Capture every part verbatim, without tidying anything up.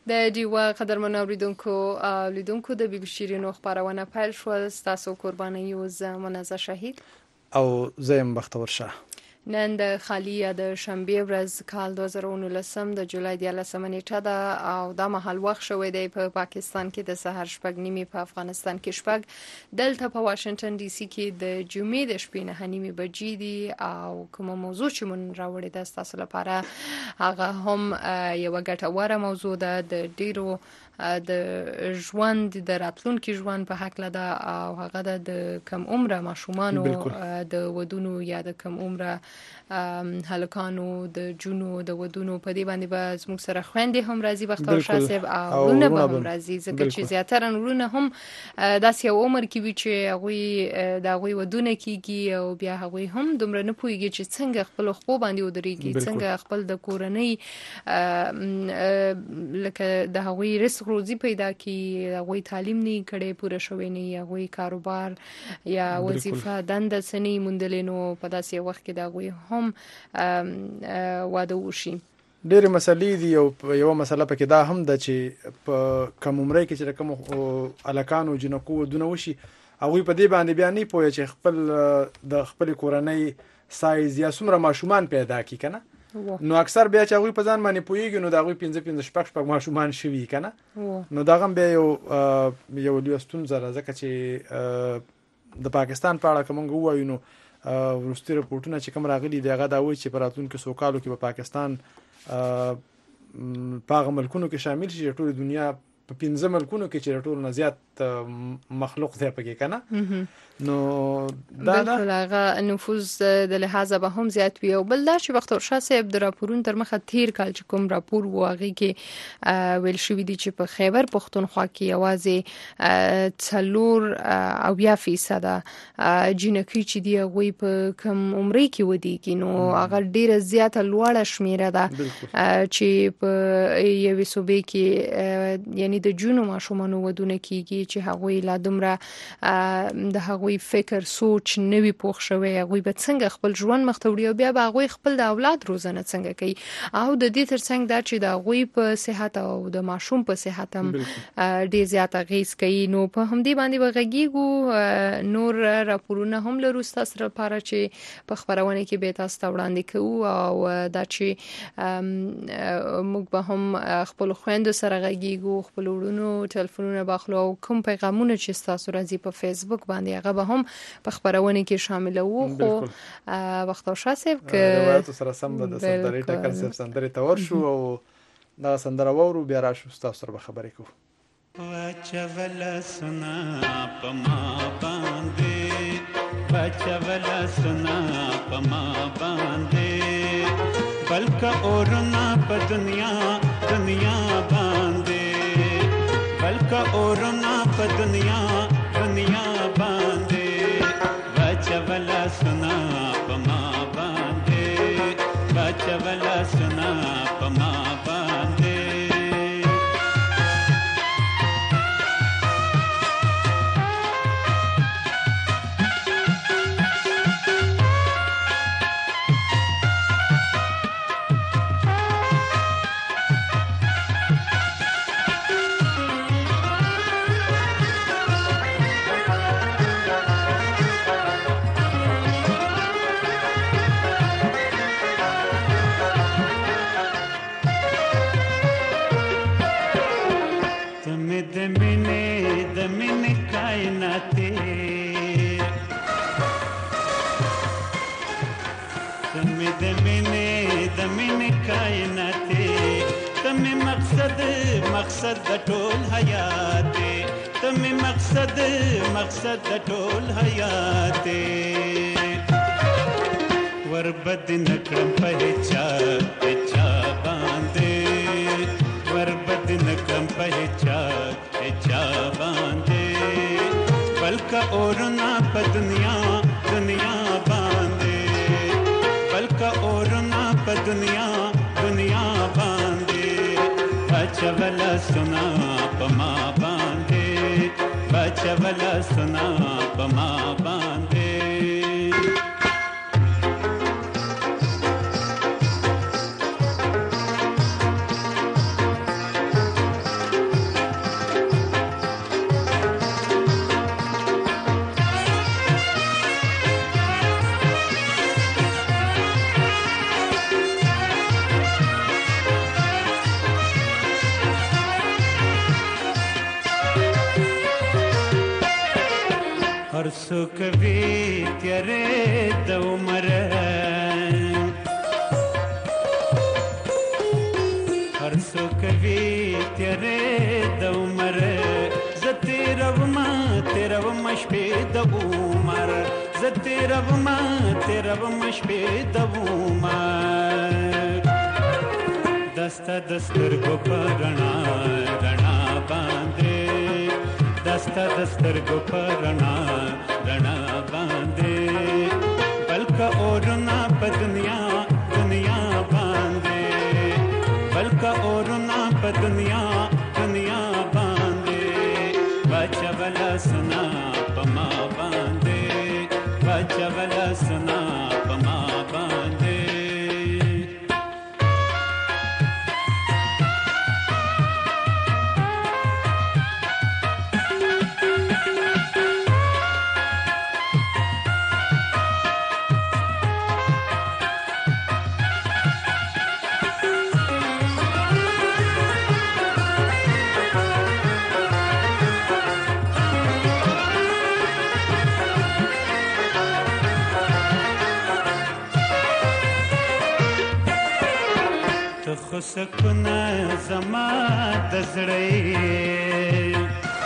د دیوه قدرمن اوریدونکو لیدونکو د بي بي شیرینو خبرونه پیل شو. تاسو قرباني او ز منزه شهید او زیم بختور شه. نن د خالی د شنبه ورځ کال دوه زره و نولس د جولای دیارلسمه نیټه ده او د محل وخت شوې دی په پا پاکستان کې د سحر شپږ نیمه، په افغانستان کې شپږ، دلته په واشنگټن ډي سي کې د جمعې د شپې نه نیمه بجې دي او کومه موضوع چې مون راوړې ده تاسو لپاره هغه هم یو ګټوره موضوع ده د ډیرو د ژوند د راتلونکي ژوند په حق لده او هغه د کم عمره ماشومانو د ودونو یا د کم عمره هلکانو د جونو د ودونو په دې باندې به زموږ سره خويندې هم راځي بختور شاسب او ورونه به هم راځي ځکه چې زیاتره ورونه هم داسې یو عمر کې وي چې هغه د هغه ودونه کیږي او بیا هغه هم دومره نه پوهیږي چې څنګه خپل خو باندې ودرېږي، څنګه خپل د کورنۍ لکه د هغه رزق روزي پیدا کی، هغه تعلیم نه کړي پوره شوی نه، هغه کاروبار یا وظیفه دنده سنی مندلینو په داسې وخت کې دا هغه هم واده وشي. ډېر مسلې دي او یو مسله پکې دا هم ده چې په کوم عمره کې چې کوم الکانو جنکو ودونه وشي هغه په دې باندې بیا نه پوهه چې خپل د خپل کورنۍ سایز یا څومره ماشومان پیدا کی کنه. نو اکثر بیا چې هغه په ځان باندې پوهیږي نو دا هغه پنځه پنځه شپږ شپږ ماشومان شوي کنه. نو دا هم بیا یو یو لیستون زره ځکه چې د پاکستان په اړه کوم وایو نو ورستي رپورټونه چې کوم راغلي دی هغه دا وایي چې په راتلونکو څو کالو کې په پاکستان په هغه ملکونو کې شامل شي ټول دنیا په پنځه ملکونو کې چې ټول نه زیات مخلوق دی پکې کنه. نو دا هغه نفوذ د لحاظه به هم زیات وي او بل دا چې بختور شاه صاحب د راپورون تر مخه تیر کال چې کوم راپور واغی کې ویل شوی دی چې په خیبر پختونخوا کې یوازې څلور او بیا فیصد جنکی چې دی غوي په کم عمرې کې ودیږي نو هغه ډیره زیاته لوړه شمیره ده چې په یوې صوبې کې یعنی د جنو ماشومانو ودونه کیږي چې هغه لا دومره د هغه فکر سوچ نوی پوښ شوی هغه به څنګه خپل ژوند مختوري او بیا به هغه خپل د اولاد روزنه څنګه کوي او د دې ترڅنګ دا چې د هغه په صحت او د ماشوم په صحت هم ډیر زیات غیز کوي. نو په همدې باندې وغږیږو نور راپورونه هم لرو تاسو لپاره چې په خبرونه کې به تاسو ته وړاندې کوو او دا چې موږ به هم خپل خويندو سره غږیږو، خپل ورونو ټلیفونونه باخلو او کوم پیغامونه چې تاسو راځي په فیسبوک باندې هغه به هم په خبرونه کې شامل وو. خو وخت او شاسب ک روایت سره سم د سندري ټکر سره سندري تور شو او دا سندره وورو بیا راشو تاسو سره خبرې کوو. بچولا سنا پما باندې بچولا سنا پما باندې بلکہ اورنا په دنیا دنیا باندې بلکہ اورنا په دنیا دنیا باندې بچولا سنا پما باندې بچولا سنا پما باندې مقصد د ټول حیات تم مقصد مقصد د ټول حیات وربد نکړم په چا چا باندې وربد نکړم په چا چا باندې بلکہ اورنا په دنیا دنیا باندې بلکہ اورنا په دنیا دنیا باندې بچولا سنا پما باندې بچولا سنا پما باندې هر څوک وی تیرې د عمر هر څوک وی تیرې د عمر زه تیرومه تیرومه شپې د عمر زه تیرومه تیرومه شپې د عمر دسته د سترګو په رڼا رڼا باندې دسته د سترګو په رڼا رڼا باندې بلکه اورونه په دنیا دنیا باندې بلکه اورونه په دنیا دنیا باندې بچولا سنا په ما باندې بچولا سنا په ما باندې خو سکونه زما د زړه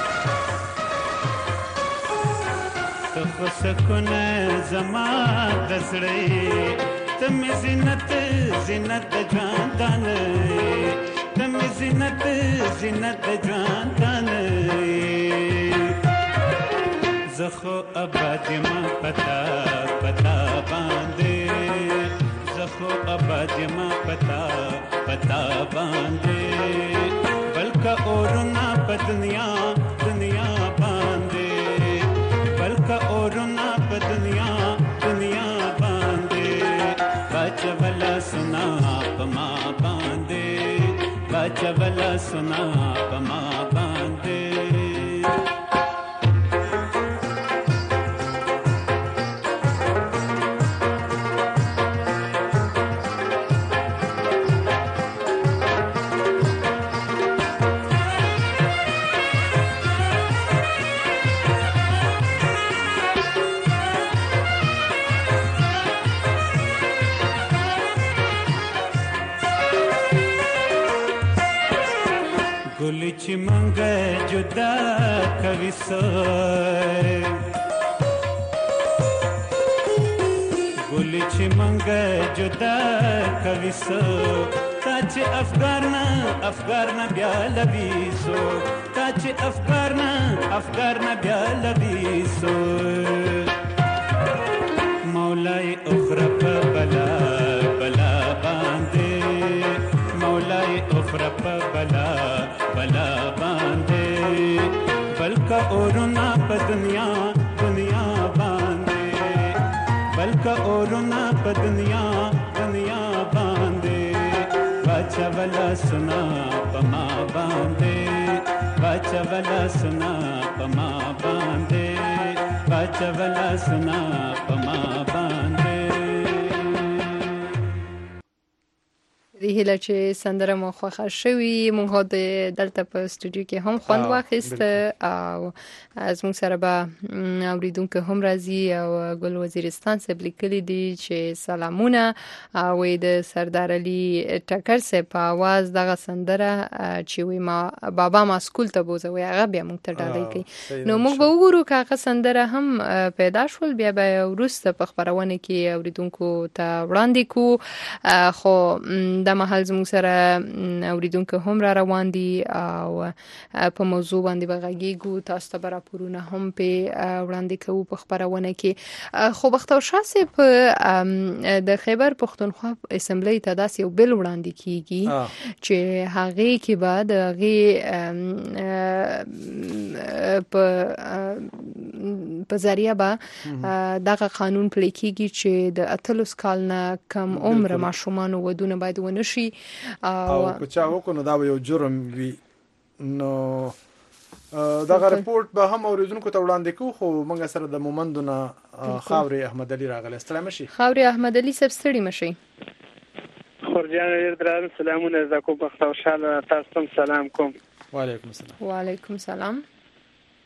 ته خو سکونه زما د زړه ته مې زینت زینت د ژوندان ته مې زینت زینت د ژوندان زه خو آباد یم پتا پتا باندې زه خو آباد یم پتا پتا باندې بلکه اورونه په دنیا دنیا باندې بلکه اورونه په دنیا دنیا باندې بچولا سنا په ما باندې بچولا سنا په ما باندې ګل چې منګه جدا کوي سوی ګل چې منګه جدا کوي سو تا چې افګار نه افګار نه بیا لبي سو تا چې افګار نه افګار نه بیا لبي سو مولای اخرى په بلا بلا باندې مولای اخرى په بلا بلا باندې بلکه اورونه په دنیا دنیا باندې بلکه اورونه په دنیا دنیا باندې بچولا سنا په ما باندې بچولا سنا په ما باندې بچولا سنا په ما باندې دې هله چې سندره مو خوښه شوي مونږ د دلته په استودیو کې هم خوند واخیست او از مونږ سره به اوریدونکو هم راځي او ګل وزیرستان صاحب لیکلي دي چې سلامونه او د سردار علي ټکر صاحب په आवाज دغه سندره چې وي ما بابا ما سکول ته بوزوي هغه بیا مونږ ته ډالۍ کوي نو مونږ به وګورو که هغه سندره هم پیدا شول بیا به وروسته په خبرونه کې اوریدونکو ته وړاندې کو خو د مهال زموږ سره اوریدونکو هم را روان دي او په موضوع باندې بغږیږو تاسو ته راپورونه هم په وړاندې کوو په خبرونه کې خو بختور شاسه په د خیبر پښتونخوا اسمبلی ته داسې یو بل وړاندې کیږي چې هغه کې بعد هغه په په ذریعہ به دغه قانون پلی کیږي چې د اتلس کال نه کم عمر ماشومان ودونه باید ونه شي او که چا وکړو دا یو جرم وي نو دغه رپورت به هم اوریدونکو ته وړاندې کوو خو موږ سره د مومندونه خاوري احمد علي راغلی ستړي مشي خاوري احمد علي صاحب ستړي مشي خورجان ډیر درانه سلامونه زکو بخت او شاله تاسو ته سلام کوم وعلیکم السلام وعلیکم السلام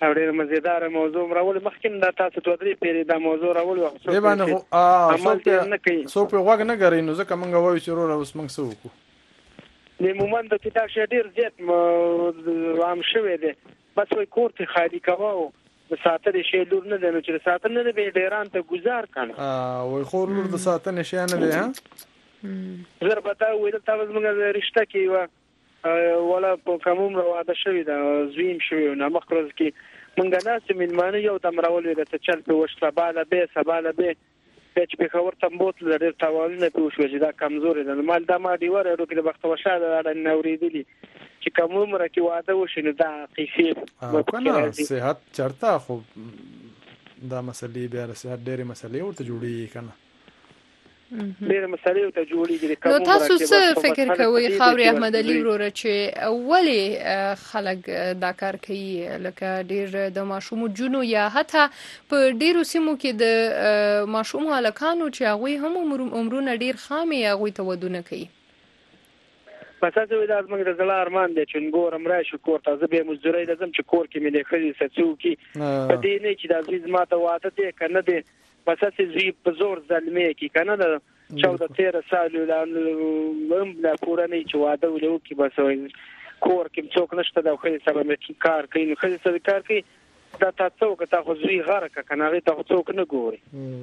او ډېر مزیدار موضوع راول مخکې دا تاسو دوه درې پیری دا موضوع راول وخت دی باندې خو ا څو په وګ نه غړي نو ځکه مونږ وایو چې ورور اوس مونږ سو وکړو د مومن د کتاب شه ډېر زیات عام شوی دی بس وای کورته خالی کاوه د ساتنې شی لور نه دی نو چې ساتنه نه به ډیران ته گزار کنه ا وای خور لور د ساتنې شی نه دی ها زر پتا وای د تاسو موږ رښتا کې و ولا په کوم واده شوی دا زویم شوی نو مخکرز کې مونږ نه سیمنمانه یو د امرول د چل په وشته بالا به سباله به چې په خبر تمبوت لري توالونه په شو چې دا کمزوري ده مال دا ما دی وره ورو کې د بخت وشاله اړه نوریدلی چې کوم عمر کې واده وشي نو دا قیفه کنه صحت چرته خو دا مسلې بیا صحت ډېرې مسلې ورته جوړي کنه ډېر مسلې ته جوړیږي نو تاسو څه فکر کوئ خاوري احمد علي وروره چې اولی خلک دا کار کوي لکه ډېر د ماشوم جنو یا حتی په ډېرو سیمو کې د ماشوم هلکانو چې هغه هم عمرونه ډېر خامي هغه ته ودونه کوي پس څه وي دا زموږ د زړه ارمان دی چې ګورم راشي کور ته زه به مزدوري لازم چې کور کې مې لیکلي سڅو کې په دې نه چې دا زیز ماته واده دی کنه دی پس څه زی په زور ظلمي کې کنه دا چوده تیر سال لم لا پورا نه چې واده ولو کې بس کور کې څوک نشته دا خو سبا مې کار کوي نو خو سبا کار کوي دا تاسو که تاسو زی غره کنه هغه ته څوک نه ګوري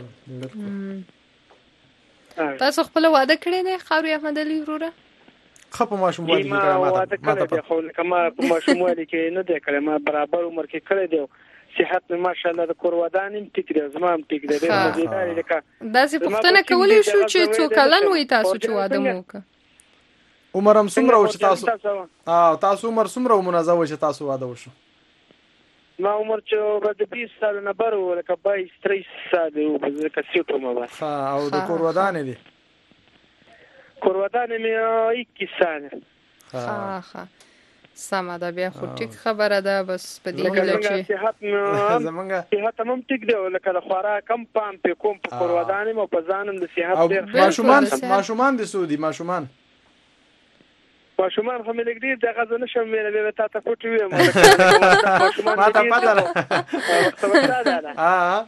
تاسو خپل واده کړی دی خاوري احمد علي وروره خپ ماشوم واده کې ما ته خو کما ماشوم واده کې نه دی کړی ما برابر عمر کې کړی دی صحت مې ماشاءالله د کور ودان هم ټیک دی زمام ټیک دی ډېر مزیدار لکه دا څه پښتنه کولای شو چې څو کلن وي تاسو چې واده مو وکړه عمر هم څومره و چې تاسو اه تاسو عمر څومره منازه و چې تاسو واده وشو ما عمر چې بعد بیست سال نه بر و لکه بایس تریس سال و ځکه سیټو ما بس ها او د کور ودان دي کور ودان مې یک سال ها ها سما دا بیا خو ټیک خبره ده بس په دې هیله چې صحت زمونږه صحت هم ټیک دی لکه د خوراک کم پام په کوم په قروادانې مو په ځانم د صحت ډېر ماشومان ماشومان د سعودي ماشومان ماشومان هم لګډي د غزه نشم ویل به تا ته پټ ویم ما ته پته ده ها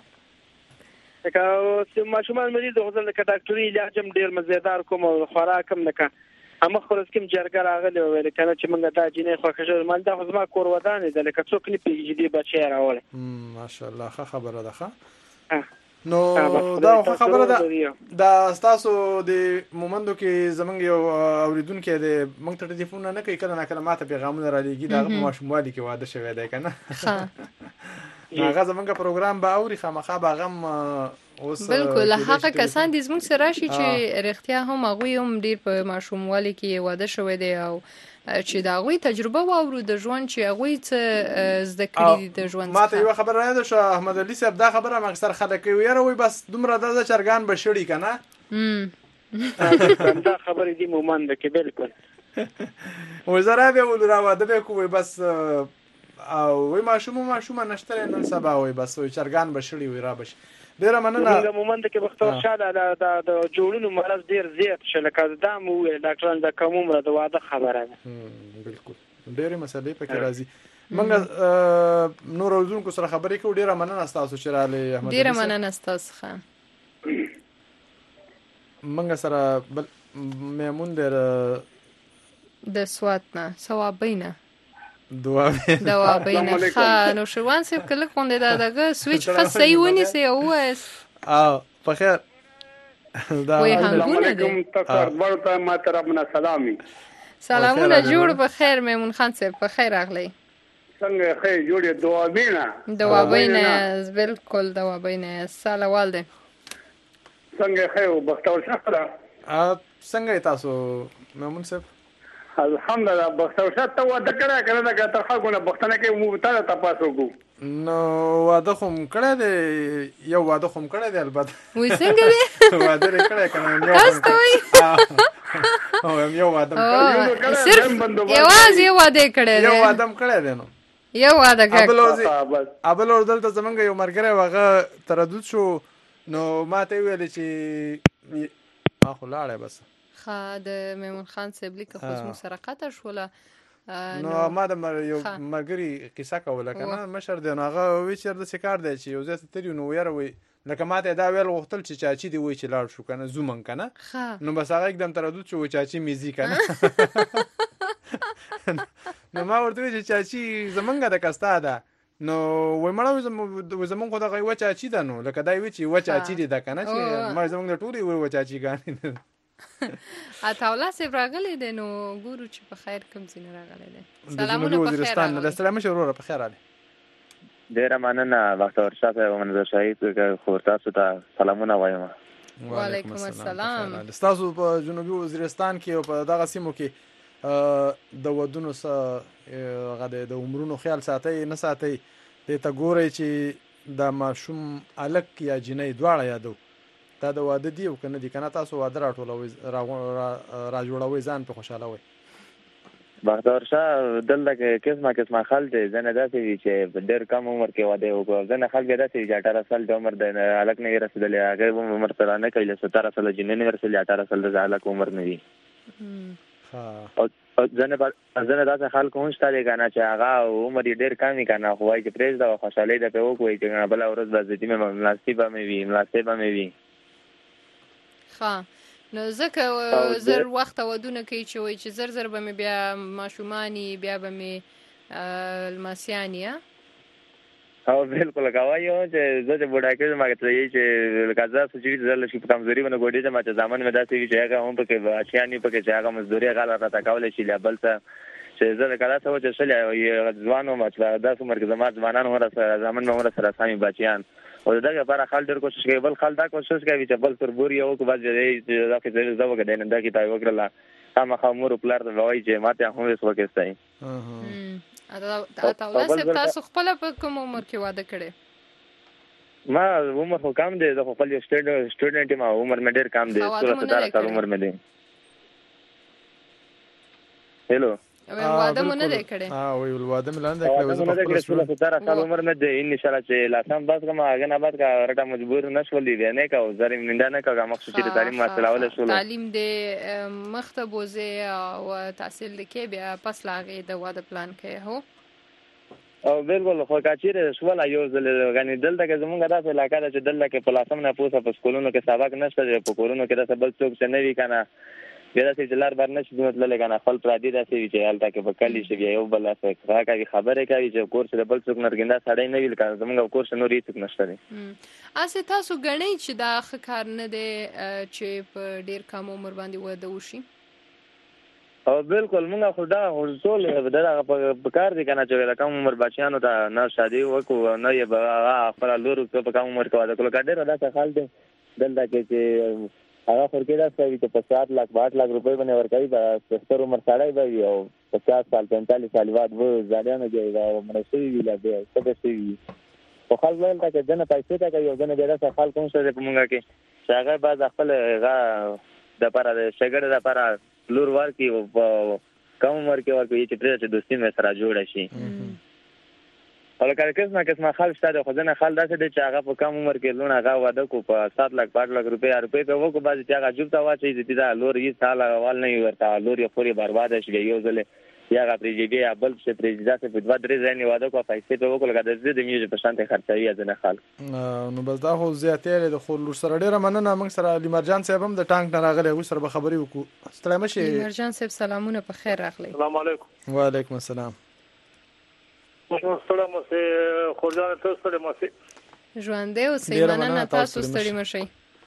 که ماشومان مریض د غزل د ډاکټري علاج هم ډېر مزیدار کوم او خوراک هم لکه اما خلاص کوم جرګه راغلی ویل کنه چې موږ دا جنې خو خجل مال دا خو زما کور ودانې ده لکه څوک نه پیږي دې بچی راول ماشاءالله ښه خبره ده ښه نو دا ښه خبره ده دا تاسو د مومندو کې زمونږ یو اوریدونکو د موږ ته ټلیفون نه کوي کله نه کله ماته پیغامونه را لېږي دا په ماشوموالي کې واده شوی دی کنه هغه زمونږ پروګرام به اوري خامخا به غم اوس بالکل هغه کسان د زموږ سره شي چې رښتیا هم هغه هم ډیر په ماشوموالي کې واده شوی دی او چې دا غوي تجربه واورو د ژوند چې هغه څه زده کړی دي د ژوند ما ته یو خبر نه ده شو احمد علي صاحب دا خبره مکسر خلک ویره وي بس دومره د چرګان بشړی کنه دا خبرې دي مومند کې بالکل وزرا به ولرا واده به کوی بس او وای ماشوم ماشوم نشته نن سبا وای بس وای چرګان بشړی وي را بش ډیره مننه د مومند کې بختور شاله د د جوړونو مرز ډیر زیات شل کړه دا مو ډاکټران د کوم عمر د واده خبره ده بالکل ډیره مسلې پکې راځي موږ نور اوزون کو سره خبرې کوو ډیره مننه تاسو چې را لې احمد ډیره مننه تاسو ښه موږ سره میمون در د سوات نه ثوابینه دوا دوا بینه ښه نو شروان صاحب کله خوندې دا دغه سویچ خاص صحیح ونی سي او اس او په خیر دا السلام علیکم تاسو ورته ما طرفنا سلامي سلامونه جوړ په خیر میمون خان صاحب په خیر اغلی څنګه خیر جوړه دوا بینه دوا بینه بالکل دوا بینه سلام والده څنګه خیر بختور شخره ا څنګه تاسو میمون صاحب الحمدلله بختور شات ته واده کړه کړه دا ته خلکو نه بختنه کې مو ته تاسو کو نو واده خو کړه دې یو واده خو کړه دې البته وې څنګه دې واده کړه کنه تاسو وې او یو واده کړه صرف یوازې یو واده کړه یو واده کړه دې نو یو واده کړه ابل اور دلته زمونږ یو مرګره واغه تردد شو نو ما ته ویل چې اخو لاړې بس خا د میمون خان صاحب لیک خو مو سره قطع شوله نو ما د یو مګری قصه کوله کنه مشر دی نو هغه وی چې د سکار دی چې یو ځای تری نو یاره وی لکه ماته دا ویل غوښتل چې چاچی دی وی چې لاړ شو کنه زومن کنه نو بس هغه एकदम تردد شو چاچی میزي کنه نو ما ورته چې چاچی زمونږه د کستا ده نو وای مړه زمون خو دغه و چاچی ده نو لکه دای وی چې و چاچی دی ده کنه چې ما زمونږ ټولي و چاچی ګانی اتاولا سی راغلی دی نو ګورو چې په خیر کوم ځین راغلی دی سلامونه په خیر راغلی د سلام شروع په خیر راغلی ډیره مننه وخت ورشاته ومنځ شهید خو تاسو ته سلامونه وایم وعلیکم السلام تاسو په جنوبي وزیرستان کې او په دغه سیمو کې د ودونو سره غده د عمرونو خیال ساتي نه ساتي ته تا ګوري چې د ماشوم الک یا جنې دواړه یادو دا د واده دی او کنه دی کنه تاسو واده راټولوي را جوړوي ځان په خوشاله وي بختور شاه دلته قسمه قسمه خلک زنه داسې وی چې ډېر کم عمر کې واده وکړ زنه خلک داسې چې اټھارہ سال د عمر د الک نه رسیدلې هغه عمر تر نه کېله ستاره سال جنې نه رسیدلې اټھارہ سال د الک عمر نه وي او ځنه ځنه داسې خلک هم شته کنه چې هغه عمر ډېر کم کنه خو وايي چې پریز دا خوشاله ده په وکوي چې بل ورځ د دې مې مناسبه مې وي مناسبه مې وي ها نو ځکه زر وخت ودونه کوي چې وای چې زر زر به مې بیا ماشومانی بیا به مې الماسیانی او بالکل کوایو چې زه د بوډا کې ما ته چې کازا سچې زل شي په کمزوري باندې ګوډې ما ته ځامن مې داسې چې هغه هم پکې اچیانی پکې چې هغه مزدوري غاله راته کولای شي لابل ته چې زه کله څه و چې سړی ځوانو مطلب دا څومره زما ځوانان هره ځامن مې هره سره سامي بچیان او دغه لپاره خل ډېر کوشش کوي بل خل دا کوشش کوي چې بل تر بوري او کو باز دې دا کې زه وګدای نه دا کې تا وکړه ما خامور پلار د وای چې ماته هم وس وکړای اه تاسو تاسو خپل په کوم عمر کې واده کړي ما عمر خو کم دی زه خپل سټوډنټ ما عمر مې ډېر کم دی ستاره سال عمر مې دی هلو واده مونږ نه کړي اه وی واده مې لاندې کړو زه په خپل ستاره سال عمر مې دی ان شاء الله چې لاسام بس کوم هغه نه بعد کا رټه مجبور نشولې دی نه کا زریم نندا نه کا مخصوصي د تعلیم حاصل اول شول تعلیم دې مختبوزه او تحصیل کې بیا پس لاغې د واده پلان کې هو او بالکل خو کاچیر شول یو ځل غنی دلته کې زمونږ داسې علاقه ده چې دلته کې پلاسم نه پوسه په سکولونو کې سبق نشته په کورونو کې د بل څوک څه نه وی کنه بیا چې جلار بر نشي مطلب لګنه خپل پردي داسې چې حالت کې په کلی شي یو بل څه راکړي خبره کوي چې کورس د بل څوک نرګنده سړی نه ویل کنه زمونږ کورس نور هیڅ نشته دي اسه تاسو غنئ چې دا ښه کار نه دی چې په ډیر کم عمر باندې واده وشي او بالکل موږ خو دا ټول دغه په کار دي کنه چې کم عمر بچیانو ته نه شادي وکړو نه یې خپل لور په کم عمر کې واده کول کډه دا څه حال دی دلته کې چې هغه خورګه دا کوي چې په سات لاکھ آٹھ لاکھ روپۍ باندې ورکوي د ستر عمر سړی دی او پچاس سال پینتالیس سال بعد و ځاډانه دی دا مرشي وی لا دی څه څه وی په خپل ځای ته چې جن پیسې ته کوي او جن ډیر څه خپل کوم څه په مونږه کې چې هغه بعد خپل هغه د لپاره د شګړې لپاره لور ورکی او کم عمر کې ورکوي چې پرې چې دوستي مې سره جوړ شي او کله کله کله خال شته خو ځنه خال داسې چې هغه په کم عمر کې لونه هغه واده کو په سات لاکھ آٹھ لاکھ روپۍ روپۍ په وکړو بعد چې هغه جوب تا واچي چې دا لور یې سال اول نه ورته لور یې پوری برباد شي یو ځل یا پرې جیبي بل څه پرې ځکه په دوه درې ځای نه واده کو پیسې په وکړو د دې د میوزیک په شانته خرڅوي ځنه خال نو بس دا خو زیاتې د خو لور سره ډیره مننه موږ سره لیمرجان صاحب هم د ټانک نه راغلی و سره به خبرې وکړو ستړی مشي لیمرجان صاحب سلامونه په خیر راغلی السلام علیکم وعلیکم السلام ستړی مې خورجان ته ستړی مې ژوندې او سیمانه تاسو ستړي مشي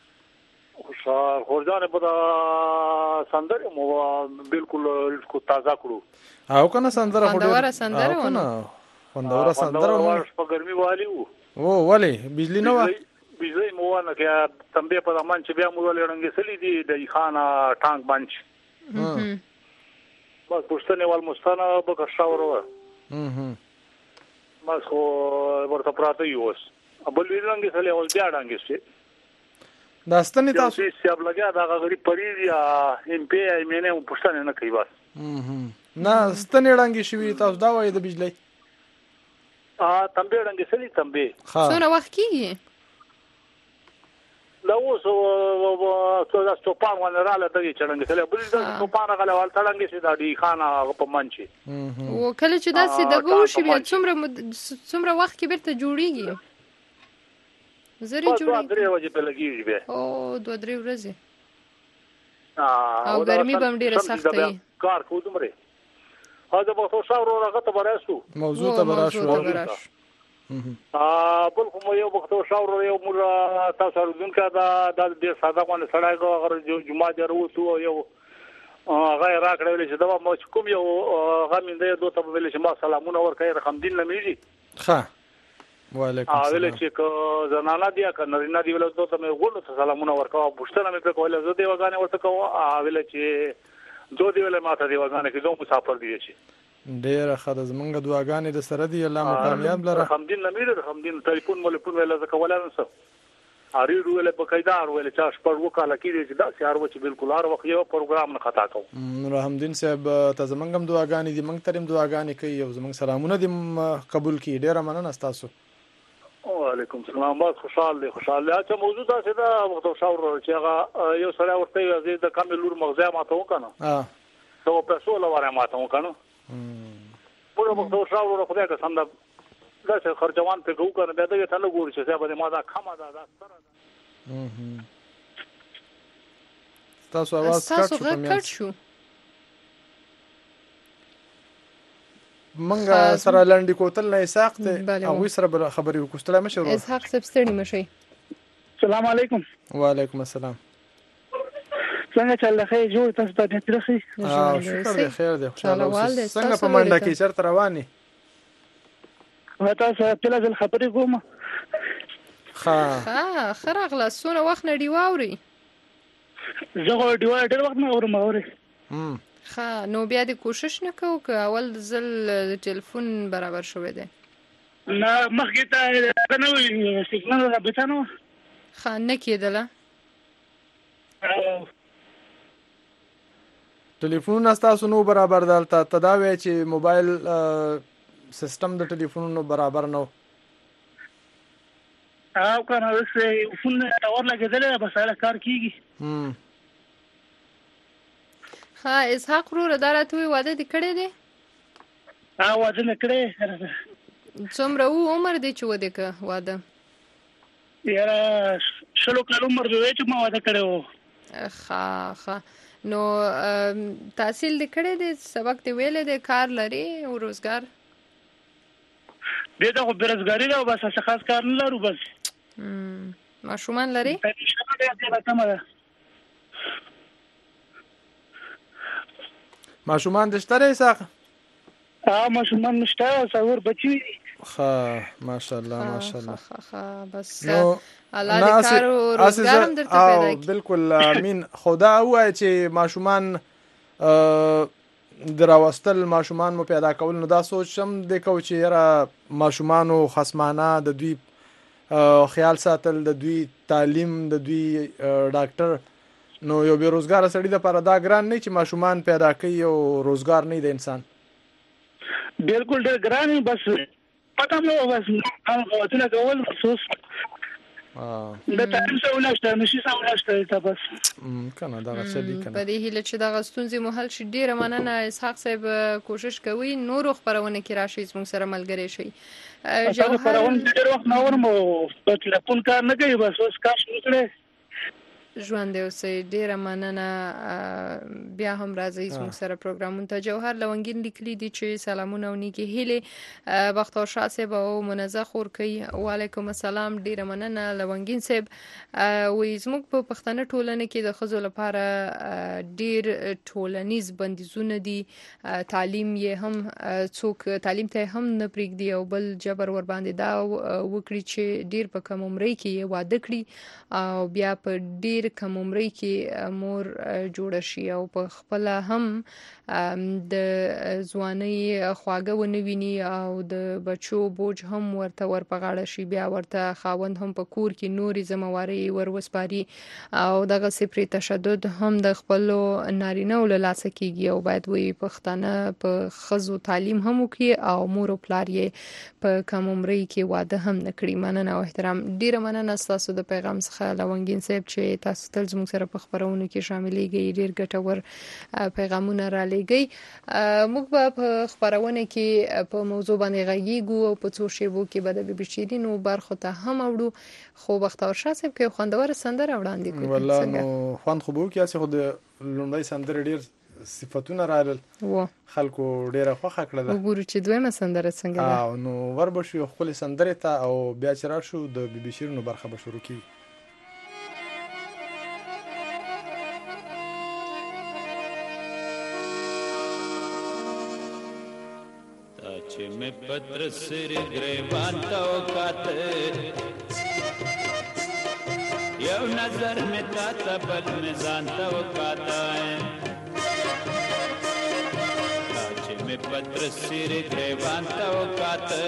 خورجان په دا سندره مو بالکل کو تازه کړو او کنه سندره خو ډیره سندره ونه خوندوره سندره ورش په ګرمي والی وو او ولی بجلی نه و بجلی مو نه کې تنبيه په مان چې بیا مو لړنګ سلی دي د خانه ټانک بنچ بس پښتنه ول مستانه به کا شاور و هم ما خو ورته پراته یوس ابل ویلنګ سلی ول بیا ډنګ شي داستنی تاسو چې سیاب لګیا دا غری پریز یا ام پی ای مینه پښتنه نه کوي بس هم نه ستنی ډنګ شي تاسو دا وایي د بجلی ا تنبيه ډنګ سلی تنبيه څونه وخت کیږي دا اوس څو د توپان باندې رااله دغه چړنګ کله بل د توپان غله وال تړنګ سي د دی خان په منچي او کله چې دا سي دغه وشي بیا څومره څومره وخت کې بیرته جوړیږي زری جوړیږي دوه درې ورځې په لګیږي بیا او دوه درې ورځې او ګرمي به ډیره سخت وي کار کوو دومره هغه به تاسو شاور راغته براسو موضوع ته براسو ا بل کوم یو وخت شاور یو مور تاسو ورزونکا دا د ډیر ساده باندې سړای کو هغه جمعه دروته یو غیر راکړل چې دا مو کوم یو غمینده دوه ته ویل چې ما سلامونه ورکړي رقم دین نمیږي ښه وعلیکم السلام اوله چې کو زنانه دی که نارینه دی ول دوه ته مې غوړو ته سلامونه ورکاو پښتنه مې کوله زه دی وګانه ورته کوم اوله چې دوه دی ول ماته دی وګانه کې دوه مسافر دی شي ډیره ښه د زمونږ دعاګانې د سره دی الله مو کامیاب لره رحمدین نمیره رحمدین ټلیفون مولفون ویل زکه ولانه سه اری روله په قیدار ویل چې شپږ وکاله کېږي چې دا سیار و چې بالکل هر وخت یو پروګرام نه خطا کوم رحمدین صاحب ته زمونږ هم دعاګانې دي مونږ تریم دعاګانې کوي او زمونږ سلامونه دې قبول کړي ډیره مننه تاسو وعلیکم السلام بس خوشاله دي خوشاله چې موضوع دا چې دا وخت شاور چې هغه یو سره ورته یې د کامل لور مغزه ماته وکنه ها ته په څو لواره ماته وکنه په وخت شاور خدای که سم دا دا چې خرجوان په ګو کنه بیا دغه ته نه ګوري چې به ما دا خمه دا دا سره تاسو आवाज کټ شو منګه سره لاندې کوتل نه اساق ته او سره خبري وکړه مشه ورو اسحاق سبستړي مشي السلام علیکم وعلیکم السلام څنګه چل خیر جوړ تاسو ته ترخی اه شکر دی خیر دی خوشاله اوسئ څنګه په منډه کې چرته رواني وتا څه په لازم خبرې کوم ها ها خرغله سونه وخت نه دی واوري زه دی وای ډېر وخت نه اورم اوري هم ها نو بیا د کوشش نه کوو که اول ځل ټلیفون برابر شوی دی نه مخکې ته نه وي سیګنال رابطه نه ها نه کېدله ټلیفون تاسو نو برابر دلته تداوی چې موبایل سیستم د ټلیفونونو برابر نه او کنه وسه فون اور لګیدل بس هغه کار کیږي هم ها اسحاق رو دارته واده د کړي دي ها واده نه کړي څومره عمر دی چې وده ک واده یاره شلو کال عمر دی چې ما واده کړو ها ها نو تحصیل د کړي دي سبق دی ویلې د کار لري او روزګار دې دا خو بیروزګاری ده بس څه خاص کار نه لرو بس ماشومان لري ماشومان دشتره ساخه اه ماشومان نشته څور بچي ها ماشاءالله ماشاءالله ها بس الله دې کار او روزګار هم درته پیدا کړي بالکل امين خدا وای چې ماشومان دراوستل ماشومان مو پیدا کول نو دا سوچم د کو چې را ماشومانو خصمانه د دوی خیال ساتل د دوی تعلیم د دوی ډاکټر نو یو بیروزګار سړی د پر دا ګران نه چې ماشومان پیدا کوي او روزګار نه د انسان بالکل ډېر ګران بس پته مو بس هغه وته کول خصوص اه د تعلیم څخه ولاشته نشي څخه ولاشته تاسو کنه دا څه دي کنه په دې هیله چې دا غستونځي محل شي ډیره مننه اسحاق صاحب کوشش کوي نور خبرونه کې راشي زموږ سره ملګری شي جوهر خبرونه ډیر وخت نو ورمو په ټلیفون کار نه کوي بس اوس کاش وکړي ژوند اوسې ډیره مننه بیا هم راځي زموږ سره پروګرامونه ته جوهر لونګین لیکلي دي چې سلامونه او نیکی هیله وخت او شاسه به منزه خور کوي وعلیکم السلام ډیره مننه لونګین صاحب وې زموږ په پښتنه ټولنه کې د خزو لپاره ډیر ټولنیز بندیزونه دي تعلیم یې هم څوک تعلیم ته هم نه پریږدي او بل جبر ور باندې دا وکړي چې ډیر په کم عمر کې واده کړي او بیا په ډیر ډیر کم عمرۍ کې مور جوړ شي او په خپل هم د ځواني خواږه ونویني او د بچو بوج هم ورته ورپغاړه شي، بیا ورته خاوند هم په کور کې نوري ذمہواری وروسپاري او دغه سپری تشدد هم د خپل نارینه ول لاسه کیږي او باید وي پښتانه په خزو تعلیم هم وکړي او مور او پلار یې په کم عمرۍ کې واده هم نکړي. مننه او احترام. ډیره مننه تاسو د پیغام څخه لونګین صاحب چې تاسو تل زموږ سره په خبرونو کې شاملېږئ، ډیر ګټور پیغامونه را لېږئ. موږ به په خبرونه کې په موضوع باندې غږیږو او په څو شیبو کې به د بي بي شیرینو برخو ته هم اورو. خو بختور شاه صاحب کې خوندور سندره وړاندې کوي. والله نو خوند خو به کې خو د لومړی سندره ډیر صفاتونه راغلل و خلکو ډیره خوښه کړله. وګورو چې دویمه سندره څنګه ده. او نو وربشو خپل سندره ته او بیا چې راشو د بي بي شیرینو برخه به شروع کیږي. چې مې پتر سر گریبان تا وکاته یو نظر مې تا ته بل مې ځان ته وکاته چې مې پتر سر گریبان تا وکاته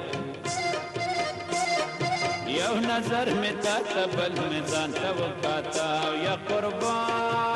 یو نظر مې تا ته بل مې ځان ته وکاته یا قربان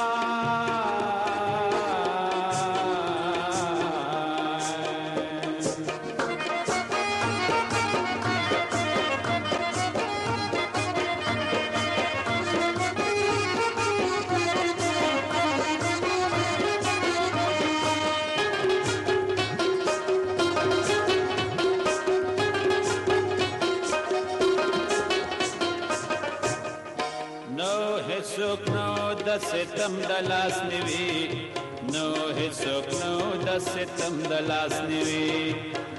د ستم د لاس نیوي نو هیڅوک نو د ستم د لاس نیوي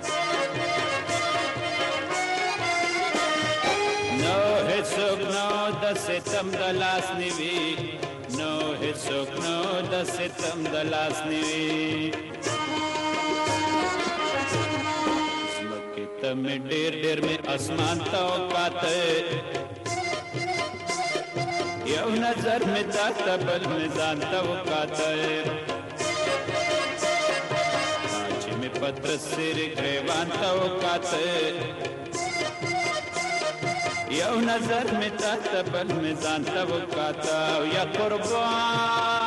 نو هیڅوک نو د ستم د لاس نیوي نو هیڅوک نو د ستم د لاس نیوي زمکه ته مې ډېر ډېر مې اسمان ته وکاته یو نظر میں تا بل میں ځانته وکاته چې مې پتر سر گریوان ته وکاته یو نظر میں تا بل میں ځانته وکاته یا قربان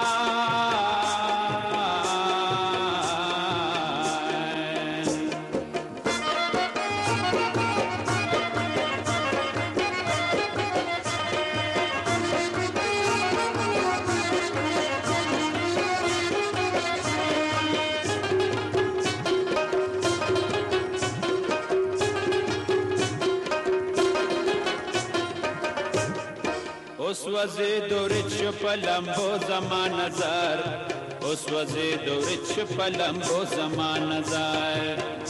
اوس وزې دورې شو په لمبو زما نظر اوس وزې دورې شو په لمبو زما نظر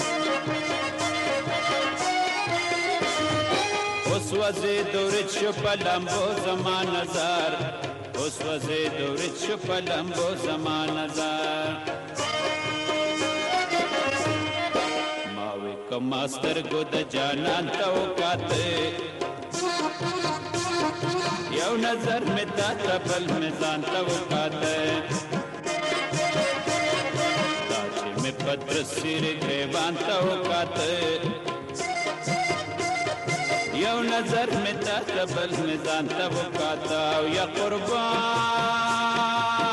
اوس وزې دورې شو په لمبو زما نظر اوس وزې دورې شو په لمبو زما نظر ما وې کما سترګو د جانان ته وکاته یو نظر میں تا ته بل میں ځان ته وکاته دا چې مې پتر سر گریوان ته وکاته یو نظر میں تا ته بل میں ځان ته وکاته یا قربان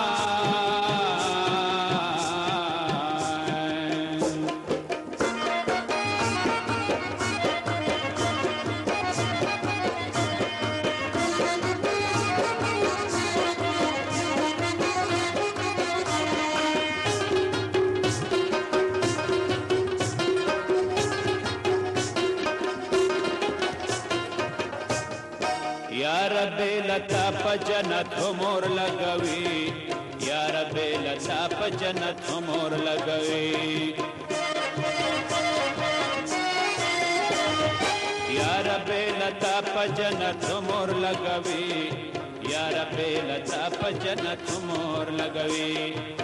لتا په جنت مور لګوي یا رب لتا په جنت مور لګوي یا رب لتا په جنت مور لګوي یا رب لتا په جنت مور لګوي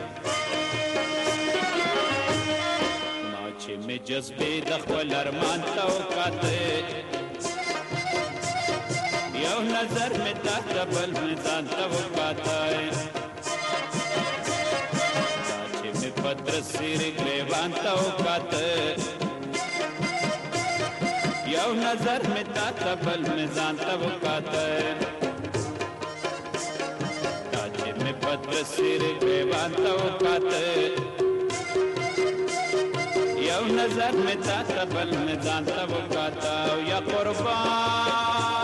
ما چې مې جذبې د خپل ارمان ته وکاته یو نظر می تا تبل می ځان ته وکاتای دا چې می پدر سیر گریوان ته وکاته یو نظر می تا تبل می ځان ته وکاتای دا چې می پدر سیر گریوان ته وکاته یو نظر می تا تبل می ځان ته وکاته یا قربان.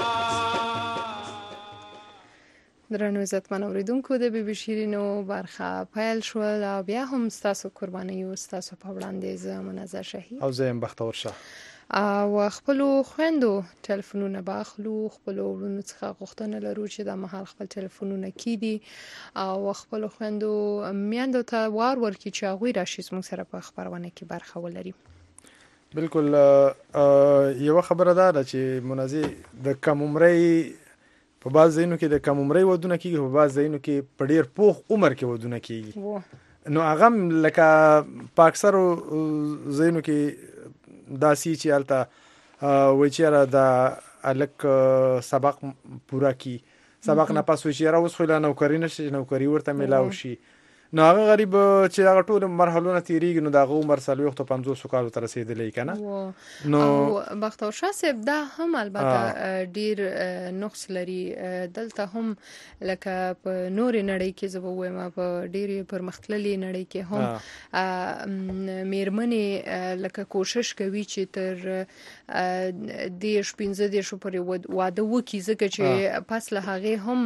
درنو عزتمن اوریدونکو د بي بي شیرینو برخه پیل شول او بیا هم ستاسو قرباني او ستاسو په وړاندې زه منظر شهید او زه هم بختور شه او خپل خويندو ټلیفونونه باخلو خپل ورونو څخه غوښتنه لرو چې د محل خپل ټلیفونونه کیدي او خپل خويندو میاندو ته وار ورکړي چې هغه راشي موږ سره په خبرونه کې برخه ولري. بالکل یو خبره ده چې منازي د کم عمرۍ په بعض ځینو کې د کم عمرۍ ودونه کیږي په بعض ځینو کې په ډیر پوخ عمر کې ودونه کیږي نو هغه لکه په اکثرو ځینو کې داسي چې الته وای چیرې د الک سبق پورا کی سبق نه پاسو چې را اوس خو لا نوکری نشي نوکری ورته ملاو شي نو هغه غریب چې هغه ټول مرحلونه تیریږي نو دغه عمر سلوخت او پنځوس کالو تر رسیدلې کنه نو بختور شاه صاحب دا هم البته ډیر نقص لري دلته هم لکه په نور نړۍ کې زبو وایم په ډیر پرمختللي نړۍ کې هم میرمنې لکه کوشش کوي چې تر دیش پنځه دیش پر واده وکړي ځکه چې پس له هغه هم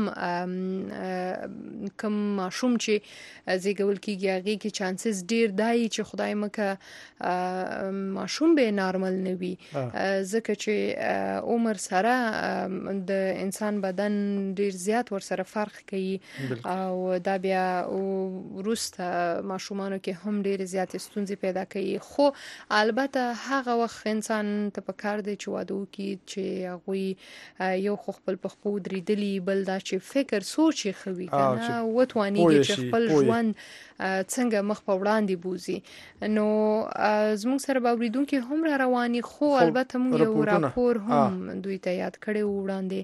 کم ماشوم چې زیګول کیږي هغه کې چانسز ډیر دی چې خدای مکه ماشوم به نارمل نه وي ځکه چې عمر سره د انسان بدن ډیر زیات ور سره فرق کوي او دا بیا ورسته ماشومانو کې هم ډیر زیات ستونزې پیدا کوي خو البته هغه وخت انسان ته پکار دی چې واده وکړي چې هغه یو خپل په خپل درېدلی بل دا چې فکر سوچ یې خوي کنه وتوانی چې خپل ژوند څنګه مخ په وړاندې بوزي نو زموږ سره باوریدونکو هم را رواني خو البته موږ یو راپور هم دوی ته یاد کړی وړاندې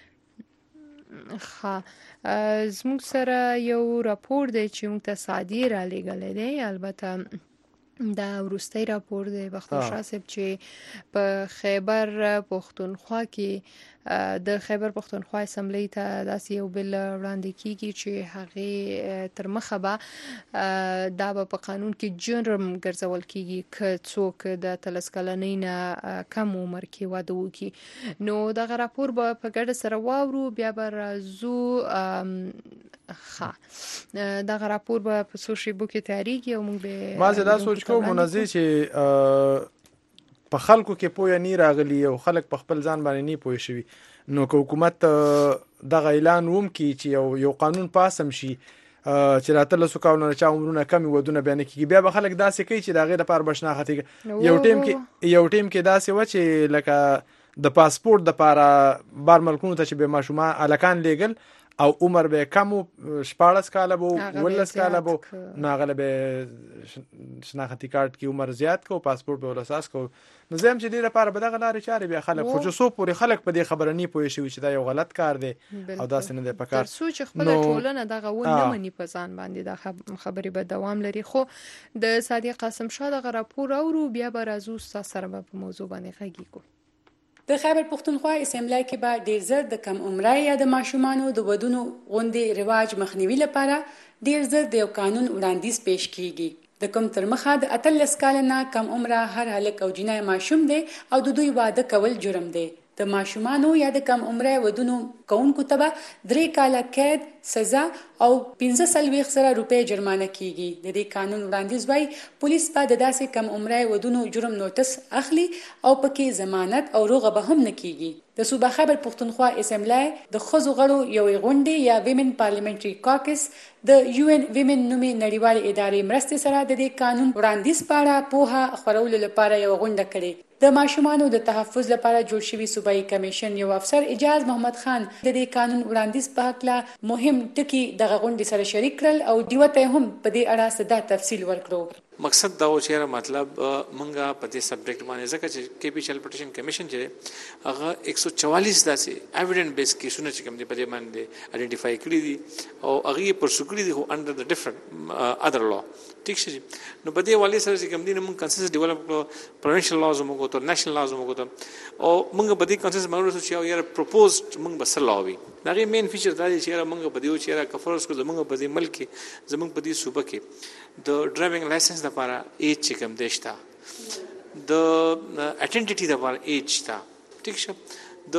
ښه زموږ سره یو راپور دی چې موږ ته سادي را لګل دی البته دا ورستۍ راپور دی بختور شاه صاحب چې په خیبر پښتونخوا کې د خیبر پښتونخوا اسمبلی ته داسې یو بل وړاندې کیږي چې هغه تر مخه به دا په قانون کې جرم ګرځول کیږي که څوک د تلس کلنۍ نه کم عمر کې واده وکړي نو دا راپور به په ګډه سره واورو بیا به راځو ښه دا راپور به په سوشل بو کې تاریخ او موږ به ما زه دا سوچ کوم منځي چې په خلکو کې پوهه نه راغلی او خلک په خپل ځان باندې نه پوه شوي نو که حکومت دغه اعلان ووم کی چې یو یو قانون پاسم شي چې راته له سکاونه چا عمرونه کم ودونه بیان کیږي بیا به خلک داسې کوي چې دغه لپاره بشناخته یو ټیم کې یو ټیم کې داسې و چې لکه د پاسپورت د لپاره بار ملکونو ته چې به ماشومان الکان لیګل او عمر به کم شپاړس کاله بو ولس کاله بو ناغله به شناختی کارت کې عمر زیات کو پاسپورت به ولاساس کو نو زم چې دې لپاره به دغه لارې چارې به خلک خو جو پورې خلک په دې خبره نه پوي شي چې دا یو غلط کار دی او دا سن دې پکار سوچ خپل ټولنه دغه و نه مني په ځان باندې دا خبرې به دوام لري خو د صادق قاسم شاه دغه راپور اورو بیا به راځو سره په موضوع باندې غږی کو د خیبر پښتونخوا اسمبلی کې به ډیر زر د کم عمرۍ یا د ماشومانو د ودونو غونډې رواج مخنیوي لپاره ډیر زر د یو قانون وړاندیز پیش کیږي د کوم تر مخه د اتلس کال نه کم عمره هر هلک او جنۍ ماشوم دی او د دوی واده کول جرم دی د ماشومانو یا د کم عمره ودونو کوونکو ته به درې کاله قید سزا او پنځه سلويخ سره روپۍ جرمانه کیږي د دې قانون وړاندیز وايي پولیس به د داسې کم عمره ودونو جرم نوټس اخلي او پکې ضمانت او روغه به هم نه کیږي د صوبه خیبر پښتونخوا اسمبلی د ښځو غړو یوې غونډې یا ویمن پارلیمنټري کاکس د یو ان ویمن نومي نړیوال ادارې مرستې سره د دې قانون وړاندیز په اړه پوهه خپرولو لپاره یو غونډه کړې د ماشومانو د تحفظ لپاره جوړ شوی صوبایي کمیشن یو افسر اجاز محمد خان د دې قانون وړاندیز په اړه مهم مهم ټکي دغه غونډې سره شریک کړل او دیو ته هم په دې اړه صدا تفصیل ورکړو. مقصد دا و چې مطلب منګه په دې سبجیکټ باندې ځکه چې کې پی چایلډ پروټیکشن کمیشن چې هغه ایک سو چوالیس داسې ایویډنس بیس کیسونه چې کوم دي په دې باندې آئیډینټیفای کړی دي او هغه پر سکړی دي هو انډر د ډیفرنٹ اذر لا. ٹھیک شي نو په دې والي سره چې کوم دي موږ کنسنسس ډیولپ کړو پروینشل لاز موږ ته نېشنل لاز موږ ته او موږ په دې کنسنسس باندې چې یو پروپوزډ موږ بس لاوي دا غي مین فیچر دا چې موږ په دې چې را کفرس کو زموږ په دې ملک زموږ په دې صوبه کې د ډرایوینګ لایسنس لپاره ایج چې کوم دیشتا د اټینټیټی لپاره ایج تا. ٹھیک شه د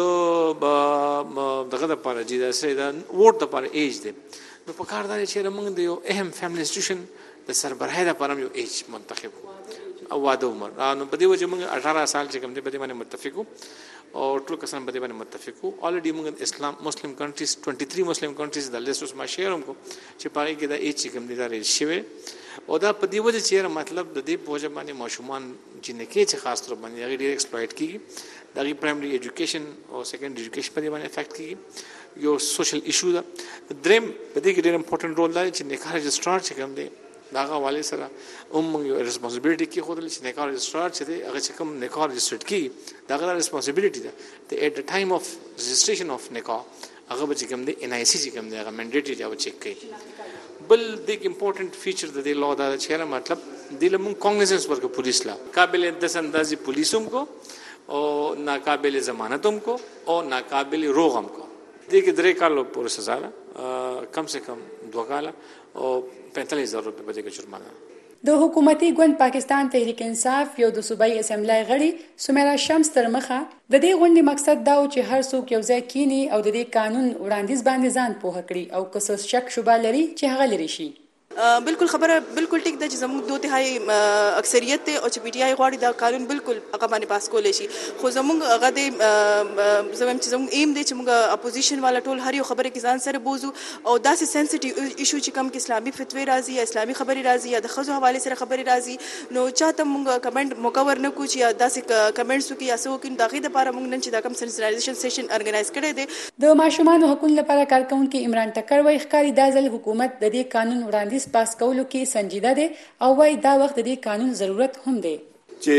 دغه لپاره چې دا سره دا ووټ لپاره ایج دی نو په کار دا چې موږ د یو اهم فیملی انسټیټیوشن د سربراهۍ لپاره یو ایج منتخب او واده عمر نو په دې وجه موږ اठारह سال چې کوم دی په دې باندې متفقو او ټول کسان په دې باندې متفقو. الریډي موږ اسلام مسلم کنټریز तेईस مسلم کنټریز د لیست اوس ما شیر هم کو چې پاره کې دا ایج چې کوم دی دا ریل شوی او دا په دې وجه چې مطلب د دې په وجه باندې ماشومان چې نه کې چې خاص تر باندې هغه ډیر ایکسپلویټ کیږي دا غي پرایمري ایجوکیشن او سیکنډري ایجوکیشن په دې باندې افیکټ کیږي یو سوشل ایشو دا دریم په دې کې ډیر امپورټنت رول لري چې نکاح رجسټرار چې کوم دی داغه والي سره هم یو ریسپانسیبিলিټي کې خو دل چې نکاح رجسټرار چې دی هغه چې کوم نکاح رجسټرډ کی داغه ریسپانسیبিলিټي ده ته ایٹ د ټایم اف رجسټریشن اف نکاح هغه به چې کوم دی ان آی سی چې کوم دی هغه منډیټری دی او چیک کوي. بل د امپورټنت فیچر د دې لا دا چې مطلب د لمون کانګنیسنس ورکو پولیس لا قابل دس اندازي پولیسوم کو او ناقابل ضمانتوم کو او ناقابل روغم کو دې کې درې کالو پورې سزا ده کم سے کم دوه کاله او पैंतालीस हज़ार रुपए बजे का जुर्माना. د حکومتي ګوند پاکستان تحریک انصاف یو د صوبایي اسمبلی غړي سمیرا شمس تر مخه د دې غونډې مقصد دا و چې هر څوک یو ځای کینی او د دې قانون وړاندیز باندې ځان پوه کړي او کس شک شوبه لري چې هغه لري شي. بالکل خبره بالکل ټیک ده چې زموږ دوه تهاي اکثریت ته او چې پی ټی آی غواړي دا قانون بالکل هغه باندې پاس کولای شي خو زموږ هغه د زموږ چې زموږ ایم دی چې موږ اپوزیشن والا ټول هر یو خبره کې ځان سره بوزو او داسې سنسټیو ایشو چې کوم کې اسلامي فتوی راځي یا اسلامي خبري راځي یا د خزو حواله سره خبري راځي نو چاته موږ کمنټ مکور نه کوو چې داسې کمنټس وکړي یا څه وکړي دغه لپاره موږ نن چې دا کوم سنسټایزیشن سیشن ارګنایز کړی دی. د ماشومان حقوقو لپاره کارکونکو عمران ټکر وایي ښکاری د ځل حکومت د دې قانون وړاندیز پاس کولو کې سنجیده دي او وايي دا وخت د قانون ضرورت هم دی چې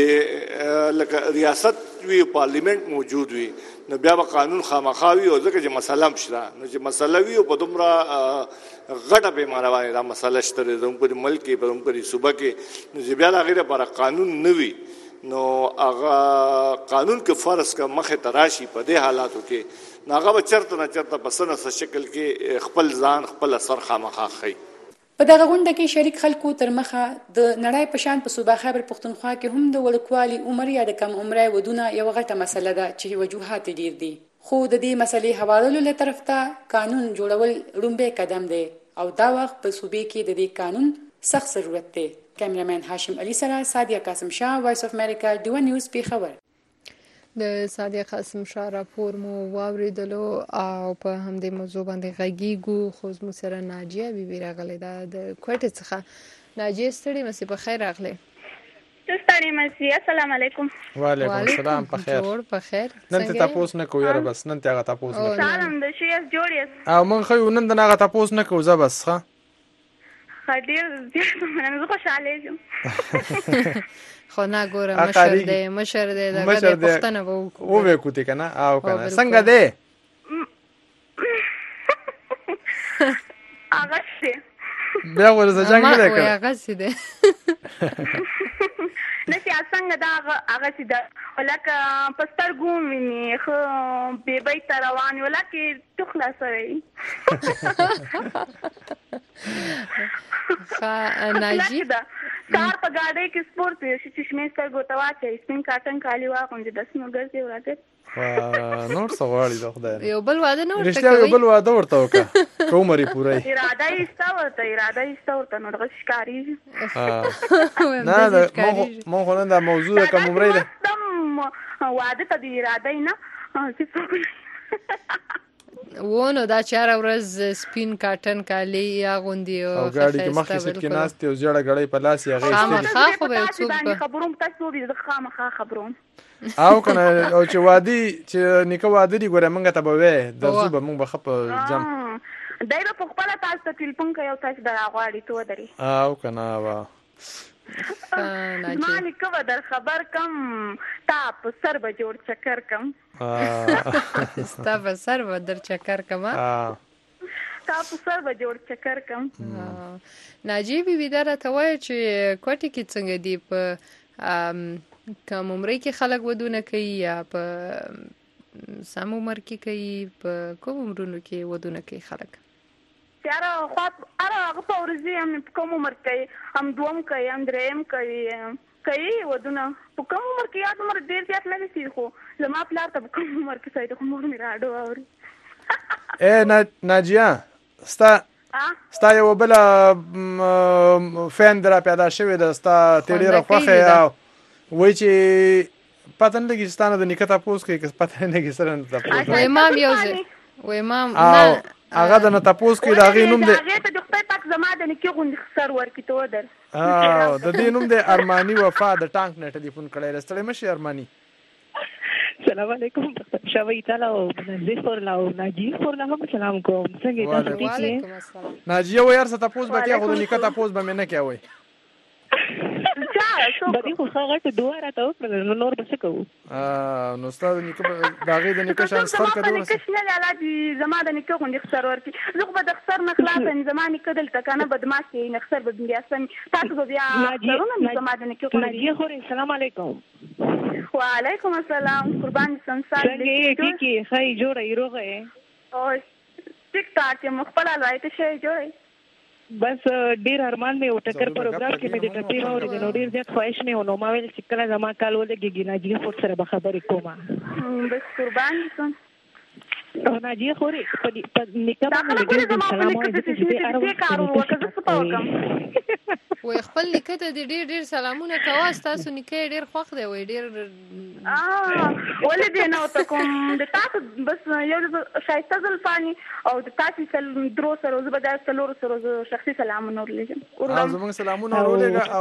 لکه ریاست وی پارلیمنت موجود وي نو بیا به قانون خامخاوي او ځکه چې مسله مشره نو چې مسله وی او په دومره غټه پیمانه باندې دا مسله شته زموږ په ملک کې په موږ صوبه کې نو چې بیا هغه لپاره قانون نه وي نو هغه قانون کې فرض کا مخه تراشي په دې حالاتو کې هغه به چرته نه چرته په سنه شکل کې خپل ځان خپل اثر خامخا خي. په دغه غونډه کې شریک خلکو تر مخه د نړۍ په شان په صوبه خیبر پښتونخوا کې هم د وړوکوالي عمر یا د کم عمره ودونه یو غټه مسله ده چې وجوهات ډیر دي خو د دې مسلې حوالولو له طرف ته قانون جوړول لومبه قدم دی او دا وخت په صوبې کې د دې قانون سخت ضرورت دی. کیمرامین هاشم علي سره سادیا قاسم شاه وایس اف امریکا ډیو نیوز پیښور. د سادیا قاسم شاه راپور مو واوریدلو او په همدې موضوع باندې غږیږو خو زموږ سره ناجیه بیبي راغلې ده د کوټې څخه. ناجیه ستړي مسې په خیر راغلې. ستړي مسې السلام علیکم. وعلیکم السلام په خیر. جوړ په خیر. نن ته تاسو نه کوی را بس نن ته هغه تاسو نه. سلام د شیخ جوړیس. او مونږ خو نن د هغه تاسو نه کوو زه بس ښه. خدای دې زه خوشاله یم. خو نه ګوره مشر دی مشر دی دغه د پښتنه وو او به کوتي کنه او کنه څنګه دی هغه څه بیا ورته څنګه دی کنه هغه څه دی نسی څنګه دا هغه څه دی ولکه پستر ګوم ویني خو به به روان ولکه ټخلا سره خا ناجی کار په گاډي کې سپورت شي چې شمې ستر ګوتوا چې سپین کاټن کالی واغون چې داس نو ګرځي وراته نور څه غواړي د خدای یو بل واده نور څه کوي یو بل واده ورته وکړه کومري پوره اراده یې ستورته اراده یې ستورته نو دغه ښکاری نه مو خو نن دا موضوع کوم عمرې ده واده ته دی اراده نه چې وونو دا چار ورځ سپین کاټن کالی یا غوندي او غاړي کې مخکې سټ کې ناست یو ځړه غړې په لاس یې غېستې خامخا خو به څوک خبروم تاسو دې خامخا خبروم او کنه او چې وادي چې نیکه وادي دی ګوره مونږ ته به وې د زوب مونږ به خپ جام دای په خپل تاسو ته ټلیفون کوي او تاسو دا غواړي ته ودرې او کنه وا زما نیکه به در خبر کم تا په سر به جوړ چکر کم ستا په سر به در چکر کم تا په سر به جوړ چکر کم ناجیه بیبي دا راته وایه چې کوټې کې څنګه دي په کم عمرۍ کې خلک ودونه کوي یا په سم عمر کې کوي په کوم عمرونو کې ودونه کوي خلک یاره خو هغه په ورځې هم په کوم عمر کوي هم دوم کوي هم درېیم کوي کوي ودونه په کوم عمر کې یاد عمر ډېر زیات نه دي خو زما پلار ته په کوم عمر کې سوی د خو مور مې راډو اوري ای ناجیه ستا ستا یو بله فین در پیدا شوې ده ستا ته ډېره خوښه وایي چې پته نه لګي چې ستا نه د نیکه تپوس کوي که پته نه لګي سره نه تپوس وایي امام یو ځای وایي امام نه هغه د نه تپوس کوي د هغې نوم دی هغې ته د خدای پاک زما د نیکې غوندې سر ورکړي ته ودر د دې نوم دی ارماني وفا د ټانک نه ټلیفون کړی دی ستړی مه شي ارماني سلام علیکم شوی تعالی او نازیه خورلا او ناجیه خورلا هم سلام کوم څنګه تاسو ټیک یې ناجیه وایي هر څه تپوس به کوي خو د نیکه تپوس به مې نه کوي بری خو هغه ته دوه راته وکړل نو نور به څه کوو نو ستا د نیکه د هغې د نیکه شان ستر که زما نیکه شنه دی الله دې زما د نیکه غوندې خسر ورکړي زه خو به د خسر نه خلاصه یم زما نیکه دلته که نه بدماش یې نه خسر به بیا سم تاسو به بیا خسرونه مې زما د نیکه غوندې ناجیه خورې سلام علیکم وعلیکم السلام قربان سنسار څنګه یې ټیک یې ښه یې جوړه یې روغه یې ټیک ټاک یم خپله لوی ته ښه یې جوړه بس ډیر ارمان مې او ټکر پروګرام کې مې د ټپې واورېد نو ډیر زیات خواهش مې و نو ما ویل چې کله زما کال ولګېږي ناجیه خور سره به خبرې کومه بس قربان شم او ناجیه خورې په نیکه باندې ډېر سلام وایي ځکه چې دې هر وخت وایي خپل نیکه ته دې ډېر ډېر سلامونه کوه ستاسو نیکه یې ډېر خوښ دی وایي ډېر ولې دې نه ورته کوم د تاسو بس یو ښایسته زلفانې او د تاسو درو سره زه به دا څلورو سره زه شخصي سلامونه ورلېږم زموږ سلامونه ورولېږه او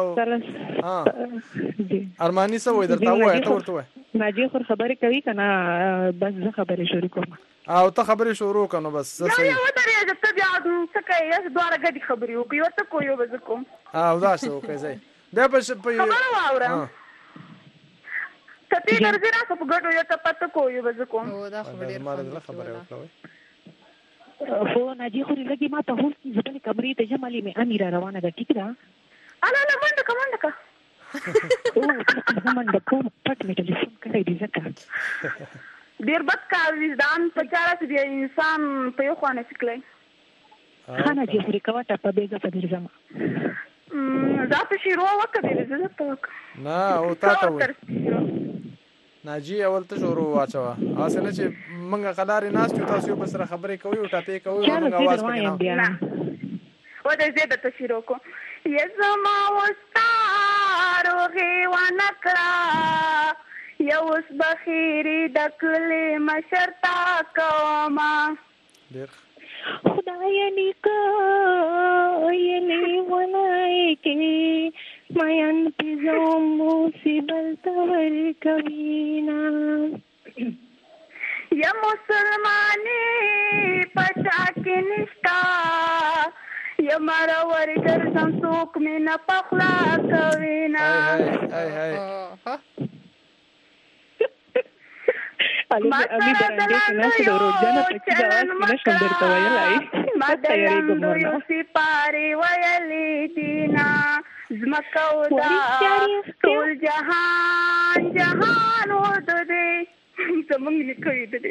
ارماني څه وایي درته ووایه ته ورته وایه ناجیه خور خبرې کوي که نه بس زه خبرې شروع کوم او ته خبرې شروع که نو بس یو یو ودرېږه ته بیا څه کوې یاسې دواړه ګډې خبرې وکړو یو ته کوو یو به زه کوم او داسې وکړئ ځئ بیا په خبره واوره ته پې درځې راسه په ګډو یو ته پته کوو یو به زه کوم خو ناجیه خورې لږې ما ته هوس زه بلې کمرې ته ځم هلې مې امي را روانه ده ټیک ده اله اله منډه که منډه که زه منډه کوم پټ مې ټلیفون کړی دی ځکه ډېر بد کار وي ځان په چا راسې بیا انسان په یو خوا نشي تللی ښه ناجیه خورې کوه ټپه بې زه په درځم دا په شروع وکړه بې زه درته وکړه نه او تا ته وایي ناجیه اول ته شروع واچوه هسې نه چې موږ قلارې ناست یو تاسو یو بل سره خبرې کوئ او ټاپې کوئ او موږ اواز پکې نه ودې زه درته شروع کوم یې زما وستا روغې ونه کړه یو اوس بخیرې د کلي مشر تا کومه خدای نیکه یې لیونی کې مین پیزو مصیبت ورکوینا یا مسلمانی پچا کې نشتا یا مارا ورګر سم څوک مې نه پخلا کوینا امي برانډې کې نه څه روزانه پکې دا نشم درته ویلای مدلم یو سپاره ویلې دینا زمکه او دا ټول جهان جهان ود دې زمونږ لیکوي دې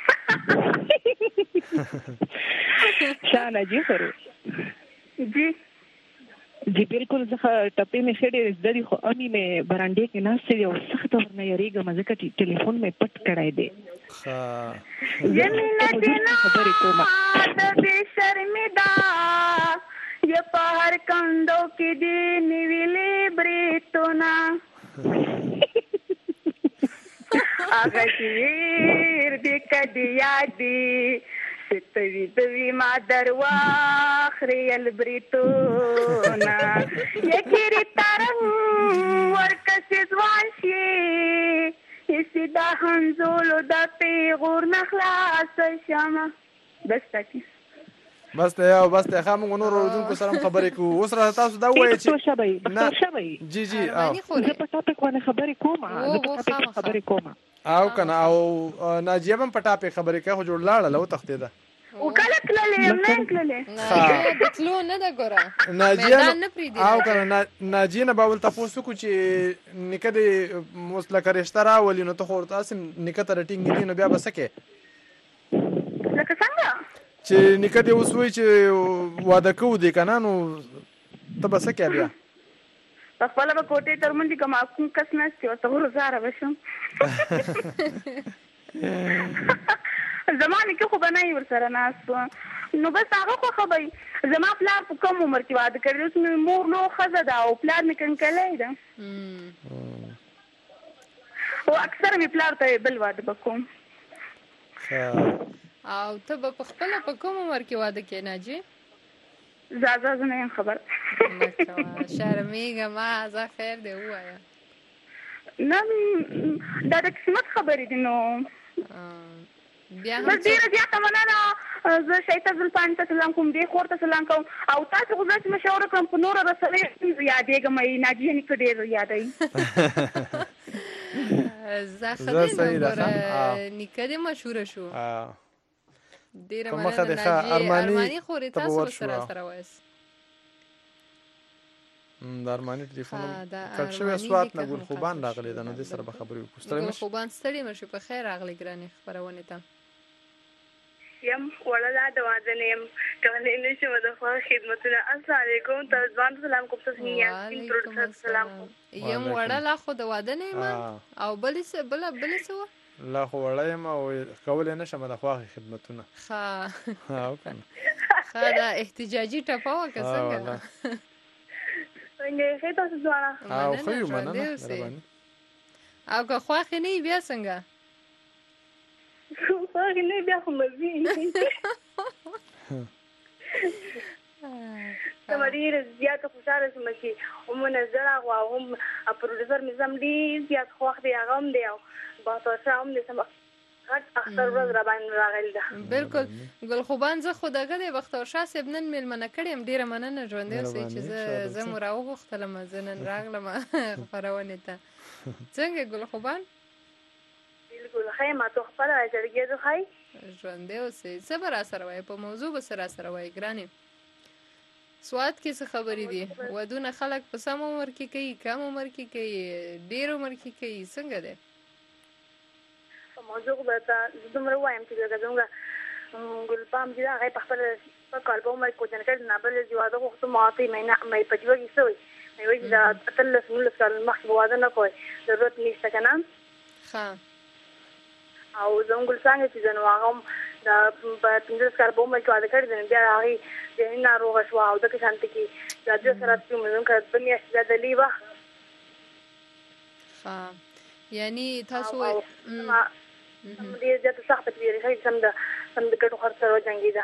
شانه جی خورو جی جی بالکل زه ټپې مې ښه ډېرې زده دي خو امي مې برانډې کې ناستې وي او سخت ورنه یېرېږم ځکه چې ټلیفون مې پټ کړی دی یمینه دینا د بې شرمې ده یا په هر کندو کې دې نیولې بریتونه هغه شعر دې کدې یاد دي ستوي دوی ما درواخري البریتونا یکری ترنګ ورکسې ځوان شي هیڅ دا هنزولو د پیغور نخلاص شمه بس تاکي بس ته یو بس ته خامو نور اوردونکو سره خبرې کوو. اوس را تاسو دا وایي چې نه جی جی او زه په ټاپک باندې خبرې کوم زه په ټاپک خبرې کوم او کنه او ناجیه هم په ټاپک خبرې کوي خو جوړ لاړه لو تختیده او کله کله نه کله نه بتلو نه دا ګوره ناجیه او کنه ناجیه نه باول تاسو کو چې نکده مسلک رشتہ راولي نو ته خو تاسو نکته رټینګ نه بیا بسکه لکه څنګه چې نکده اوس وای چې واده کوو دي کنه نو ته بسکه بیا په خپل به کوټه تر منځ کوم کوم کس نه چې وته ورزاره وشم زمانه کې خو بنای ور سره ناس نو بس هغه خو خبري زما پلار په کوم عمر کې واده کړی اوس مې مور نو خزه دا او پلار مې کنکلای دا او اکثر مې پلار ته بل واده وکوم او ته په خپل په کوم عمر کې واده کې ناجي زازا نه خبر شرمېږه ما زه خیر دی وایا نه دا د قسمت خبرې دي نو بیا هم ډیره زیاته مننه زه شیطه زلفان ته سلام کوم دی خور ته سلام کوم او تاسو خو ځکه مشوره کوم په نور رسوي یادېږم ای ناجیه نیکه ډېر یادای زه خدای نو نیکه دې مشهور شو ډیره مننه ناجیه ارمانی خورې تاسو سره سره وایس د ارمانی ټلیفون کټ شوی سوات نه ګل خوبان راغلی دا نو د سره به خبرې وکړو ستړي مشه خوبان ستړي مشه په خیر راغلی ګرانې خبرونه ته یم وړلا د واده نیم کله نشم د خو خدمتونه السلام علیکم تاسو باندې سلام کوم تاسو نه پروډوسر سلام یم وړلا خو د واده نیم او بل څه بل بل څه لا خو وړایم او کول نه شم د خو خدمتونه ها ها کنه خا دا احتجاجي ټپاو که څنګه څنګه خې تاسو ځوانه او خو یو مننه او که خواخې نه بیا څنګه خواخې نه بیا خو مزي زما ډېره زیاته خوشحاله شوم چې ومنه زړه غوا هم پروډوسر مې زم ډېر زیات خوښ دی هغه هم دی او بهتر هم دی سم اختر ورځ را باندې راغلی ده بالکل ګل خوبان زه خو دغه د بختور شاه صاحب نن میلمنه کړم ډیره مننه ژوندې اوسئ چې زه زه مو راوغوښتلم زه نن راغلم خپرونې ته څنګه ګل خوبان بالکل ښه ما ته خپله راجرګې زه ښایي ژوندې اوسئ څه به راسره وایې په موضوع به څه راسره وایې ګرانې سوات کې څه خبرې دي ودونه خلک په سم عمر کې کوي کم عمر کې کوي ډېر عمر کې کوي څنګه دی موضوع به زه دومره وایم چې لکه زموږ ګلپام چې هغه په خپل په کال په عمر کې جنکړ نه بل چې واده غوښتو ماته مې نه مې په جوړ کې سوې مې وایي چې دا اتلس نولس کال مخکې واده نه کوي ضرورت نشته که نه ښه او زموږ ګل څانګه چې نو هغه هم د په پنځلس کال په عمر کې واده کړی دی بیا هغې ذهني ناروغه شوه او دغه شانتې کې د دوی سره زموږ دوه میاشتې زیاتلې وه ښه یعنی تاسو ډېر زیاته سخته تجربه ښایي سم د سم د ګټو خرڅ سره وجنګېده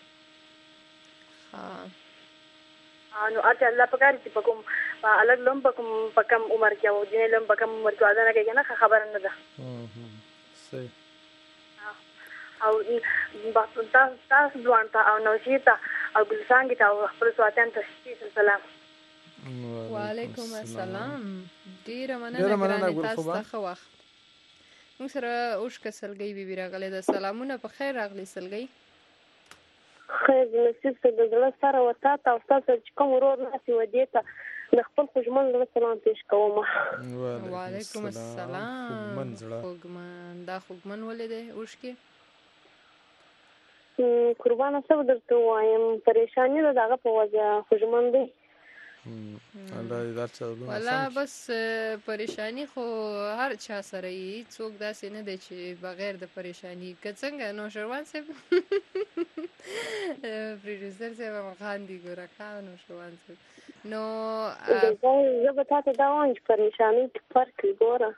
نو اچھا الله پکار چې په کوم الګ لم په کوم په کم عمر کې او جنې لم په کم عمر کې واده نه کوي نه خبره نه ده صحیح او تاسو تاسو ځوان ته او نوشیتا او ګلڅانګې ته او خپل سواتیان ته سلام وعلیکم السلام ډیره مننه تاسو ته ښه وخت موږ سره اوښکه سلګۍ بیبي راغلی ده سلامونه په خیر راغلی سلګۍ خیر نصیب ته د زړه سره ورته ته او ستاسو چې کوم ورور ناستې و دې ته د خپل خوږمن زړه سلام پیش کوم وعلیکم السلام خوږمن دا خوږمن ولې دی اوښکې قربانه څه به درته ووایم پریشاني ده د هغه په وجه خوږمن دی والا بس پریشانی خو هر چا سره یي څوک داسې نه دی چې بغیر د پریشانی که څنګه نو شروان صاحب پروډوسر صاحب هم خاندي ګوره ښه نو شروان صاحب نو زه به تاته دا وایم چې پریشاني کې فرق وي ګوره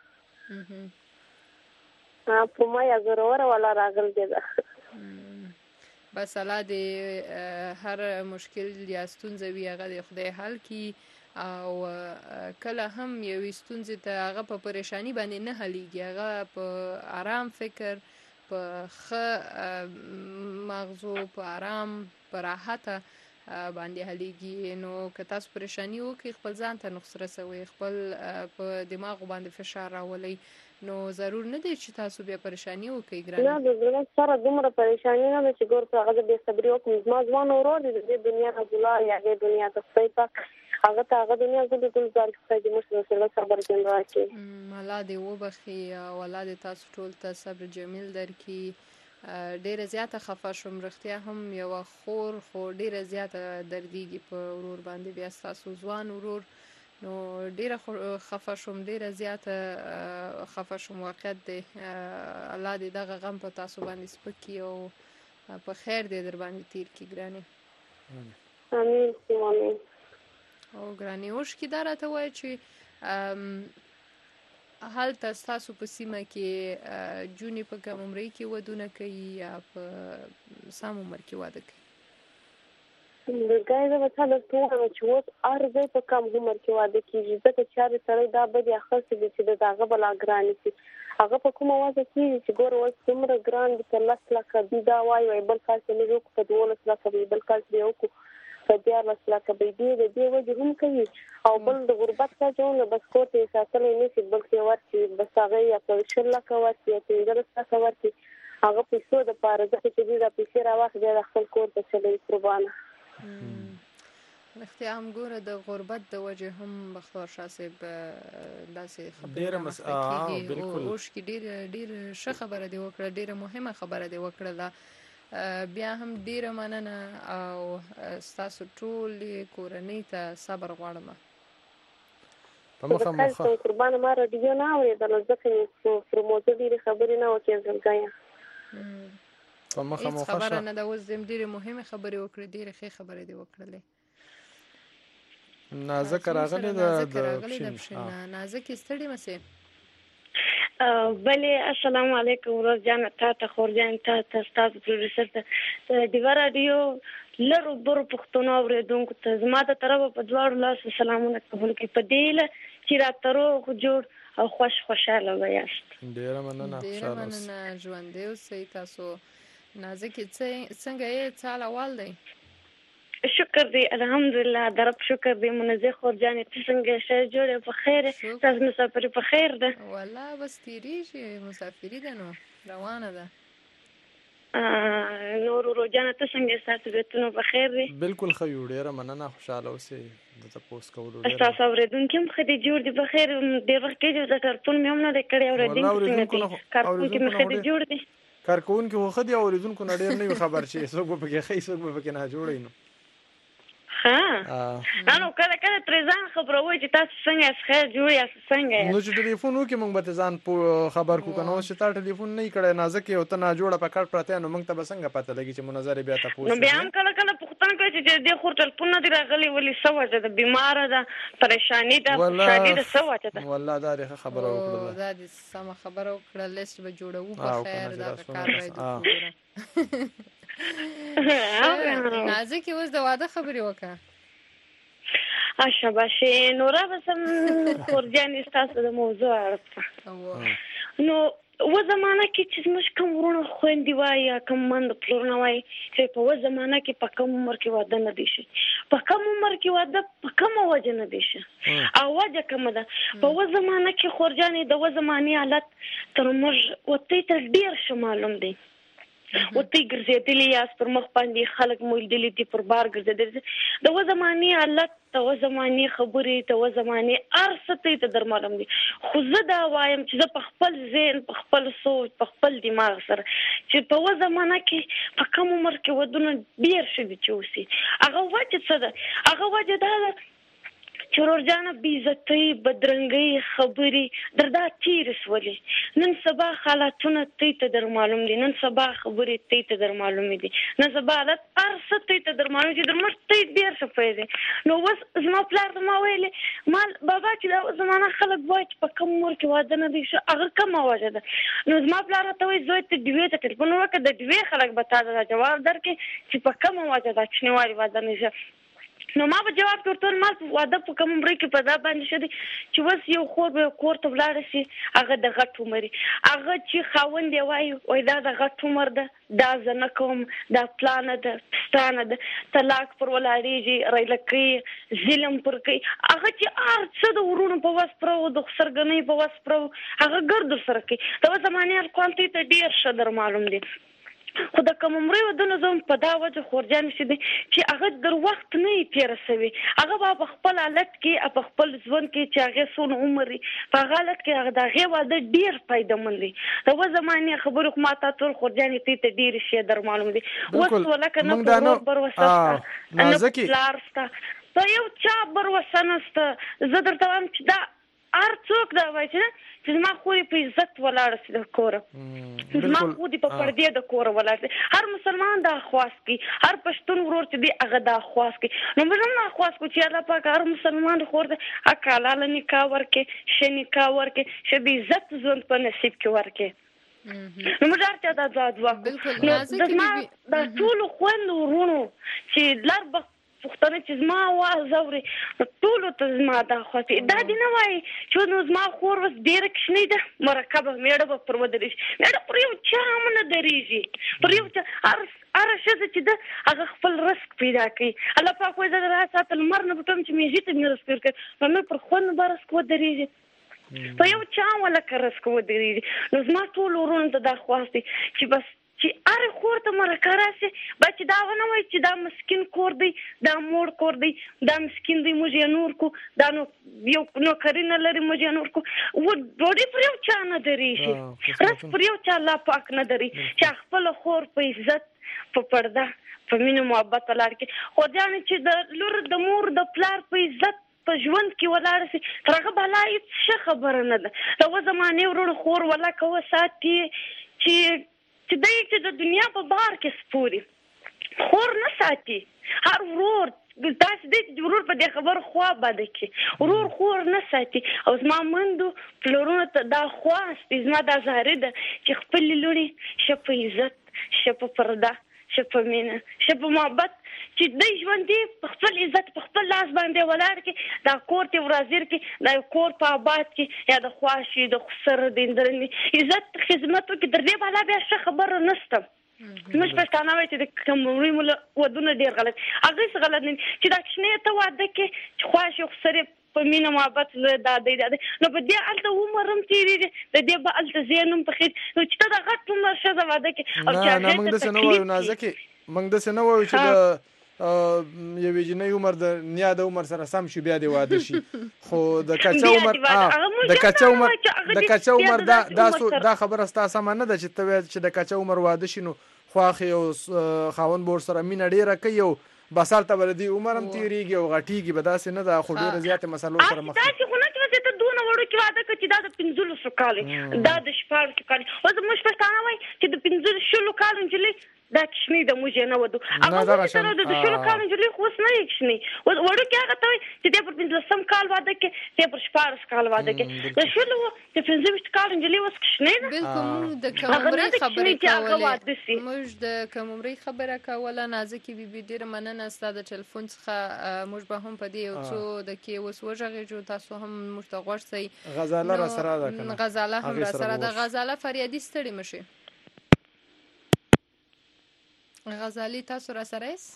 په ما یا ضروره والا راغلی ده بس الله دې هر مشکل یا ستونزه وي هغه د خدای حل کړي او کله هم یوې ستونزې ته هغه په پریشانی باندې نه حلیږي هغه په آرام فکر په ښه مغزو په آرام په راحته باندې حلیږي. نو که تاسو پریشانی وکړئ خپل ځان ته نقص رسوي، خپل په دماغ باندې فشار راولئ، نو ضرور نه دی چې تاسو بیا پریشانی وکړئ ګرانه. نه د زړه سره دومره پریشانی نه ده چې ګور په هغه د بې صبري وکړم. زما ځوان ورور دی د دې دنیا نه ګلار یا دې دنیا ته خدای پاک هغه ته هغه دنیا زه د ګل زار خدای دې موږ سره صبر جن راکړي. الله دې وبخي او الله دې تاسو ټول ته صبر جمیل درکړي. ډیره زیاته خفه شوم، رښتیا هم یو خور خو ډیره زیاته دردیږي په ورور باندې، بیا تاسو ځوان ورور، نو ډیره خفه شوم، ډیره زیاته خفه شوم. واقعیت دی الله دې دغه غم په تاسو باندې سپکي او په خیر دې در باندې تیر کړي ګرانې. امین امین. او ګرانې اوښکې دا راته وایي چې هلته ستاسو په سیمه کې جونې په کم عمرۍ کې ودونه کوي یا په سم عمر کې واده کوي؟ ګای زه به تا درته ووایم چې اوس هر ځای په کم عمر کې واده کېږي، ځکه چې هر سړی دا بدې اخیستې دي چې د هغه به لا ګرانې شي. هغه په کومه وجه کېږي چې ګوره اوس دومره ګران دي، په لس لکه دي دا وایي وایي بل کال چې موږ وکړو په دولس لکه به بل کال چې وکړو په دیارلس لکه به دې د دې وجې هم کوي. او بل د غربت کچه هم بس کور ته یې ساتلی نه شي، بلکې یې ورکړي بس هغه یا په شل لکه ورکړي یا پنځلس لکه ورکړي هغه پیسو دپاره، ځکه چې دوی دا پیسې راواخلي بیا د خپل کور ته چلوي قربانه. رښتیا هم ګوره د غربت د وجې هم بختیار شاه صاحب داسې خبرې رامخته کېږي. اوښکې ډېره ډېره ښه خبره دې وکړه، ډېره مهمه خبره دې وکړله. بیا هم ډیره مننه او ستاسو ټولې کورنۍ ته صبر غواړم. په مخه مخه قربانه ما راډیو نه اورېدله، ځکه مې پر موضوع ډېرې خبرې نه وکړې زلګیه. په مخه مخه هېڅ خبره نه ده، اوس دې ډېرې مهمې خبرې وکړې، ډېرې ښې خبرې دې وکړلې. نازکه راغلې ده د پښین. نازکې ستړې مه سې. بله السلام علیکم ورور جان، تا ته خور جان، تا ته ستاسو پروډوسر ته ډیوه راډیو لرو برو پښتنو اورېدونکو ته زما د طرفه په دواړو لاسو سلامونه قبول کړي، په دې هیله چې راته روغ جوړ او خوش خوشحاله به یاست. ډېره مننه. ډېره مننه، ژوندی اوسئ تاسو. نازکې څنګه یې، څه حال دی؟ شکر دی الحمدلله، د رب شکر دی. منزه خور جانې ته څنګه ښه جوړې په خیر، تاسو مسافري په خیر ده؟ والله بس تېرېږي، مسافري ده نو روانه ده. نور ورور جانه ته څنګه ستاسو بیتونه په خیر دي؟ بالکل ښه یو، ډېره مننه، خوشحاله اوسئ. د تپوس کولو ستاسو اورېدونکي هم ښه دي، جوړ دي په خیر. ډېر وخت کېږي د ټلیفون مې هم نه دی کړی. اورېدونکي څنګه دي؟ کارکوونکي مې ښه دي، جوړ دي؟ کارکوونکي خو ښه دي، اورېدونکو نه ډېر نه وي خبر چې څوک به پکې ښه وي څوک به پکې ناجوړه وي. نو ها نو کله کله ترې ځان خبروي چې تاسو څنګه یاست، ښه جوړ یاست، څنګه یاست؟ نو چې ټلیفون وکړې موږ به ته ځان خبر کړو، که نه اوس چې تا ټلیفون نه یې کړی نازکې او ته ناجوړه په کټ پرته نو موږ ته به څنګه پته لګي چې منظر یې بیا تپوس. نو بیا هم کله کله پوښتنه کوي چې دې خور ټلیفون نه دی راغلی، ولې څه وجه ده؟ بیماره ده، پریشاني ده، خوشحالي ده، څه وجه ده؟ والله دا دې ښه خبره وکړله، دا دې سمه خبره وکړه. لیست به جوړوو په خیر، دغه کار باید وکړو. نازکې اوس د واده خبرې وکړه. شاباشې نوره بسم خور جانې ستاسو د موضوع اړه نو و زمانه کې چې زموږ کوم ورونه خویندې وایي یا کوم مند پلرونه وایي چې په و زمانه کې په کم عمر کې واده نه دی شي، په کم عمر کې واده په کومه وجه نه دی شي او وجه کومه ده؟ په و زمانه کې خور جانې د و زمانې حالت تر موږ وتی تر ډېر ښه معلوم دی. وتی ګرځېدلي یاست، پر مخ باندې خلک مو لیدلي دي، پر بار ګرځېدلي. د و زمانې حالت، د و زمانې خبرې، د و زمانې هر څه ته در معلوم دي. خو زه دا وایم چې زه په خپل ذهن، په خپل سوچ، په خپل دماغ سره چې په و زمانه کې په کم عمر کې ودونه ډېر ښه دي چې وسي. هغه وجه څه ده؟ هغه وجه دا ده چې ورور جانه بې عزتۍ، بدرنګۍ خبرې در دا تېرې شولې. نن سبا حالتونه تی ته در معلوم دي، نن سبا خبرې تی ته در معلومې دي، نن سبا حالت هر څه تی ته در معلوم دي، در موږ تی ډېر ښه پوهېږي. نو اوس زما پلار ته ما ویلې ما بابا چې دا زمانه خلک وایي چې په کم عمر کې واده نه دی ښه، هغه کومه وجه ده؟ نو زما پلار راته وایي زوی ته ډیوې ته ټلیفون وکړه، د ډیوې خلک به تا ته دا جواب درکړي چې په کومه وجه ده کوچنیوالي واده نه ښه. نو ما به جواب ورته مال واده په کوم عمر کې په دا باندې شدي چې وس یو خور به کور ته ولاړ شي هغه د غټ عمر هغه چې خاوند دی وای وای دا د غټ عمر ده دا زنه کوم دا پلان ده ستانه ده طلاق پر ولاړېږي رایلکې ظلم پر کوي هغه چې ار څه د ورونو په واس پرو د خسرګنۍ په واس پرو هغه ګرد سره کوي دا زمانه الکوانټي ته ډیر شدر معلوم دي خو د کوم عمر ودونه زم په دا وجه خورجان شي دي چې هغه در وخت نه تیر سوي هغه په خپل حالت کې په خپل ځوان کې چې هغه سون عمر په حالت کې هغه دغه واده ډیر فائدمن دي دا زمانه خبرو ما ته تر خورجان ته ډیر شي در معلوم دي وس ولکه نه پر وسه نازکی لارستا ته یو چا بر وسنست زه درته وایم چې دا ار څوک دا وایي چې ما خو په عزت ولاړ سي د کور ما خو دې په پردې د کور ولاړ سي هر مسلمان دا خواست کی هر پښتون ورور چې دی هغه دا خواست کی نو موږ نه خواست کو چې الله پاک هر مسلمان خور دې اکاله نکاح ورکه ش نکاح ورکه ش به عزت ژوند په نصیب کې ورکه نو موږ ارته دا ځادوا بالکل نازک دا ټول خوند ورونو چې لار پښتنه چې زما आवाज اوري ټول ته زما دا خوتي دا دی نه وای چې نو زما خور وس ډیر کښنی ده مرکبه میړه به پر ودرېش میړه پر یو چا نه درېږي پر یو چا ار ار شته چې دا هغه خپل رزق پیدا کوي الله پاک وایي دا راځه تل مرنه په تم چې میږي ته مې رزق ورکړي نو پر خون برس کو درېږي په یو چا ولا کرس کو درېږي نو زما ټول ورونه ته دا خواسته چې بس چې اره خور ته مرکه راسي بچ دا ونه وای چې دا مسکین کور دی دا مور کور دی دا مسکین دی موږ یې نور کو دا نو یو نو کرینه لري موږ یې نور کو و ډوډۍ پر یو چا نه درېږي راس پر یو چا الله پاک نه دري چې خپل خور په عزت په پرده په مینه محبت لار کې خو ځان چې د لور د مور د پلار په عزت په ژوند کې ولاړ شي ترغه بلای څه خبره نه ده دا زمانه ورور خور ولا کوه ساتي چې چې دای چې د دنیا په بار کې سپوري خور نه ساتي هر ورور تاسو دې ورور په دې خبر خوا بده کې ورور خور نه ساتي او زما مندو فلورونه ته دا خواست زما دا زهره ده چې خپل لوري شپه عزت شپه پرده شپه مینه شپه محبت چې د ژوند په خپل عزت په خپل لاس باندې ولاړ کې دا کور ته ورازیر کې دا کور په آباد کې یا د خواشي د خسر د اندرني عزت خدمت کې در دې بالا بیا څه خبره نشته موږ پښتانه وایي چې د کومري مل ودونه ډیر غلط هغه څه غلط نه چې دا کښنه ته واده کې چې خواشي خسر په مینه محبت دا دی دا نو په دې الته عمرم تیریږي د دې په الته زینم په خیر نو چې دا غټ عمر شته واده کې او چې نه موږ د سنوي نازکي موږ د سنوي چې د یوې جنې عمر د نیا د عمر سره سم شي بیا دی واده شي خو د کچا عمر د کچا عمر د کچا عمر دا دا خبره ستاسو نه ده چې ته چې د کچا عمر واده شي نو خواخي او خاون بور سره مين ډیره کوي او بسال ته ولدي عمر هم تیریږي او غټیږي به داسې نه ده خو ډیره زیاته مسلو سره مخ تاسو خو نه چې ته دونه وړو کې واده کوي دا د پنځلس کال دا د شپږ کال او زه مش پښتانه وای چې د پنځلس شلو کال انجلې دا کښنی د موږ نه ودو هغه سره د شلو کال انجلې خو نه کښنی وړو کې هغه ته چې د پر پنځلسم کال واده کې د پر شپږ کال واده کې د شلو د پنځلس کال انجلې وس کښنی نه بالکل د کومري خبرې کوله موږ د کومري خبره کوله نازکي بيبي ډیر مننه ستاسو ټلیفون څخه موږ به هم په دې یو څو د کې وس وژغې جو تاسو هم مشتغور سي غزاله را سره ده کنه غزاله هم را سره ده غزاله فریادي ستړي مشي غزالی تاسو را سره ایس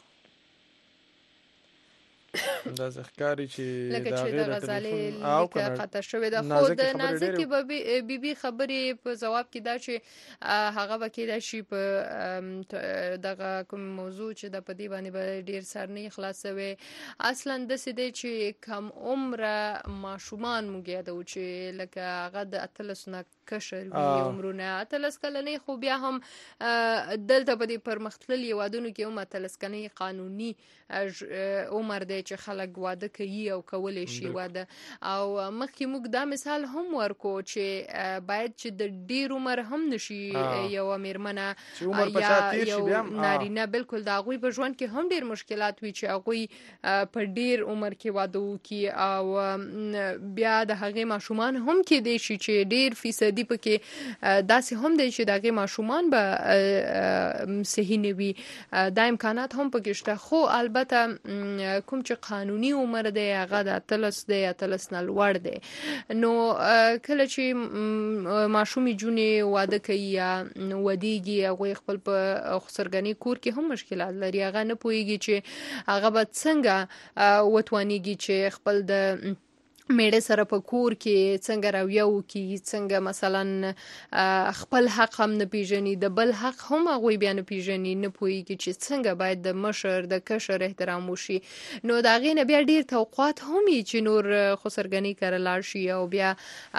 دا ځخکاری چې دا غیر غزالی لیکه قطع شوې ده خو د نازکي بي بي خبرې په جواب کې دا چې هغه وکړي دا شي په دغه کوم موضوع چې د پدی باندې به ډیر سرنی خلاصوي اصلا د سده چې کم عمره ماشومان موږ یادو چې لکه هغه د اتلس نه کشر وي عمرونه اتلس کلنې خو بیا هم دلته په دې پرمختللي وادونو کې هم اتلس کلنې قانوني عمر دی چې خلک واده کوي او کولای شي واده او مخکې موږ دا مثال هم ورکو چې باید چې د ډیر عمر هم نشي یو میرمنه یا یو نارینه بالکل دا غوي په ژوند کې هم ډیر مشکلات وي چې هغه په ډیر عمر کې واده وکي او بیا د هغه ماشومان هم کې دي چې ډیر فیصد ابدي پکې داسې هم دی چې دغه ماشومان به صحیح نه وي دا امکانات هم پکې شته خو البته کوم چې قانوني عمر دی هغه د اتلس دی اتلس نه لوړ دی نو کله چې ماشومې جونې واده کوي یا ودیږي هغوی خپل په خسرګنۍ کور کې هم مشکلات لري هغه نه پوهیږي چې هغه به څنګه وتوانیږي چې خپل د میړه سره په کور کې څنګه راویو کې څنګه مثلا خپل حق هم نه پیژني د بل حق هم هغوی بیا نه پیژني نه پوهیږي چې څنګه باید د مشر د کشر احترام وشي نو د هغې نه بیا ډېر توقعات هم وي چې نور خسرګنۍ کره لاړ شي او بیا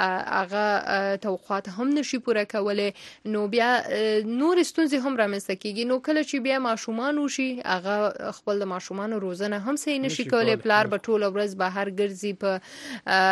هغه توقعات هم نشي پوره کولی نو بیا نور ستونزې هم رامنځته کېږي نو کله چې بیا ماشومان وشي هغه خپل د ماشومانو روزنه هم صحیح نشي کولی پلار به ټوله ورځ بهر ګرځي په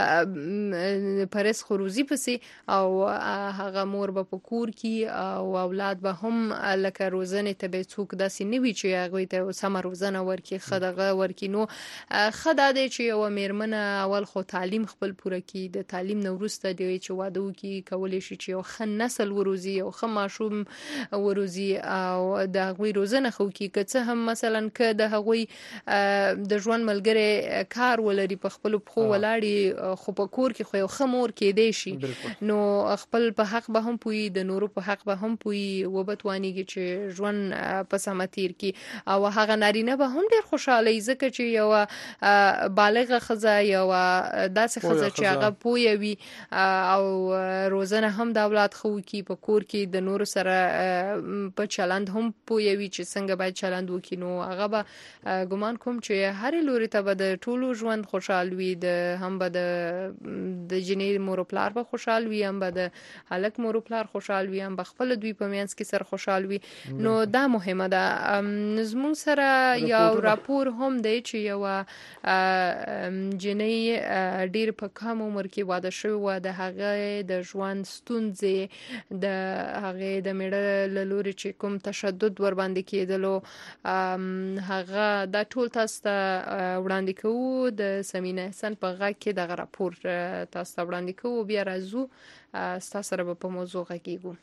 پرس خروزی پسې او هغه مور به په کور کې او اولاد به هم لکه روزنې ته به څوک داسې نه وي چې هغوی ته سمه روزنه ورکړي ښه دغه ورکړي نو ښه دا دی چې یوه میرمنه اول خو تعلیم خپل پوره کړي د تعلیم نه وروسته دی چې واده وکړي کولی شي چې یو ښه نسل وروزي یو ښه ماشوم وروزي او د هغوی روزنه ښه وکړي که څه هم مثلا که د هغوی د ژوند ملګری کار ولري په خپلو پښو ولاړ خو په کور کې خو یو ښه مور کېدی شي نو خپل په حق به هم پوي د نورو په حق به هم پوي وبه توانیږي چې ژوند په سمه تیر کړي او هغه نارینه به هم ډېر خوشحاله وي ځکه چې یوه بالغه ښځه یوه داسې ښځه چې هغه پویه وي او روزنه هم د اولاد ښه وکړي په کور کې د نورو سره په چلند هم پویه وي چې څنګه باید چلند وکړي نو هغه به ګمان کوم چې هرې لوري ته به د ټولو ژوند خوشحال وي د هم به د د جنې مور و پلار به خوشحال وي هم به د هلک مور و پلار خوشحال وي هم به خپل دوی په منځ کې سره خوشحال وي نو دا مهمه ده زموږ سره یو راپور هم دی چې یوه جنۍ ډېر په کم عمر کې واده شوې وه د هغې د ژوند ستونزې د هغې د میړه له لورې چې کوم تشدد ورباندې کېدلو هغه دا ټول تاسو ته وړاندې کوو د سمینه احسان په غږ کې دغه راپور تاسو ته وړاندې کوو بیا راځو ستاسو سره به په موضوع غږیږو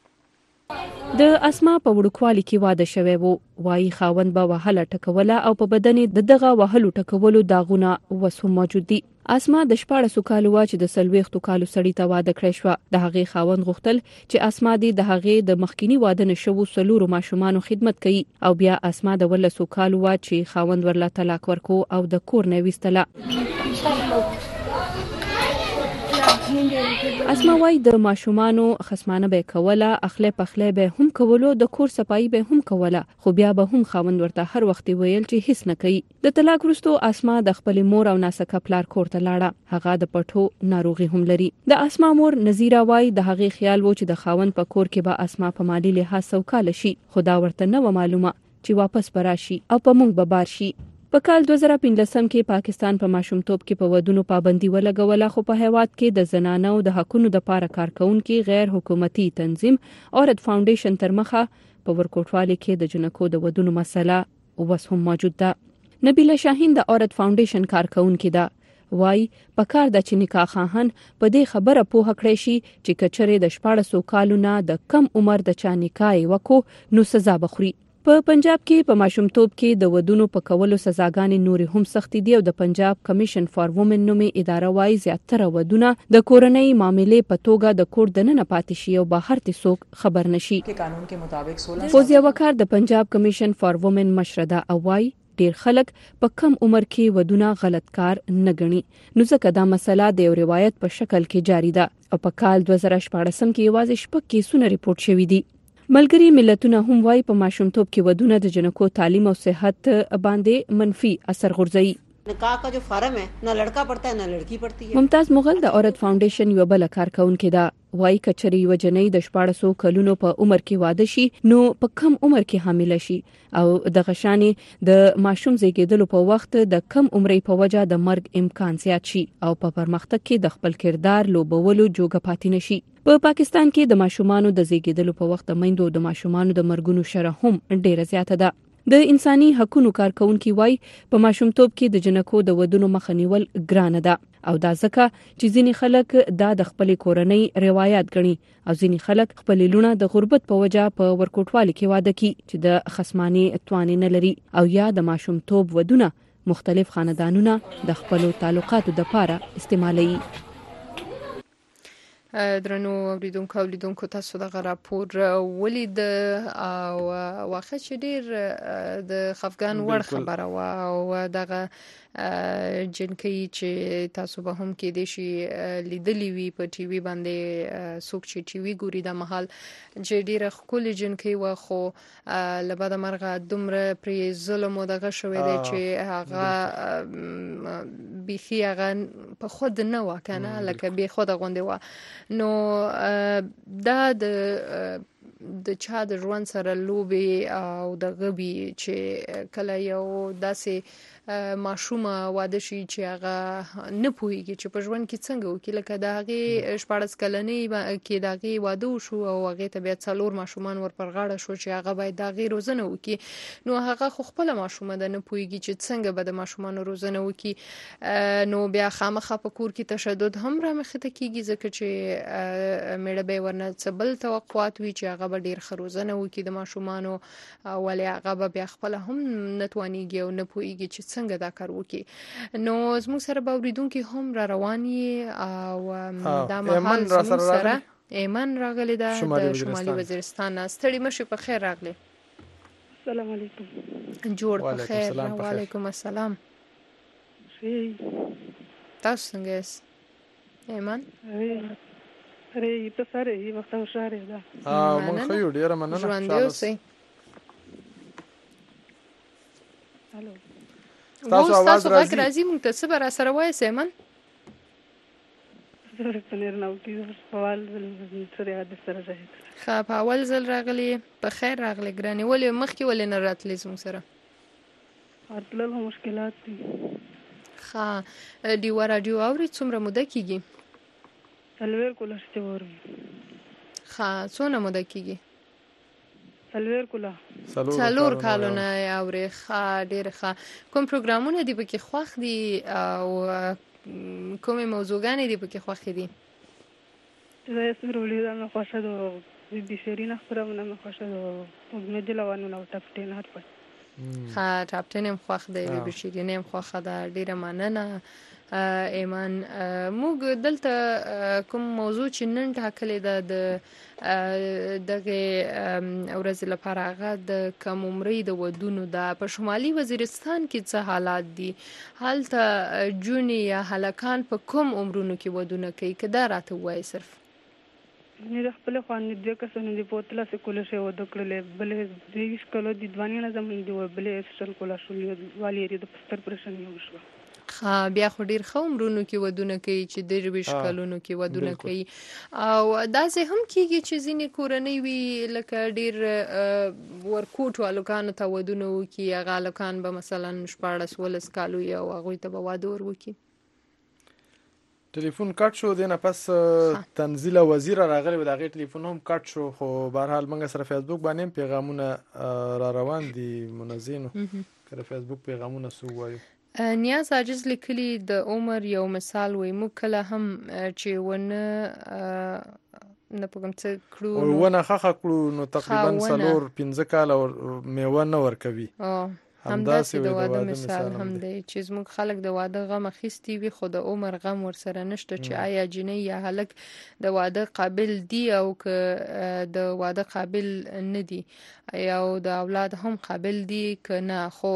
د اسما په وړوکوالي کې واده شوی وو وایي خاوند به وهله ټکوله او په بدن د دغه وهلو ټکولو داغونه اوس هم موجود دي اسما د شپاړسو کالو وا چې د څلوېښتو کالو سړي ته واده کړی شوه د هغې خاوند غوښتل چې اسما دې د هغې د مخکیني واده نه شوو څلورو ماشومانو خدمت کوي او بیا اسما د ولسو کالو وا چې خاوند ورله طلاق ورکو او د کور نه ویستله اسما وای د ماشومانو خصمانه به کوله اخله پخله به هم کولو د کور صفائی به هم کوله خو بیا به هم خاوند ورته هر وخت ویل چې هیڅ نه کوي د طلاق وروسته اسما د خپل مور او ناسکه پلار کور ته لاړه هغه د پټو ناروغي هم لري د اسما مور نذیرا وای د هغې خیال وو چې د خاوند په کور کې به اسما په مالی لحاظ سوکاله شي خدا ورته نه معلومه چې واپس براشي او په موږ به بار شي په کال دوه زره پنځلسم کې پاکستان په ماشومتوب کې په ودونو پابندي ولګوله خو په هیواد کې د زنانو د حقونو د پاره کارکونکو غیر حکومتي تنظیم اورد فاونډیشن تر مخه په ورکوټوالي کې د جنکو د ودونو مسله اوس هم موجود ده نبیله شاهین د اورد فاونډیشن کارکونکو ده وای په کار د چې نکاح خواهان په دې خبره پوه کړی شي چې کچره د شپاړسو کالو نه د کم عمر د چا نکاح وکړو نو سزا بخوري په پنجاب کې په ماشومتوب کې د ودونو په کولو سزاګانې نوري هم سختې دي او د پنجاب کمیشن فار وومن نومې اداره وايي زیاتره ودونه د کورنۍ معاملې په توګه د کور دننه پاتې شي او بهر ته څوک خبر نشي قانون کې مطابق سولہ فوزیه وقار د پنجاب کمیشن فار وومن مشرده اوای ډیر خلک په کم عمر کې ودونه غلط کار نه غني نو ځکه دا مسله د یو روایت په شکل کې جاری ده او په کال دوه زره شپاړسم کې یوازې شپږ کیسونه ریپورت شوي دي ملګری ملتونه هم وايي په ماشومتوب کې ودونه د جنکو تعلیم او صحت باندې منفي اثر غورځوي نکاح کا جو فارم ہے نہ لڑکا پڑھتا ہے نہ لڑکی پڑھتی ہے ممتاز مغل د اورد فاونډیشن یو بل کارکونکو ده وای کچري و جنۍ د شپاړسو کلونو په عمر کې واده شي نو په کم عمر کې حامله شي او د غشانې د ماشوم زیږیدلو په وخت د کم عمرې په وجه د مرګ امکان زیات شي او په پرمختګ کې د خپل کردار لوبولو جوګه پاتې نشي په پاکستان کې د ماشومانو د زیږیدلو په وخت د میندو د ماشومانو د مرګونو شرح هم ډیره زیاته ده د انساني حقوقو کارکونکي وای په ماشومتوب کې د جنکو د ودونو مخه نیول ګرانه ده او دا ځکه چې ځینې خلک دا د خپل کورنۍ روایت ګڼي او ځینې خلک خپل لونه د غربت په وجه په ورکوټوالي کې واده کوي چې د خصماني توان نه لري او یا د ماشومتوب ودونه مختلف خاندانونه د خپل تعلقاتو د لپاره استعمالوي. درنو اوریدونکو اولیدونکو تاسو د راپور ولید او واخه چې ډیر د خفګان وړ خبره وا او دغه جنکې چې تاسو به هم کې د شي لیدلی وی په ټي وي باندې څوک چې ټي وي ګوري د محل چې ډیر خپل جنکې وا خو لبد مرغه دومره پرې ظلم او دغه شوې دی چې هغه بيخي هغه په خود نه وکنه لکه به خود غونډه وا نو دا د د چا د ژوند سره لوبي او د غبي چې کله یو داسې ماشومه واده شي چې هغه نه پوهیږي چې په ژوند کې څنګه وکړي لکه د هغه شپږ کلنې کې د هغه واده شو او هغه ته بیا څلور ماشومان ور پر غاړه شو چې هغه باید د هغه روزنه وکړي نو هغه خو خپل ماشومه ده نه پوهیږي چې څنګه به د ماشومان روزنه وکړي نو بیا خامخا په کور کې تشدد هم را مخته کیږي ځکه چې مړه به ورنه څبل توقعات وي چې هغه به ډیر خروزنه وکړي د ماشومان ولې هغه بیا خپل هم نتوانيږي او نه پوهیږي چې څنګه دا کار وکړي نو زموږ سره به اوریدونکو هم را رواني او دا مهال زموږ سره ایمن راغلی دا د شمالي وزیرستان ستړي مشه په خیر راغلی السلام علیکم جوړ په خیر وعلیکم السلام تاسو څنګه یاست ایمن اره ته سره یې وخت خوشاله ده اه مونږ خو یو ډیره مننه ژوند دی اوسئ الو تاسو आवाज راځي راځي مونږ ته څه بر سره وای سیمن زه پنیر نو کې سوال سره د سره راځي خا په اول ځل راغلی په خیر راغلی ګرانی ولې مخکې ولې نه راتلې زموږ سره اتل له مشکلات دي خا دی ور رادیو اوري څومره موده کیږي الویر کولشته ور خا څونه موده کیږي سلور کولا سلور کالونه اوري خا ډیر خا کوم پروګرامونه دی پکې خوښ دي او کومه موضوعګانې دی پکې خوښ دي زه سره ولیدم خوښه ده د شیرین خبرونه مې خوښه ده په مجلوانو نو ټاپ ټین هات پات خا ټاپ ټین هم خوښ دی د شیرین هم خوښه ده ډیره مننه ایمان موږ دلته کوم موضوع چې نن ټاکلې ده د دغه ورځ لپاره هغه د کم عمرۍ د ودونو ده په شمالي وزیرستان کې څه حالات دي هلته جونی یا هلکان په کوم عمرونو کې ودونه کوي کدا راته وایي صرف نه خپل خوانې د کسانو دی په تل څه کول شي ود کړل بلې د ویش کولو د دوانې نه زمون دی بلې سټل کولا شو والی د پستر پرشن یو شو خا بیا خو ډیر خو عمرونو کې ودونه کوي چې د رويش کلونو کې ودونه کوي او داسې هم کیږي چې ځینې کورنۍ وی لکه ډیر ورکوټ والکان ته ودونه وکي هغه لکان به مثلا شپږ ولس کالو یو هغه ته به واده ور وکي ټلیفون کټ شو دینه پس تنزیل وزیر راغلی و دغه ټلیفون هم کټ شو خو بهر حال موږ سره فیسبوک باندې پیغامونه را روان دي منزینو کړه فیسبوک پیغامونه سو وایو نیاز عاجز لیکلی د عمر یو مثال وای مو کله هم چې ونه نه پوهم څه کړو ونه خخه کړو نو تقریبا څلور پنځه کال میوه نه ورکوي همداسې د واده مثال هم دی چې زموږ خلک د واده غم اخیستی وي خو د عمر غم ورسره نشته چې آیا جنۍ یا هلک د واده قابل دی او که د واده قابل نه دی یا د اولاد هم قابل دی که نه خو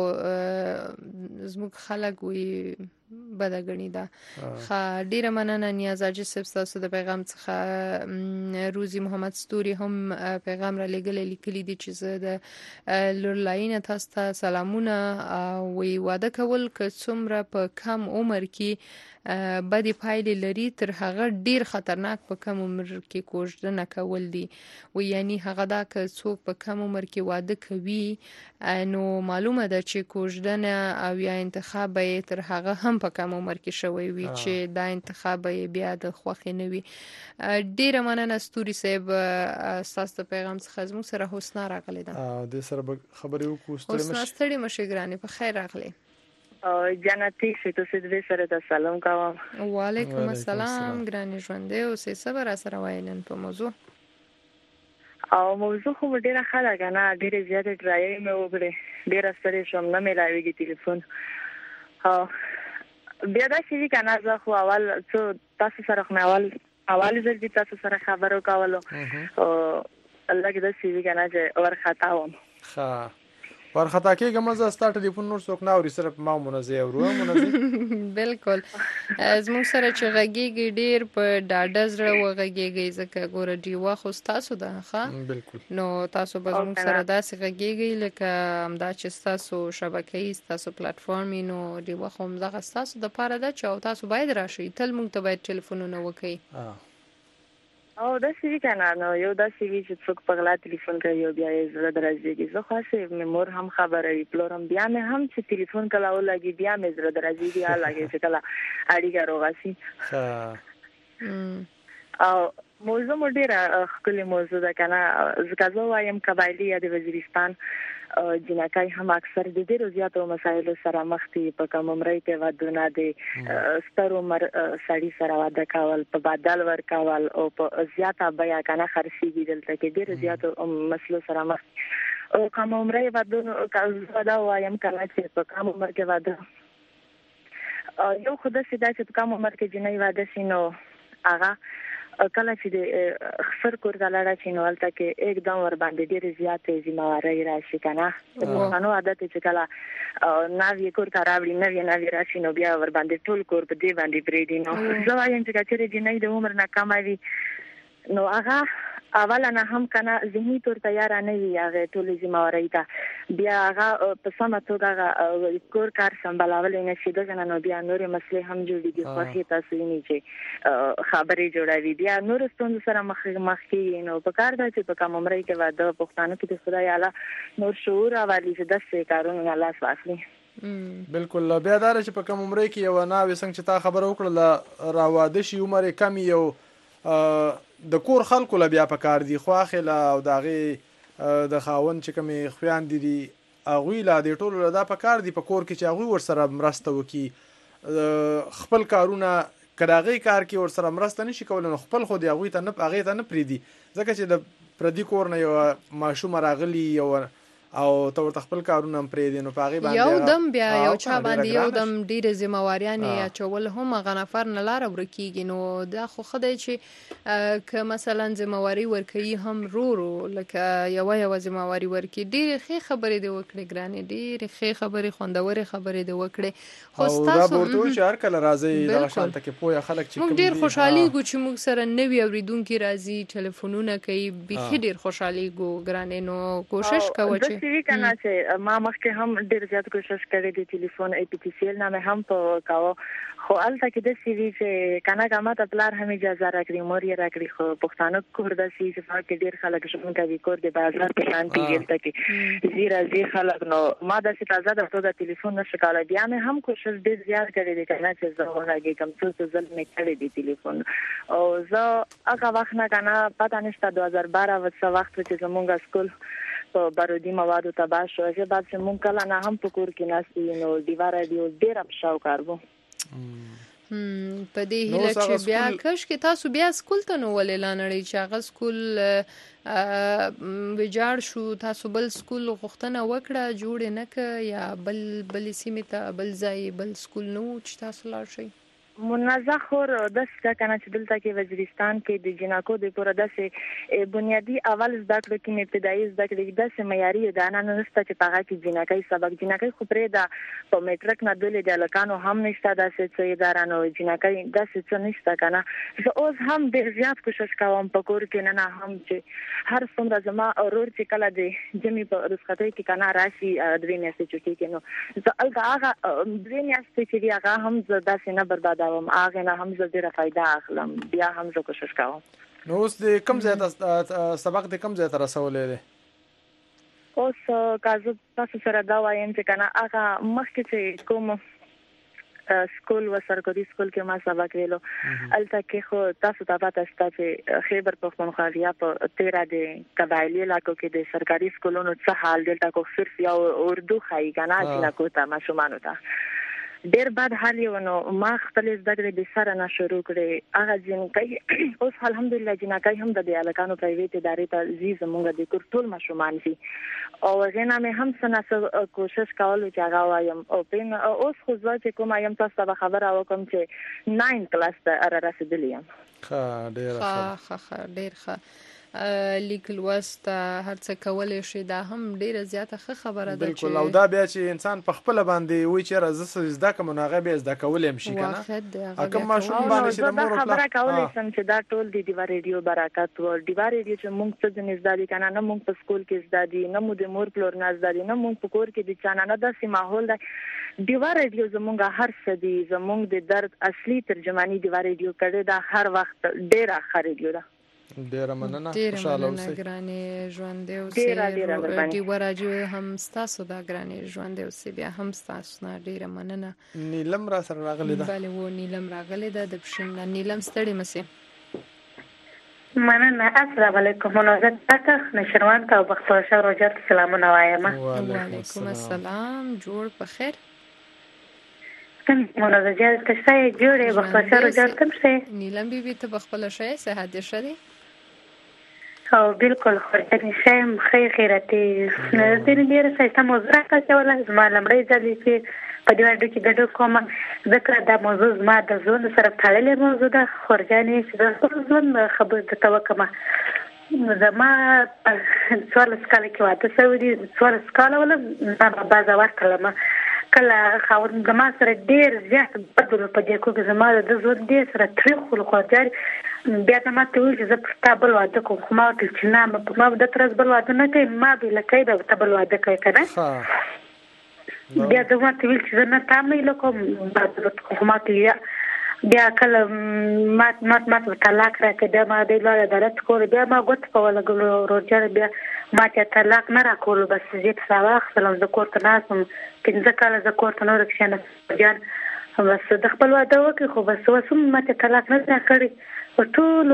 زموږ خلک وي بدګنی دا خا ډیره مننه نیاز عاجز تاسو د پیغام څخه روزي محمد ستوري هم پیغام را لګل لیکلي دي چې زه د لور لاینه تاسو ته سلامونه وی واده کول که څومره په کم عمر کې بدې پایلې لري تر هغه ډیر خطرناک په کم عمر کې کوژدنه کول دي. و یعنی هغه دا که څوک په کم عمر کې واده کوي نو معلومه ده چې کوژدنه او یا انتخاب یې تر هغه هم په کم عمر کې شوی وي چې دا انتخاب یې بیا د خوښې نه وي. ډیره مننه ستوري صاحب ستاسو پیغام څخه زموږ سره حسنا راغلی ده. د سره خبرې وکړو. حسنا ستړي مشه ګرانې په خیر راغلی. جنتی شتو سید سره د سلام کوم. وعلیکم السلام ګرانې ژوندې اوسې څه به راسره وایې نن په موضوع؟ او موضوع خو ډیره ښه ده که نه، ډېرې زیاتې ټرایې مې وکړې، ډېره ستړې شوم، نه مې راویږي تلیفون. بیا داسې وي که نه، زه خو اول څو تاسو سره خو مې اول اول ځل چې تاسو سره خبرې کولو لږ داسې وي که نه چې ورخطا وم. ښه ورخطا کېږم، زه ستا ټلیفون نور څوک نه اوري، صرف ما منزه اورو. منزه بالکل زموږ سره چې غږیږي ډېر په ډاډه زړه وغږیږئ ځکه ګوره ډیوه خو ستاسو ده ښه، بالکل نو تاسو به زموږ سره داسې غږیږئ لکه همدا چې ستاسو شبکه‌ای ستاسو پلیټفارم وي، نو ډیوه خو همدغه ستاسو دپاره ده چې او تاسو باید راشئ، تل موږ ته باید ټلیفونونه وکئ. او داسې وي که نه، نو یو داسې وي چې څوک په غلا تلیفون کوي او بیا یې زړه درزېږي. زه خو هسې مې مور هم خبره وي، پلور هم، بیا مې هم چې تلیفون کله ولګي بیا مې زړه درزېږي، ها لګي چې کله اړیکه روغه شي. او موضوع مو ډېره ښکلې موضوع ده که نه، ځکه زه وایم قبایلي یا د وزیرستان جنکۍ هم اکثر د ډېرو زیاتو مسایلو سره مخ دي. په کم عمرۍ کې ودونه، د ستر عمر سړي سره واده کول، په بدل ورکول او په زیاته بیه که نه خرڅېږي، دلته کې ډېرو زیاتو مسلو سره مخ دي. او کم عمرۍ ودونه زه دا وایم که نه چې په کم عمر کې واده یو خو داسې ده چې په کم عمر کې جنۍ واده شي نو هغه کله چې د خسر کور ته لاړه شي نو هلته کې ایکدم ورباندې ډېرې زیاتې ذمهوارۍ راشي که نه. د پښتنو عادت چې کله ناوې کور ته راوړي، نوې ناوې راشي نو بیا ورباندې ټول کور په دې باندې پرېږدي. نو زه وایم چې که چېرې جنۍ د عمر نه کمه وي نو هغه اوله نه هم که نه ذهني طور تیاره نه وي هغې ټولې ذمهوارۍ ته، بیا هغه په سمه توګه هغه کور کار سمبالولی نه شي، دغه نه نو بیا نورې مسلې هم جوړېږي، خوښې تاسو وینئ چې خبرې جوړوي، بیا نورو ستونزو سره مخ مخ کېږي. نو په کار ده چې په کم عمرۍ کې واده پښتانه کې د خدای اعلی نور شعور راولي چې داسې کارونو نه لاس واخلي. بالکل. بیا دا چې په کم عمرۍ کې یوه ناوې څنګه چې تا خبره وکړله راواده شي، عمر یې کم یو د کور خلکو له بیا په کار دي، خواخې له او د هغې د خاوند چې کومې خویندې دي هغوی له دې ټولو له دا په کار دي په کور کې چې هغوی ورسره مرسته وکړي، خپل کارونه که د هغې کار کې ورسره مرسته نه شي کولی نو خپل خو د هغوی ته نه هغې ته نه پرېږدي، ځکه چې د پردي کور نه یوه ماشومه راغلي یو او ته ورته خپل کارونه هم پرېږدي نو په هغې باندې یو دم بیا یو چا باندې یو دم ډېرې ذمهواریانې اچول هم هغه نفر نه لاره ورکېږي. نو دا خو ښه دی چې که مثلا ذمهواري ورکوي هم رو رو لکه یوه یوه ذمهواري ورکړي. ډېرې ښې خبرې دې وکړې ګرانې، ډېرې ښې خبرې، خوندورې خبرې دې وکړې. خو ستاسو او دا به ورته وایي چې هر کله راځئ دغه شانته کې پوهه خلک چې موږ ډېر خوشحالېږو چې موږ سره نوي اورېدونکي راځي، ټلیفونونه کوي، بیخي ډېر خوشحالېږو ګرانې. نو کوشش کوه چې ما مخکې هم ډېر زیات کوشش کړی دی، ټلیفون ای پی ټي سی ایل نه مې هم په کاوه، خو هلته کې داسې وي چې که نه که ماته پلار هم اجازه راکړي، مور یې راکړي، خو پښتانه کور داسې وي چې په کې ډېر خلک ژوند کوي، کور د بازار په شان کېږي، هلته کې ځي راځي خلک. نو ما داسې تازه د توګه ټلیفون نه شو کولی، بیا مې هم کوشش ډېر زیات کړی دی که نه چې زه وغږېږم، څو څو ځل مې کړی دی ټلیفون. او زه هغه وخت نه که نه پته نشته دو هزار باره څه وخت و چې زمونږ سکول په بارودي موادو تباه شو، هغې بعد چې مونږ کله نه هم په کور کې ناست وي نو ډیوه راډیو ډېره په شاوکار وو. په دې هیله چې بیا کاشکې تاسو بیا سکول ته نو ولې لا نړئ چې هغه سکول ویجاړ شو، تاسو بل سکول غوښتنه وکړه جوړ یې نه که یا بل بلې سیمې ته بل ځای بل سکول نه و چې تاسو لاړ شئ؟ منازع خور داسې ده که نه چې دلته کې وزیرستان کې د جنکو د پوره داسې بنیادي اول زده کړو کې مې ابتدایي زده کړې داسې معیاري اداره نشته چې په هغه کې جنکۍ سبق، جنکۍ خو پرېږده په میټرک نه دولې د هلکانو هم نشته داسې څه اداره، نو جنکۍ داسې څه نشته که نه. زه اوس هم ډېر زیات کوشش کوم په کور کې نه نه هم چې هر څومره زما ورور چې کله د ژمي په رخصتۍ کې که نه راشي دوې میاشتې چوټۍ کې نو زه هلته هغه دوې میاشتې چې دي هغه هم زه داسې نه بربادوم کوم هغه نه هم زه ډیره فائدہ اخلم بیا هم زه کوشش کوم. نو اوس د کوم ځای ته سبق د کوم ځای ته رسولې ده؟ اوس کازو تاسو سره دا وایم چې کنه هغه مخکې چې کوم سکول و سرکاري سکول کې ما سبق ویلو البته کې خو تاسو ته پته شته چې خیبر پختونخوا یا په تیرا د قبایلی علاقو کې د سرکاري سکولونو څه حال دلته کو صرف یا اردو خای کنه چې کو ته ماشومان ته ډیر بد حال یو نو ما خپل زده کړې د سره نه شروع کړې هغه جنکۍ اوس الحمدلله جنکۍ هم د الکانو پرایویټ ادارې ته زیز مونږ د کورټول ماشومان دي او غنا مې هم سناسه کوشش کول چې هغه وایم او پین اوس خو ځکه چې کوم ایم تاسو ته خبر او کوم چې ناین کلاس ته را رسیدلی یم. ښه ډیر ښه ښه ډیر ښه لیکل وست هر څه کولای شي دا هم ډیره زیاته ښه خبره ده بالکل او دا بیا چې انسان په خپل باندې وای چې راز زده کوم نو هغه به زده کولای شي کنه کوم ماشوم باندې چې د مور خبره کولای شم چې دا ټول د دیوا ریډیو برکت و دیوا ریډیو چې موږ څه د نزدادي کنه نه موږ په سکول کې زدادي نه موږ د مور پلور نه زدادي نه موږ په کور کې د چانه نه داسې ماحول دی. دیوا ریډیو زموږ هر څه دی زموږ د درد اصلي ترجمانی دیوا ریډیو کړي دا هر وخت ډیره ښه ریډیو ده. ډیره مننه خوشاله اوسئ ګرانې ژوند دی اوسئ دیوا راډیو هم تاسو دا ګرانې ژوند دی اوسئ بیا هم تاسو نه ډیره مننه. نیلم را سره راغلی ده؟ بله و نیلم راغلی ده د پښین نیلم ستړي مسئ. مننه. السلام علیکم. منوزه تاکه نشروان ته بختور شه روجر سلامونه وایم. وعلیکم السلام. جوړ په خیر. منوزه جل تشای جوړه بختور شه روجر تم شه. نیلم بی بی ته بخپل شه صحت شری. او بالکل خورجنی شایم خیر خیرتی دې ډیره سایسته موضوع راکړه ولا زما لمړی ځلې چې په دې اړه کې ګډو کوم ذکر دا موضوع زما د ژوند سره تړلې موضوع ده. خورجنی چې د خپل ژوند خبر د توکمه زما څوارلس کاله کې واده شوی دی. څوارلس کاله ولا ما بازا ورکړم کله خاوند زما سره ډیر زیات بدل په دې کو کې زما د ژوند دې سره تاریخ خو خورجنی بیا ته ما ته وایي چې زه پر تا بل واده کوم خو ما ورته چې نه ما به د ترس بل واده نه کوي ما به لکۍ به ته بل واده کوي که نه بیا د ما ته ویل چې زه نه تا میله کوم خو ما ته بیا کله ما ما ته طلاق راکړه بیا ما دی لوی عدالت کول بیا ما ګوت په ولګلو روجر بیا ما ته طلاق نه راکولو بس زه په ساوا خپل د کور ته ناسم پنځه کاله زه کور ته نه ورکښېنه جان بس د خپل واده وکړي خو بس وسم ما ته طلاق نه راکړي ټولو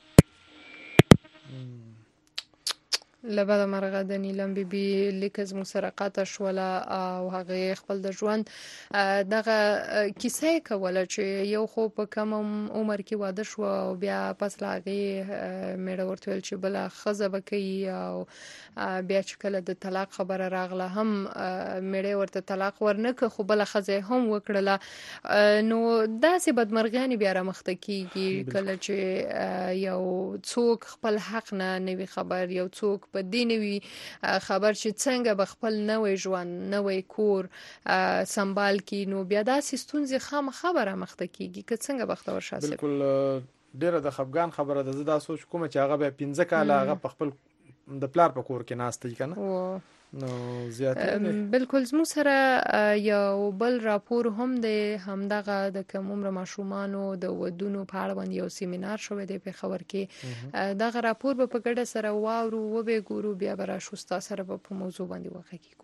لبد مرغه د نیلم بی بی لیکز مسرقات شوله او هغه خپل د ژوند دغه کیسه کوله چې یو خو په کم عمر کې واده شو او بیا پس لاغي میړه ورته ویل چې بل خزه بکې او بیا چې کله د طلاق خبره راغله هم میړه ورته طلاق ورنکه خو بل خزه هم وکړله نو داسې بدمرغیانی بیا را مخته کیږي کله چې یو څوک خپل حق نه نوي خبر یو څوک په دې نوي خبر چې څنګه به خپل نوې ژوند نوې کور سنبال کی نو بیا داسې ستونزې خامخبره مخته کیږي که څنګه بختور شاسي. بالکل ډیره د خفګان خبره ده. زه دا سوچ کوم چې هغه به پنځه کاله هغه په خپل د پلار په کور کې ناست دي کنه نو زیاته بالکل زمو سره یو بل راپور هم د همدغه د کوم عمر ماشومانو د ودونو په اړه باندې یو سیمینار شوی دی په خبر کې دغه راپور به په ګډه سره واورو و به ګورو بیا به راشوستا سره په موضوع باندې وغږیږو.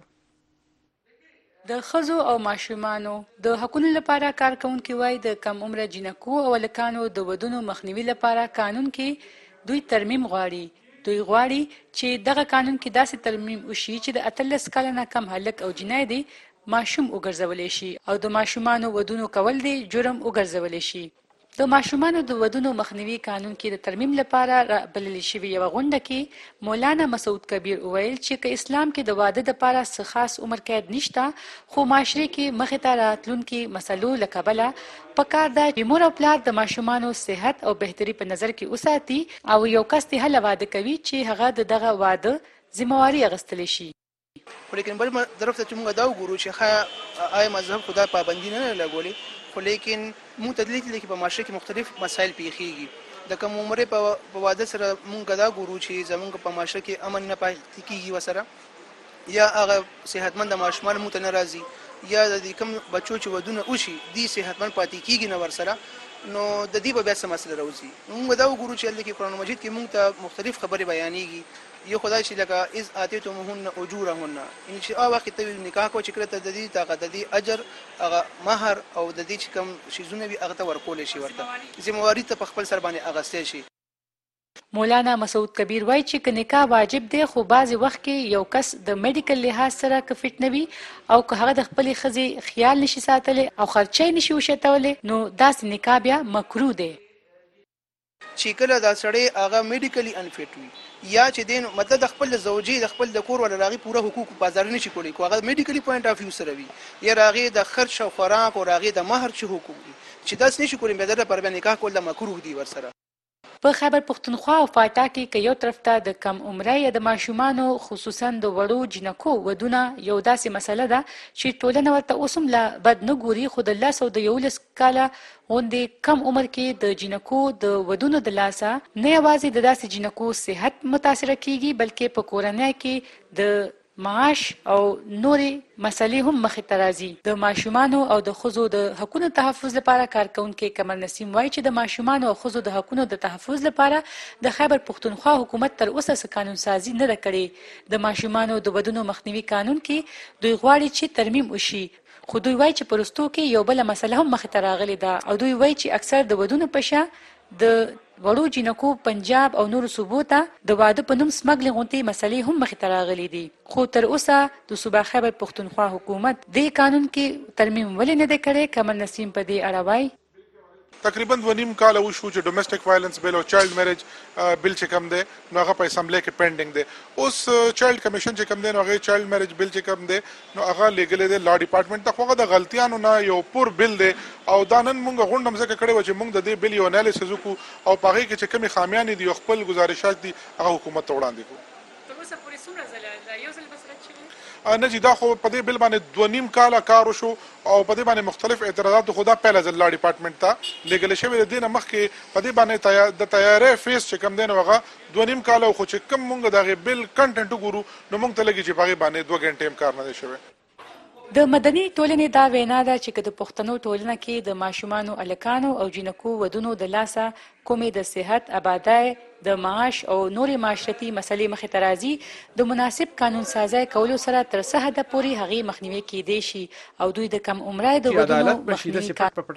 د ښځو او ماشومانو د حقوقو لپاره کارکونکي وایي د کم عمر جنکو او لکانو د ودونو مخنیوي لپاره قانون کې دوی ترمیم غواړي. دوی غواړي چې دغه قانون کې داسې ترمیم وشي چې د اتلس کاله نه کم هلک او جنۍ دی ماشوم وګرځولی شي او د ماشومانو ودونو کول دی جرم وګرځولی شي. د ماشومانو د ودونو مخنیوي قانون کې د ترمیم لپاره بلل شوی یو غونډه کې مولانا مسعود کبیر وویل چې که اسلام کې د واده لپاره څه خاص عمر قید نشته خو معاشره کې مخې ته راتلونکي مسلو له کبله پکار ده چې مور او پلار د ماشومانو صحت او بهتري په نظر کې وساتي او یو کس ته هله واده کوي چې هغه دغه واده ذمہواری اخیستلی شي. ولیکن بل طرف ته موږ دا وګورو چې ښه آیا مذهب خدای پابندي نه لګولي خو لیکن موږ تدلیل کې په معاشره کې مختلف مسایل پیښیږي د کوم عمر په واده سره موږ دا ګورو چې زموږ په معاشره کې امن نه پاتې کیږي وسره یا هغه صحتمند ماشومان مو ته ناراضي یا د کوم بچو چې ودونه وشي دي صحتمن پاتې کیږي نه ورسره نو د دې په بیا څه مسله راوځي. موږ دا وګورو چې د قرآن مجید کې موږ ته مختلف خبرې بیانېږي. یو خدای چې لکه اذ اتیتموهن اجورهن ان چې او وخت ته نکاح کو چې کړه ته د دې طاقه د دې اجر هغه مہر او د دې چې کوم شیزونه وي هغه ته ورکول شي ورته ذمہواری ته په خپل سر باندې اغستې شي. مولانا مسعود کبیر وایي چې که نکاح واجب دی خو بعضې وخت کې یو کس د میډیکل لحاظ سره که فټ نه وي او که هغه د خپلې ښځې خیال نشي ساتلی او خرچی نشي وشتولی نو داسې نکاح بیا مکروه دی. چې کله دا سړی هغه میډیکلی انفټ وي یا چې دین مطلب د خپل زوجي د خپل د کور ولا راغي پوره حقوق بازار نشي کولی کو هغه میډیکلی پوینټ اف ویو سره وي یا راغي د خرچ او خوراک او راغي د مہر چې حقوق دي چې داس نشي کولی به در پر نکاح کول د مکروه دي ورسره. په خیبر پښتونخوا او فاټا کې که یو طرف ته د کم عمره یا د ماشومانو خصوصا د وړو جنکو ودونه یو داسې مسله ده چې ټولنه ورته اوس هم لا بد نه ګوري خو د لس او د یولس کاله غوندې کم عمر کې د جنکو د ودونو د لاسه نه یوازې د داسې جنکو صحت متاثره کیږي بلکې په کورنۍ کې د معاش او نورې مسلې هم مخې ته راځي. د ماشومانو او د ښځو د حقونو تحفظ لپاره کارکونکي کمال نسیم وایي چې د ماشومانو او ښځو د حقونو د تحفظ لپاره د خیبر پښتونخوا حکومت تر اوسه څه قانون سازي نه ده کړې. د ماشومانو د ودونو مخنیوي قانون کې دوی غواړي چې ترمیم وشي خو دوی وایي چې په وروستو کې یو بله مسله هم مخې ته راغلې ده او دوی وایي چې اکثر د ودونو په شا د وړو جنکو پنجاب او نورو صوبو ته د واده په نوم سمګلې غونتې مسلې هم مخې ته راغلې دي خو تر اوسه د صوبه خیبر پښتونخوا حکومت دې قانون کې ترمیم ولې نه دی کړی. کمال نسیم په دې اړه وایي تقریبا دوه نیم کال وشو چې ډومېسټک وایلنس بل او چایلډ میرج بل چې کوم دی نو هغه په اسمبلی کې پینډینګ دی. اوس چایلډ کمیشن چې کوم دی نو هغه چایلډ میرج بل چې کوم دی نو هغه لیګل دی لا ډپارټمنټ ته خو د غلطیانو نه یو پور بل دی او دا نن مونږ غونډه مزه کړې و چې مونږ د دې بل یو انالیسز وکړو او په هغه کې چې کومې خامیان دي خپل گزارشات دي هغه حکومت ته وړاندې کړو. تر اوسه پورې څومره ځله یو ځل بس رات شوی نه جی دا خو په دې بل باندې دوه نیم کاله کار وشو او په دې باندې مختلف اعتراضات خو دا پهله ځل لا ډپارټمنټ ته لیګل شوی د دې نه مخکې په دې باندې د تیارې فیس چې کم دی نو هغه دوه نیم کاله خو چې کم مونږ دغه بل کنټنټ وګورو نو مونږ ته لګي چې په هغې باندې دوه غنټې هم کار نه دی شوی. د مدني ټولنې دا وینا ده چې که د پښتنو ټولنه کې د ماشومانو الکانو او جنکو ودونو د لاسه کومې د صحت آبادۍ د معاش او نورې معاشرتي مسلې مخې ته راځي د مناسب قانون سازۍ کولو سره تر څه حده پورې هغې مخنیوي کیدی شي او دوی د کم عمره د ودونو مخنیوي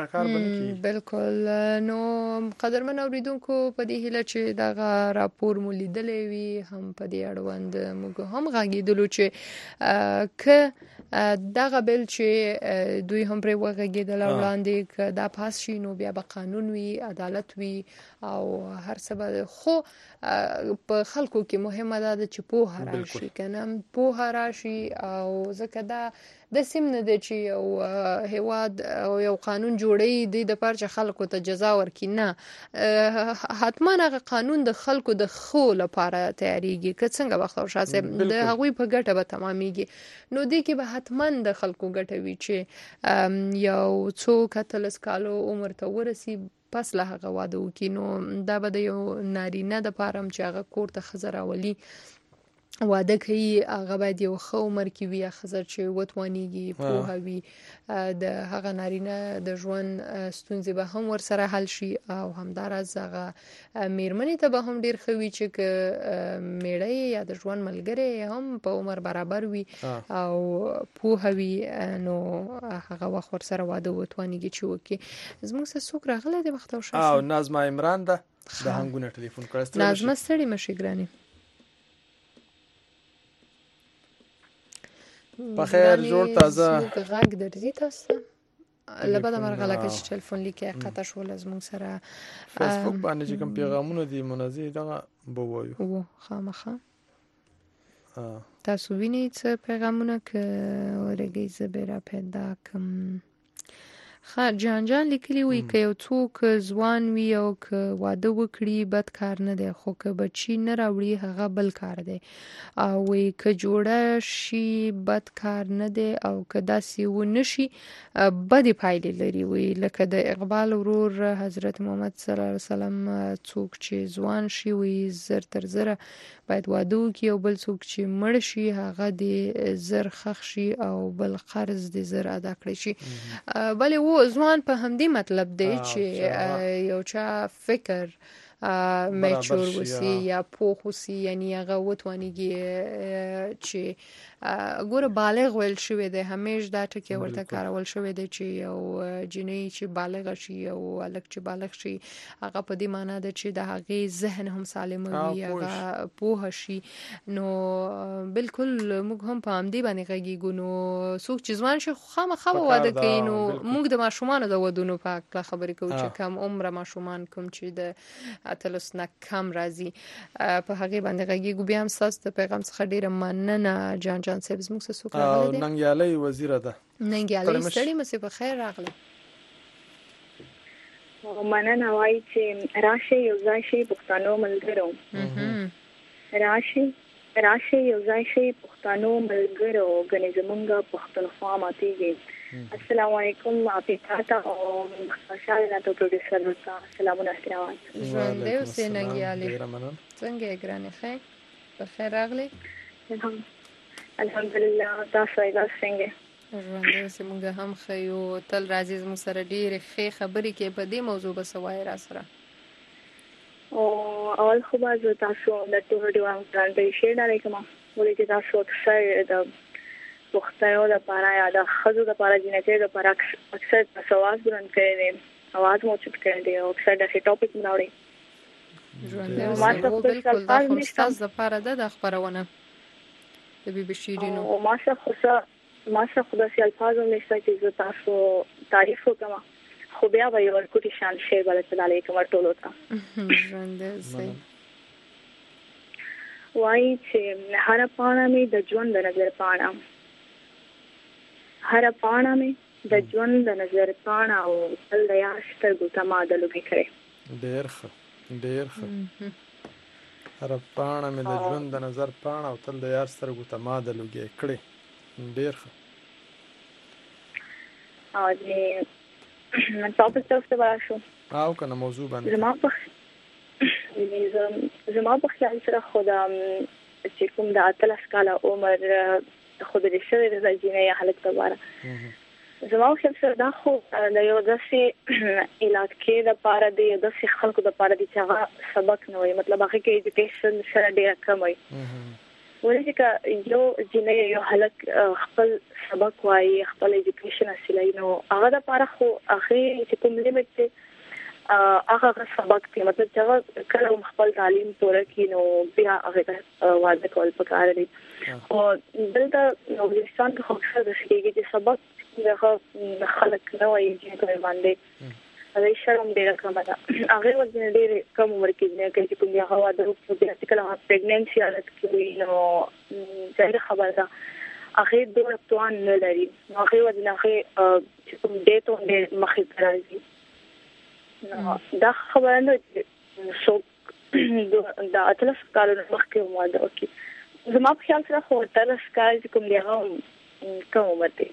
بالکل. نو قدرمن اوریدونکو په دې هیله چې دغه راپور مو لیدلی وي هم په دې اړوند موږ هم غږېدلو چې که دغه بل چې دوی هم پرې وغږېدل وړاندې که دا پاس شي نو بیا به قانون وي عدالت وي او هر څه به خو په خلکو کې مهمه ده چې پوهه راشي کنه پوهه راشي او ځکه دا د سیم نه دی چې یو هیواد او یو قانون جوړي دی د پاره چې خلکو ته جزا ورکړي نه حتما هغه قانون د خلکو د خو لپاره تیاریږي که څنګه وخت او شاسه د هغوی په ګټه به تمامېږي نو دی کې به حتما د خلکو ګټه وي چې یو څو کتلس کالو عمر ته ورسی پس له هغه واده وکړي نو دا به د یو نارینه د پاره چې هغه کور ته ښځه راولي واده کوي هغه باید یو ښه عمر کې وي ښځه چې وتوانېږي پوهه وي د هغه نارینه د ژوند ستونزې به هم ورسره حل شي او همداراز هغه میرمنې ته به هم ډېر ښه وي چې که میړه یا د ژوند ملګری هم په عمر برابر وي او پوهه وي نو هغه وخت ورسره واده وتوانېږي چې وکړي. زموږ سره څوک راغلی دی وخت او شاشه او نازمه عمران ده د هنګونه ټلیفون کړی نازمه ستړې مشي ګرانې په خیر جوړ تازه غږ درځي تاسو لبا د مرغله کې چې ټلیفون لیکه قطع شول زموږ سره فیسبوک باندې چې کوم پیغامونه دي منځي دغه به وایو و خامخا تاسو وینئ څه پیغامونه که ورګي زبره پیدا کوم خا جان جان لیکلی وي ک یو څوک ځوان وي او ک واده وکړي بد کار نه دی خو ک بچی نه راوړي هغه بل کار دی او وي ک جوړه شي بد کار نه دی او ک داسې و نشي بد پایلې لري وي لکه د اقبال ورور حضرت محمد صلی الله علیه وسلم څوک چې ځوان شي وي زر تر زره باید واده وکړي او بل څوک چې مړ شي هغه د زر خخ شي او بل قرض د زر ادا کړی شي بلې و ځوان په همدې مطلب دی چې یو چا فکر میچور وسی یا پوخ وسی یعنی هغه وتوانیږي چې ګوره بالغ ویل شوی دی همیش دا ټکی ورته کارول شوی دی چې یو جنۍ چې بالغ شي او الک چې بالغ شي هغه په دې معنی ده چې د هغې ذهن هم سالم وي هغه پوه شي نو بالکل موږ هم په همدې باندې غږیږو نو څوک چې ځوان شي خامخا به واده کوي نو موږ د ماشومانو د ودونو په اړه خبرې کوو چې کم عمره ماشومان کوم چې د اتلس نه کم راځي په هغې باندې غږیږو بیا هم ستاسو د پیغام څخه ډېره مننه جان جان صاحب زموږ څه څوک راغلی دی ننګیالۍ وزیره ده ننګیالۍ ستړي مسې په خیر راغلی مننه وایي چې راشئ یو ځای شئ پښتنو ملګرو راشئ راشئ یو ځای شئ پښتنو ملګرو ګنې زمونږ پښتونخوا ماتېږي السلام علیکم عافیه تا او خوشاله راته پروډوسر ورته سلامونه احترام ژوند دی اوسې ننګیالۍ څنګه یې ګرانې ښه په خیر راغلی الحمدلله تاسو یې څنګه ژوند دی اوسې موږ هم ښه یو تل راځي زموږ سره ډېرې ښې خبرې کوي په دې موضوع به څه وایې را سره او اول خو به زه تاسو د ټولو ډیوان پلانټیشن ډالۍ کوم ولې چې تاسو اکثر د پښتنو لپاره یا د ښځو لپاره جنکۍ لپاره اکثر تاسو आवाज بلند کړی دی आवाज مو چوپ کړی دی او اکثر داسې ټاپک مراوړي ژوند دی اوسې بالکل دا خو ستاسو لپاره ده د خپرونه د بي بي شیرینو او ما څه خو څه ما څه خو داسې الفاظ هم نشته چې زه تاسو تعریف وکړم خو بیا به یو ورکوټي شان شعر بل څه ډالۍ کوم ټولو ته ژوند دی اوسې وایي چې هر پاڼه مې د ژوند د نظر پاڼه هر پاڼه مې د ژوند د نظر پاڼه او تل د یار سترګو ته ما د لوګي کړې ډېر ښه ډېر ښه هر پاڼه مې د ژوند د نظر پاڼه او تل د یار سترګو ته ما د لوګي کړې ډېر ښه او دې ټاپک څه وایي شو او کنه موضوع باندې زما په زما په خیال سره خدا چې کوم د اتلس کاله عمر خود دې شوی د ځینې یا حالت لپاره زما خو سره دا خو د یو داسې علاقې لپاره د یو داسې خلکو لپاره د چې سبق نه وي مطلب هغه کې ایجوکیشن سره ډېر کم وي ولې چې یو جنې یو حالت خپل سبق وایي خپل ایجوکیشن حاصلوي نو هغه لپاره خو هغه چې کوم لیمټ دی هغه سبق دی مطلب چې هغه کله خپل تعلیم پوره کړي نو بیا هغه واده کول پکار دي او دلته نورستان کې خو څه د شيږي چې سبق دغه خلک نه وایي چې کوم باندې هغه شرم ډیر کم ده هغه وځي ډیر کم عمر کې نه کوي چې کوم هغه واده وکړي چې کله پریګننسي حالت کې نو ځای خبره ده هغه دوه توان نه لري هغه وځي نه چې کوم ډیټ او مخې راځي دا خبره نه چې څوک د اتلس کالو مخکې واده وکړي زما په خیال سره خو اتلس کال چې کوم دی هغه کم عمر دی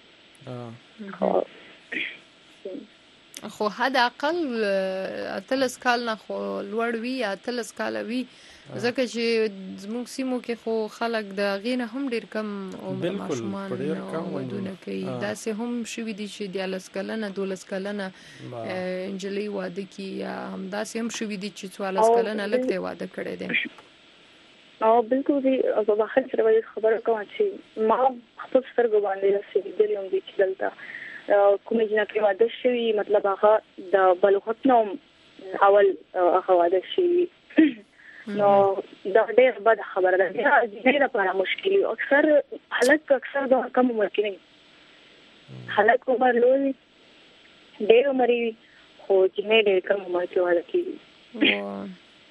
خو حد اقل اتلس کال نه خو لوړ وي اتلس کال وي ځکه چې زموږ سیمو کې خو خلک د غینه هم ډیر کم عمر ماشومان ودونه کوي داسې هم شوي دي چې د لس کلنه دولس کلنه انجلۍ واده کوي یا هم داسې هم شوي دي چې څوارلس کلنه لږ ته واده کړی دی او بالکل دی په واخر سره خبره کوم چې ما خپل سترګو باندې رسېدلې یم چې دلته کومه جنکه واده شوی مطلب هغه د بلوغت نوم اول هغه واده شوی نو دا ډېر بد خبره ده دا ډېر لپاره مشکل او اکثر حالت اکثر د کم عمر کې نه حالت عمر لوی ډېر عمر خو چې ډېر کم عمر کې واده کیږي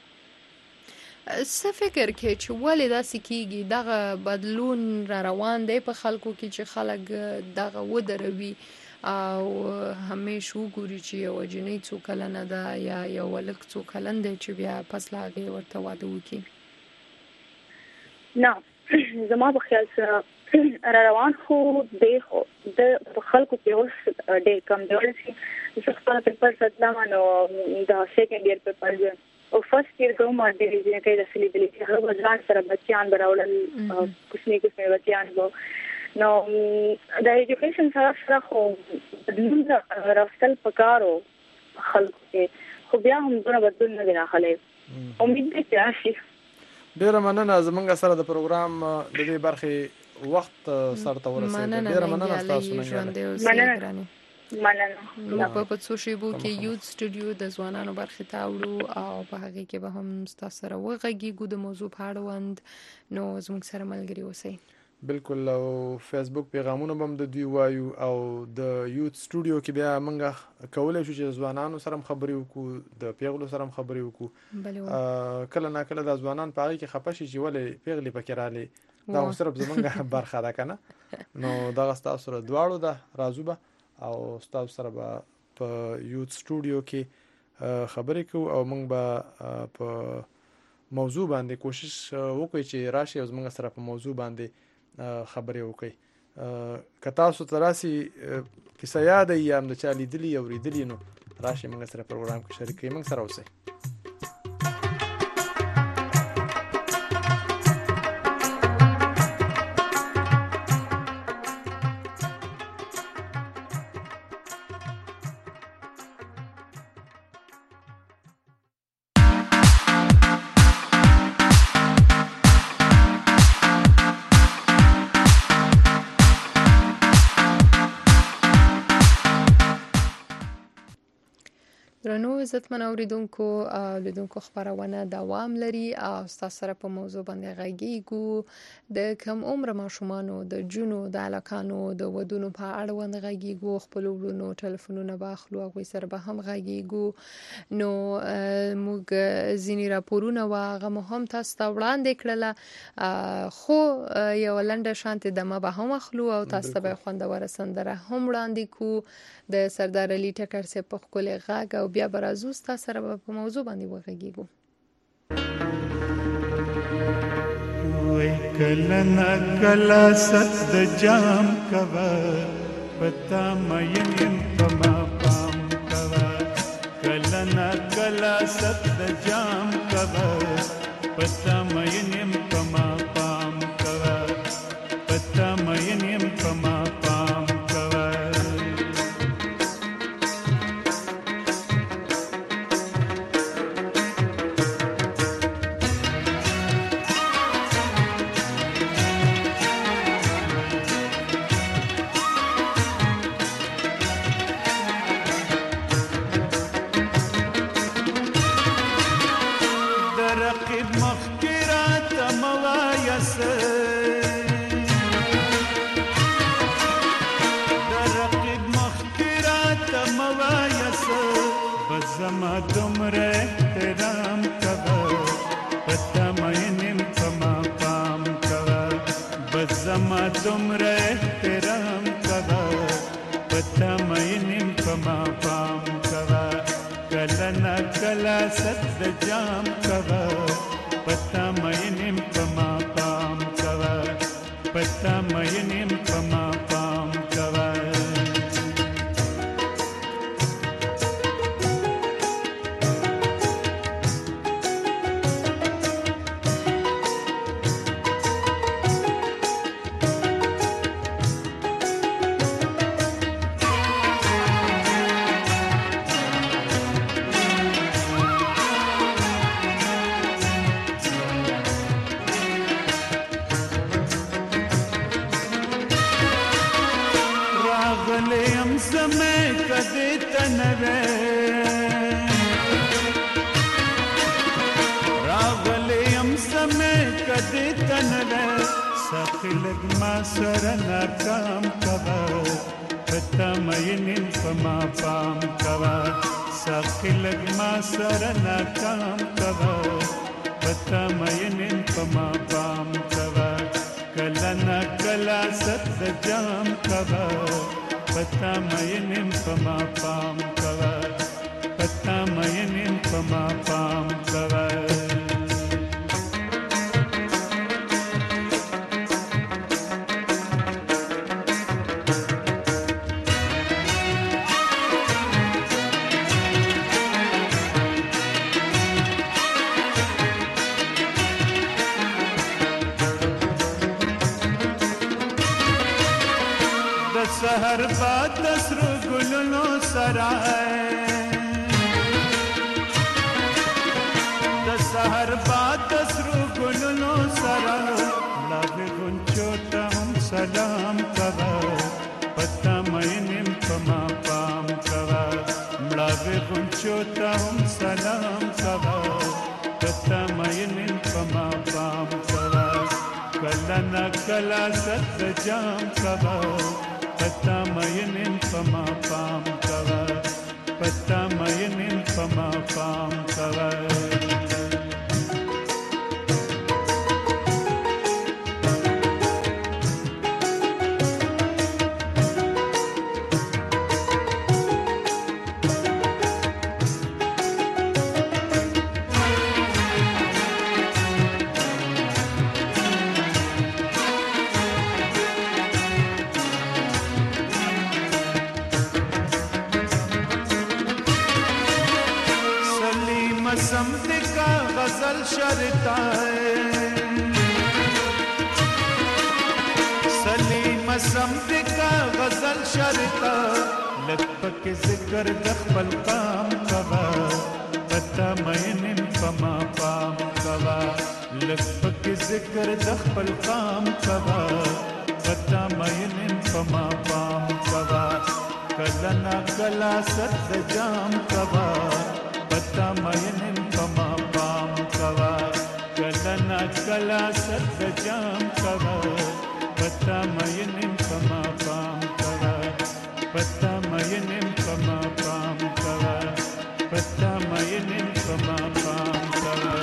څه فکر کې چې ولې داسې کیږي دغه بدلون را روان دی په خلکو کې چې خلک دغه ودروي او همیشه وګوري چې یو جنۍ څو کلنه ده یا یو ولک څو کلن دی چې بیا پس لا هغې ورته واده وکړي؟ نه زما په خیال سره را روان خو دی خو د خلکو کې اوس ډېر کم دی چې زه خپل پیپر ساتلم نو د سیکنډ ایئر پیپر او فرست ایئر کوم باندې چې کې د سلیبلی چې هغه ځان سره بچیان براولل کوچني کوچني بچیان وو نو د ایجوکیشن سره سره خو بدلون راوستل پکارو خلکو کې خو بیا هم دونه بدلون نه دی راغلی امید دی چې راشي. ډیره مننه زمونږ سره د پروګرام د دې برخې وخت سره ته ورسېد. ډیره مننه تاسو نه مننه مننه په پڅو شیبو کې یوت سټوډیو د ځوانانو برخې ته وړو او په هغه کې به هم تاسو سره وغږیږو د موضوع په اړه وند نو زموږ سره ملګری اوسئ. بالکل او فیسبوک پیغامونه هم د دوی وایو او د یوت سټوډیو کې بیا موږ کولای شو چې ځوانانو سره خبرې وکړو د پیغلو سره خبرې وکړو. کله نا کله د ځوانان په هغه کې خپه شي چې ولې پیغلې پکې رالي دا صرف زمونږ برخه ده کنه نو دا تاسو سره دواړو ده راځو به او تاسو سره به په یوت سټوډیو کې خبرې کوو او موږ به په موضوع باندې کوشش وکړو چې راشي او موږ سره په موضوع باندې خبرې وکړي. که تاسو تراسي کیسه یاد یا هم د چا لیدلي او ریدلي نو راشي موږ سره پروګرام کې شریک کړئ. موږ سره اوسئ. درنو عزتمن اوریدونکو لیدونکو خبرونه دوام لري او تاسو سره په موضوع باندې غږیږو د کم عمر ماشومانو د جنو د علاقانو د ودونو په اړه باندې غږیږو خپل ورونو ټلیفونونه باخلو او سره به هم غږیږو نو موږ ځینی راپورونه واغه مهم تاسو ته وړاندې کړل خو یو لنډه شانت دمه به هم اخلو او تاسو ته خوندور سندره هم وړاندې کو د سردار علي ټکر سه په خپل غاګ او بیا برازو تاسو سره په موضوع باندې وغږیږو. وای کلنا کلا ست د جام کوا پتا مې پما پام کوا کلنا کلا ست د جام کوا پتا مې پما پام کوا پتا مې پما پام کوا زما دمره احترام کوا پتا مینم پما پام کوا بس زما دمره احترام کوا پتا مینم پما پام کوا کلنا کلا ست جام کوا پتا مینم پما پام کوا پتا مینم پما پام کوا سخلق ما سره ناکام کوا پتا مینم پما پام کوا سخلق ما سره ناکام کوا پتا مینم پما پام کوا کلا نا کلا ست جام کوا پتا مینم پما پام کوا پتا مینم پما پام کوا سحر باد دسرو گلونو سرائے د سحر باد دسرو گلونو سرائے لابے گنچو تا ہم سلام کوا پتا مینم پما پام کوا لابے گنچو تا ہم سلام کوا پتا مینم پما پام کوا کلا نا کلا ست جام کوا پتا مینم پما پام کوا پتا مینم پما پام کوا غزل شرطا ہے سلیم سمت کا غزل شرطا لگ پک ذکر دخل قام کوا پتا مینم پما پام کوا لگ پک ذکر دخل قام کوا پتا مینم پما پام کوا کلنا کلا ست جام کوا پتا مینم پما پام کوا کلنا کلا ست جام کوا پتا مینم پما پام کوا پتا مینم پما پام کوا پتا مینم پما پام کوا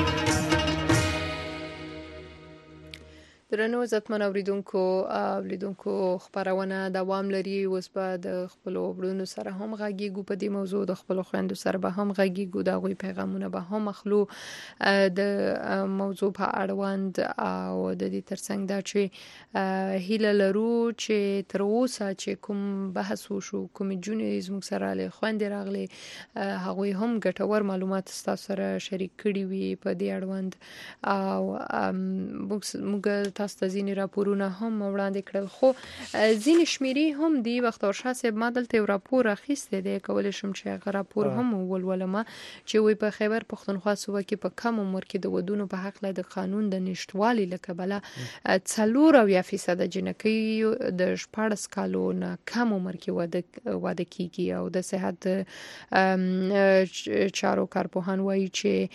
درنو عزتمن اوریدونکو اوریدونکو خبرونه دوام لري اوس په د خپل وګړو سره هم غږیږو په دې موضوع د خپل خويندو سره به هم غږیږو دا غوي پیغامونه به هم مخلو د موضوع په اړوند او د دې ترڅنګ دا چې هیله لرو چې تر اوسه چې کوم بحث وشو کوم جونې زموږ سره له خويندې راغلي هغه هم ګټور معلومات تاسو سره شریک کړي وي په دې اړوند او موږ تاسو ته ځینې راپورونه هم وړاندې کړل خو ځینې شمیرې هم دی وخت ورشا صاحب ما دلته راپور اخیسته دی کولای شم چې هغه راپور هم ولولم چې وي په خیبر پښتونخوا صوبه کې په کم عمر کې د ودونو په حق له د قانون د نشټوالي لکبله څلور او یا فیصد جنکۍ د شپږ کالو نه کم عمر کې واده واده کیږي او د صحت چارو کارپوهان وایي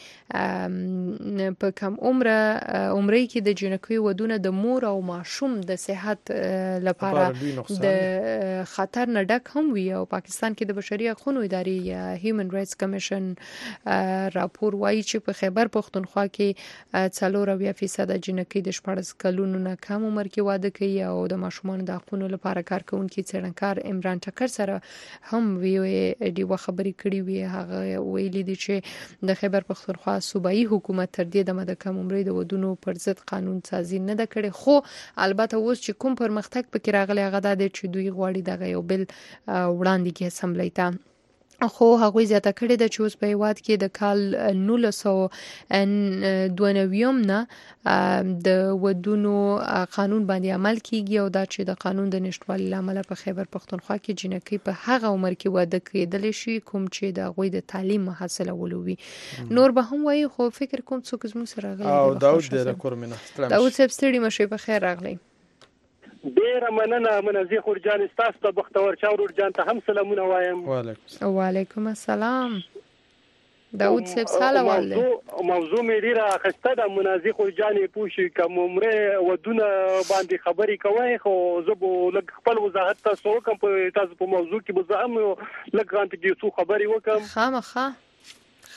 چې په کم عمر عمرې کې د جنکۍ ودونه د مور او ماشوم د صحت لپاره د خطر نه ډک هم وي او پاکستان کې د بشري حقوقو ادارې یا هیومن رائټس کمیشن راپور وایي چې په خیبر پښتونخوا کې څلور او یا فیصد جنکۍ د شپږ کلونو نه کم عمر کې واده کوي او د ماشومان د حقوقو لپاره کارکونکي څېړنکار عمران ټکر سره هم وی دی خبرې کړې وي هغه ویلي دي چې د خیبر پښتونخوا صوبایي حکومت تر دې دمه د کم عمرۍ د ودونو پر ضد قانون سازي نه کړي خو البته اوس چې کوم پرمختګ پکې راغلی هغه د چې دوی غواړي دغه یو بل وړاندې کې اسمبلی ته خو هغه زیاته کړي د چوز په هیواد کې د کال نولس سوه دوه نوي نه د ودونو قانون باندې عمل کیږي او دا چې د قانون د نشټوالي لامل په خیبر پښتونخوا کې جنکۍ په هغه عمر کې واده کېدل شي کوم چې د غوي د تعلیم محصله ولوي نور به هم وایي خو فکر کوم څوک زموږ سره غلي او داود د کورمنه داود صاحب ستړي مشه په خیر راغلی ډیر مننه منزي خورجان تاسو ته بختور چاور جان ته هم سلامونه وایم وعلیکم وعلیکم السلام داود صاحب سلام والله موضوع مې ډیره خسته ده منازي خورجان پوښي کوم عمره ودونه باندې خبرې کوي خو زه به لږ خپل وضاحت تاسو کوم په تاسو په موضوع کې به زه هم لږ غانټ کې څو خبرې وکم خامخا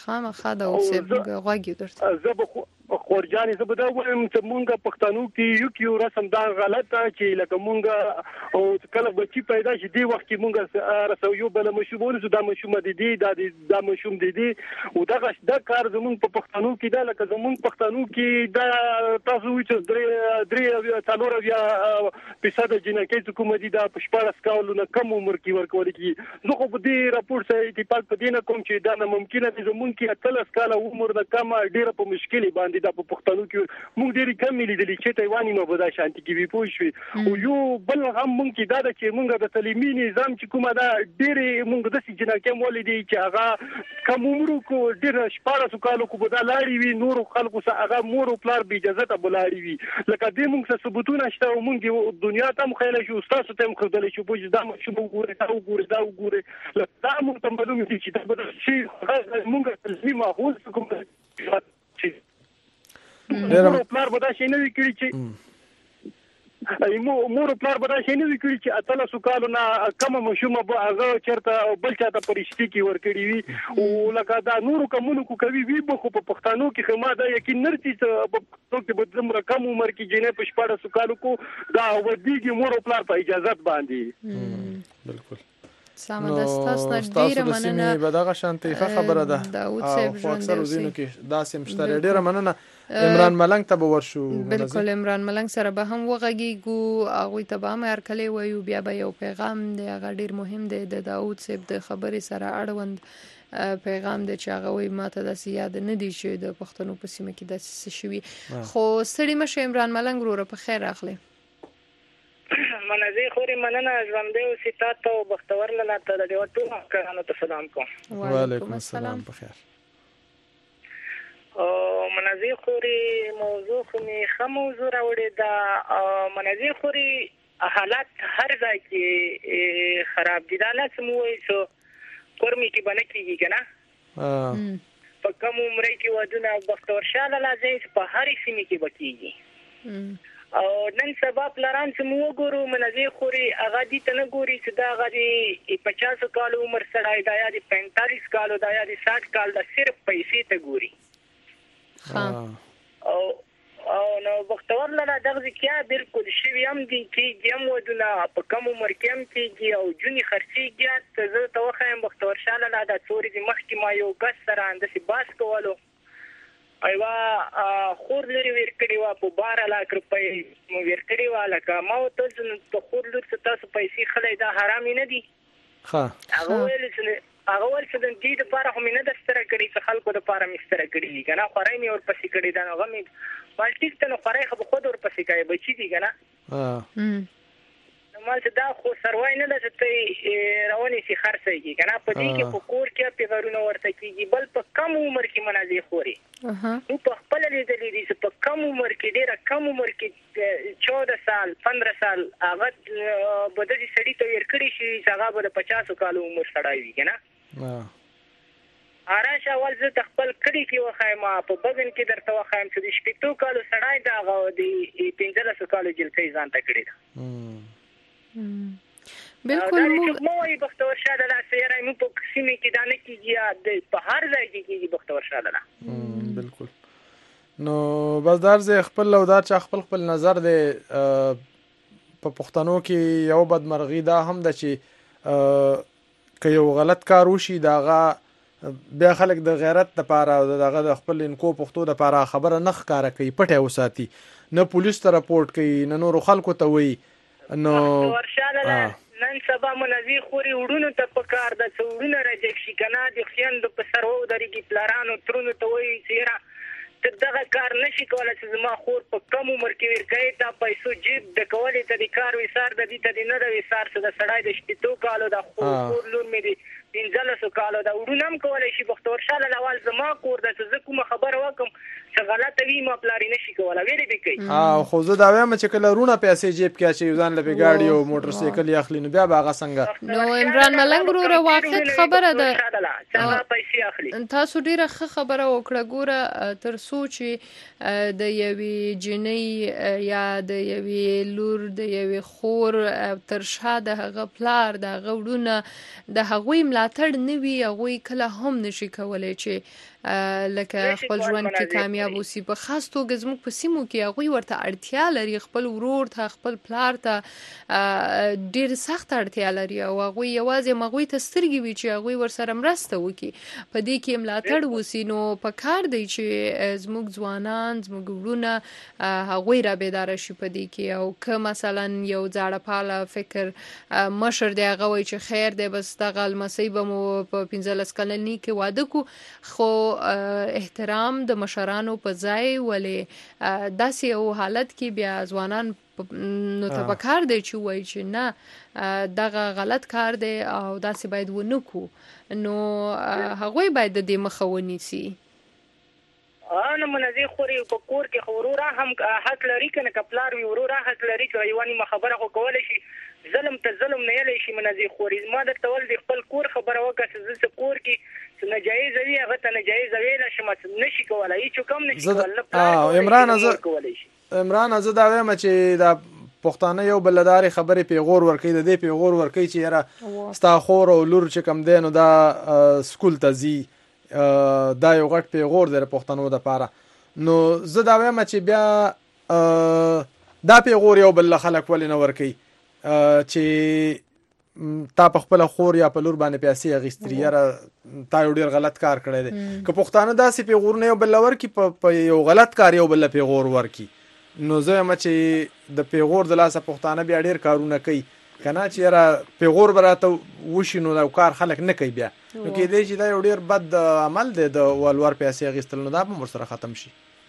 خامخا د اوسې غواګي درته زه به خورجانې زه به دا وایم چې مونږ پښتنو کې یو کیو رسم دا غلطه چې لکه مونږ او کله بچی پیدا شي دی وخت کې مونږ رسو یو بل مشوبونه دا مشوم دي دي دا دا مشوم دي دي او دا دا کار زمونږ په پښتنو کې دا لکه زمونږ پښتنو کې دا تاسو چې درې درې څلور بیا پیسه د جنکې کوم دي دا په شپږ کالو نه کم عمر کې ورکول کی زه خو په دې راپور سره اتفاق پدې نه کوم چې دا نه ممکنه دي زمونږ کې اتلس کاله عمر د کم ډیره په مشکل باندې دا په پښتنو کې موږ ډېری کم لیدلې چې تایواني نو به دا شانتي کې وي پوه شو او یو بل هم موږ کې دا چې موږ د تعلیمي نظام چې کومه دا ډېری موږ د سې جنکې مولدي چې هغه کم عمر کو ډېر شپږ کالو کو به دا لاړی وي نور خلکو سره هغه مور او پلار به اجازه ته بلاړی وي لکه دې موږ څه ثبوتونه شته او موږ دنیا ته مخاله شو تاسو ته مخدل شو پوه دا موږ وګورئ دا وګورئ دا وګورئ لکه دا موږ ته معلوم دي چې دا به شي موږ تلزیمه ماحول کوم مور پلار به دا شي نه وکړي چې ایمو مور پلار به دا شي نه وکړي چې اتلس کالو نه کم مشومه به هغه چرته بل چاته پرشتي کې ور کړی وي او لکه دا نور کومونو کو کوي وي به په پښتنو کې خما دا یقین نرتي چې په پښتنو کې به زمره کم عمر کې جنې په شپږ کالو کو دا ودیږي مور پلار په اجازه باندې بالکل سم د تاسو نه ډیره مننه به دغه شانتي خبره ده او اکثر وزینو کې دا سم شته ډیره مننه عمران ملنګ ته ورشو بالکل عمران ملنګ سره به هم وغږیږو هغه ته به مر کلی وایو بیا به یو پیغام دی هغه ډیر مهم دی د داوود صاحب د خبرې سره اړوند پیغام دی چې هغه وایي ماته د سیاد نه دی چې د پښتنو په سیمه کې د څه شوی خو ستړي مشه عمران ملنګ وروره په خیر اخلي منځي خوري مننه ژوندې او ستات او بختور لاله ته د ټول کارانو ته سلام کوم وعلیکم السلام بخیر او منځي خوري موضوع خو می خه موضوع راوړې دا منځي خوري حالات هر ځای کې خراب دي دا لاسم وایي چې کورمي کې باندې کیږي کنه په کوم عمر کې ودونه بختور شاله لازم په هرې سیمه کې بکیږي او نن سبا پلاران چې موږ ګورو منځي خوري هغه دي ته نه ګوري چې دا هغه دي پچاس کال عمر سره دا یا دي پینتالیس کال دا یا دي ساठ کال دا صرف پیسې ته ګوري او او نو بختور لاله دغه کیا بالکل شی هم دي چې یم ودونه په کوم عمر کې هم کېږي او جونی خرچيږي ته زه توخم بختور شاله لا د څوري د مخ کې ما یو ګس سره اندسي باس کولو ایوا خور لري ورکړی وا په بارہ لاکھ روپۍ مو ورکړی وا لکه ما ته څه خور لور څه تاسو پیسې خلای دا حرام نه دي ها هغه ول څه هغه ول څه د دې لپاره هم نه دستره کړی چې خلکو لپاره مستره کړی کنه خورای می ور پسې کړی دا هغه می مالټیک ته نو خورای خو خود ور پسې کوي بچی دي کنه ها ما چې دا خو سروای نه ده چې رواني سي خرڅيږي کنه په دې کې په کور کې پیغورونه ورته کیږي بل په کم عمر کې منځي خوري نو په خپل لیدلې دي چې په کم عمر کې ډیره کم عمر کې چودہ سال پندرہ سال هغه بددي سړی ته ورکړي شي چې هغه به پچاس کال عمر سړی وي کنه آراش اول زه خپل کړي کې وخایم په بغن کې درته وخایم چې د شپږ کال سړی دا غو دی پنځلس کال جیل کې ځان ته کړی دا بالکل مو مو بختور شاله لا سیاره مو په سیمه کې دانه کیږي د په هر ځای کې کیږي بختور شاله لا بالکل نو بس درځه خپل او دا چې خپل خپل نظر دی په پښتنو کې یو بدمرغي دا هم د چې که یو غلط کار وشي داغه بیا خلک د غیرت لپاره دغه د خپل انکو پښتو لپاره خبره نه ښکارا کوي پټه وساتي نه پولیس ته راپورټ کوي نه نور خلکو ته وایي نو ورشاله نن سبا منځي خوري وډونو ته پکار د څوډونه راځي شي کنه د خیند په سرو درګي پلارانو ترونو ته وایي چې ته دغه کار نشي کولای چې زما خور په کم عمر کې ورکړي تا پیسو جیب د کولې ته د کار وسار د دې ته نه د وسار څه د سړای د شپږ کالو د خور لور مې دي پنځلس کالو دا وډونم کولای شي بختور شاله لوال زما کور د څه کوم خبر وکم څه غلطه وي ما پلار یې نشي کولی ویلې به کوي او خو زه دا وایم چې کله رونه پیسې جیب کې اچوي ځان له ګاډي او موټر سایکل یې اخلي نو بیا به هغه څنګه نو عمران ملنګ وروره واقعیت خبره ده څنګه پیسې اخلي تاسو ډیره ښه خبره وکړه ګوره تر څو چې د یوې جنۍ یا د یوې لور د یوې خور تر شا د هغه پلار د هغه وړونه د هغوی ملاتړ نه وي هغوی کله هم نشي کولی چې لکه خپل ژوند کې کامیاب اوسي په خاص توګه زموږ په سیمو کې هغوی ورته اړتیا لري خپل ورور ته خپل پلار ته ډېر سخت اړتیا لري او هغوی یوازې هغوی ته سترګې وي چې هغوی ورسره مرسته وکړي په دې کې ملاتړ وسي نو په کار دی چې زموږ ځوانان زموږ وروڼه هغوی را بیداره شي په دې کې او که مثلا یو زاړه پاله فکر مشر دی هغه وایي چې خیر دی بس دغه لمسۍ به مو په پنځلس کلنۍ کې واده کړو خو احترام د مشرانو په ځای ولې داسې یو حالت کې بیا ځوانان نو ته پکار دی چې وایي چې نه دغه غلط کار دی او داسې باید ونه کړو نو هغوی باید د دې مخه ونیسي نه منځي خوري په کور کې خو ورور هم حق لري کنه کپلار وی ورور حق لري چې یوانی خبره خو کول شي ظلم ته ظلم نه یلی شي منځي خوري ما د تول د خپل کور خبره وکړه چې زه کور کې ناجایز وی هغه ته ناجایز ویل شم نشي کولای هیڅ کم نشي کولای عمران زه عمران زه دا وایم چې دا پښتانه یو بلداري خبرې پیغور ورکي د دې پیغور ورکي چې یاره ستا خور او لور چې کم دینو دا سکول ته زی دا یو غټ پیغور دی پښتنو د پاره نو زه دا وایم چې بیا دا پیغور یو بل خلک ولې نه ورکي چې تا په خپل خور یا په لور باندې پیسې اغستری یاره تا یو ډیر غلط کار کړی دی که پښتانه داسې پیغور نه یو بل ورکي په یو غلط کار یو بل پیغور ورکي نو زه یم چې د پیغور د لاسه پښتانه بیا ډیر کارونه کوي کنه چې یاره پیغور براته وشي نو دا کار خلک نه کوي بیا نو کې دی چې دا یو ډیر بد عمل دی د ولور پیسې اغستل نو دا به ورسره ختم شي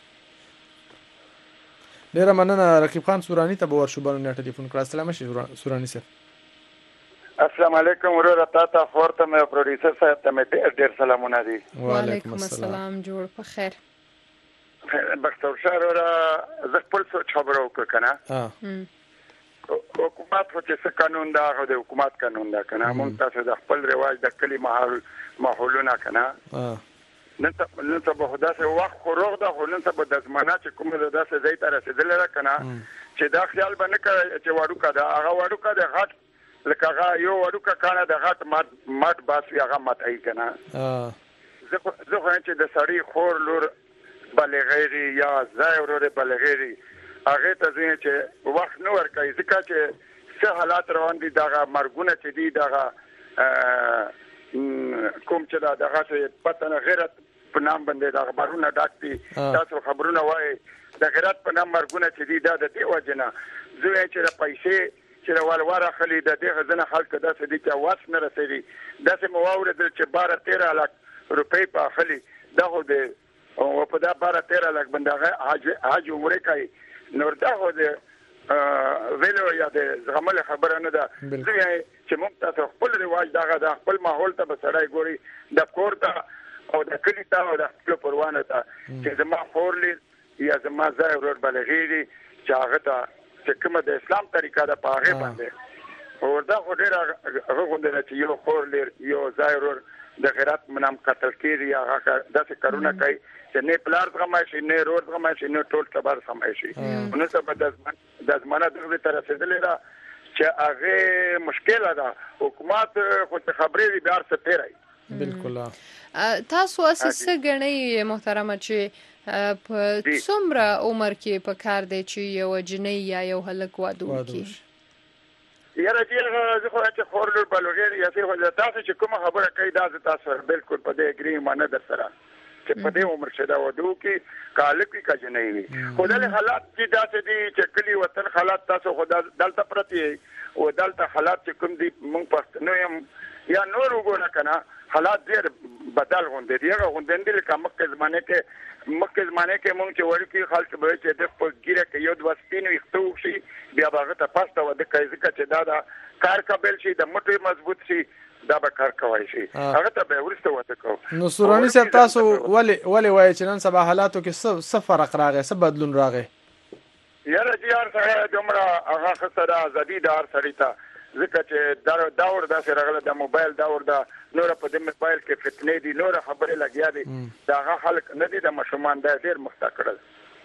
ډیره مننه رقیب خان سورانی ته به ورشو بلونه ټلیفون کړه السلام علیکم سورانی صاحب السلام علیکم ورور تاسو خورته مې پروډوسر صاحب ته مې ډیر ډیر سلامونه دي وعلیکم السلام جوړ په خیر بختور شهر را زه خپل څه خبرو وکړ کنه حکومت خو چې څه قانون دا هغه د حکومت قانون دا کنه مونږ تاسو د خپل رواج د کلی ماحول ماحولونه کنه نن ته نن ته به داسې وخت خو روغ ده خو نن ته به د زمانه چې کومه ده داسې ځای ته رسېدلې ده کنه چې دا خیال به نه کوي چې وړوکه ده هغه وړوکه ده غټ لکه هغه یو وړوکه کانه د غټ مات مات باس وي هغه ماتای کنه زه زه خو چې د سړی خور لور بلغیری یا ځای ورور بلغیری هغه ته ځین چې وخت نو ورکای ځکه چې څه حالات روان دي دغه مرګونه چې دي دغه کوم چې دا دغه پته نه غیرت په نام باندې د خبرونه ډاکټي تاسو خبرونه وای د غیرت په نام مرګونه چې دي دا د دې وجنه زه چې د پیسې چې ولوره خلی د دې غزنه خلک داسې دي چې واس نه رسېږي داسې مواورد چې بارہ تیرہ لک روپۍ په خلی دا هو د او په دا بارہ تیرہ لک باندې حاج حاج عمره کوي نور دا هو د ویلو یا د زغمل خبره نه ده زه چې موږ تاسو خپل رواج دغه د خپل ماحول ته بسړای ګوري د کور ته او د کلی ته او د خپل پروانه ته چې زما خورلې یا زما ځای ورور بلغیری چې هغه ته چې کومه د اسلام طریقه ده په هغه باندې او دا خو ډیر هغه غوډه چې یو خورلې یو ځای ورور د غیرت منام قتل کیږي هغه داسې کارونه کوي چې نه پلار څنګه شي نه رور څنګه شي نه ټول تبار څنګه شي نو څه په د زمانه دغه تر رسیدلې ده چې هغه مشکله ده حکومت خو ته خبرې بیا څه پیرای بالکل تاسو اساسه غنی محترمه چې په څومره عمر کې په کار دی چې یو جنۍ یا یو هلک واده وکړي یاره چې زه خو چې خورلو بلوغیر یا څه تاسو چې کومه خبره کوي دا تاسو بالکل په دې اګری مانه در سره چې په دې عمر شدا ودو کې کالک کې کج نه وي خدای حالات چې داسې دي چې کلی وطن حالات تاسو خدا دلته پرتی او دلته حالات چې کوم دي مونږ پښتنو يم یا نور وګورئ کنه حالات ډېر بدل غونډې دي هغه غونډې دي لکه مکه زمانه کې مکه زمانه کې مونږ چې ورکی خلک به چې د خپل ګیره کې یو د وسپینو یختو شي بیا هغه ته پاسته و د کایزه چې دا دا کار قابل شي د مټې مضبوط شي دا به کار کوي شي هغه ته به ورسته وته کو. نو سورانی صاحب تاسو ولې ولې وایي چې نن سبا حالاتو کې څه فرق راغی څه بدلون راغی؟ یاره جی هر سره دومره هغه خسره ازادي د هر سړي ته ځکه چې دا داور داسې راغله د موبایل داور دا نور په دې موبایل کې فتنې دي نور خبرې لګیا دي دا هغه خلک نه دي د مشومان دا ډېر مخته کړل.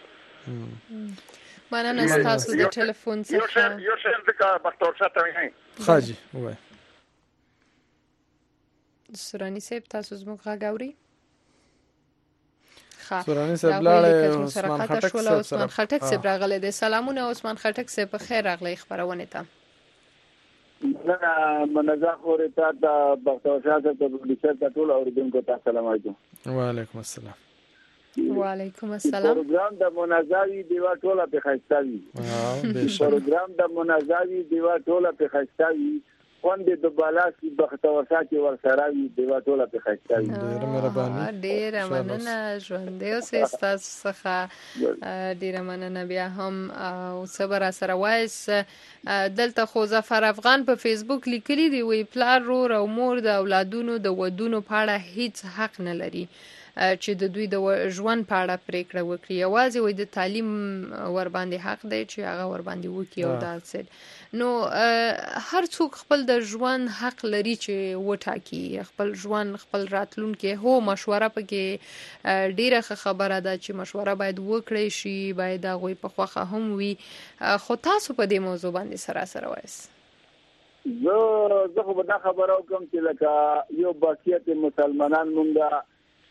مننه تاسو د ټلیفون څخه. یو شر یو شر ځکه بختور شاته وي خاجي وای سورانی صاحب تاسو زموږ غږ اورئ؟ سورانی صاحب لاړ عثمان خټک صاحب عثمان خټک صاحب راغلی دی. سلامونه عثمان خټک صاحب، په خیر راغلی خبرونه ته. نه منځه خورې تا د بختور شاه ته د پولیسو ته ټول اوریدونکو ته سلام علیکم. وعلیکم السلام. وعلیکم السلام. پروګرام د منځاوي دیوا ټوله په خاصتاوي. پروګرام د منځاوي دیوا ټوله په خاصتاوي. خوندې د بالاسی بختور شاه کې ورسراوي دیوا ټوله په خاصتاوي. ډېر مهرباني. ډېر مننه ژوندې اوسې تاسو څخه ډېر مننه. بیا هم او صبر سره وایس دلته خو ظفر افغان په فیسبوک لیکلي دی وی پلار رور او مور د اولادونو د ودونو په اړه هیڅ حق نه لري چې د دوی د ژوند په اړه پریکړه وکړي. یوازې وي د تعلیم ور باندې حق دی چې هغه ور باندې وکړي او دا څه. نو هر څوک خپل د ژوند حق لري چې وټاکي خپل ژوند خپل راتلونکي. هو مشوره پکې ډیره خبره ده چې مشوره باید وکړي شي، باید هغه په خوخه هم وي. خو تاسو په دې موضوع باندې سره سره وایس. زه زه خو دا خبره کوم چې لکه یو باکیت مسلمانان مونږه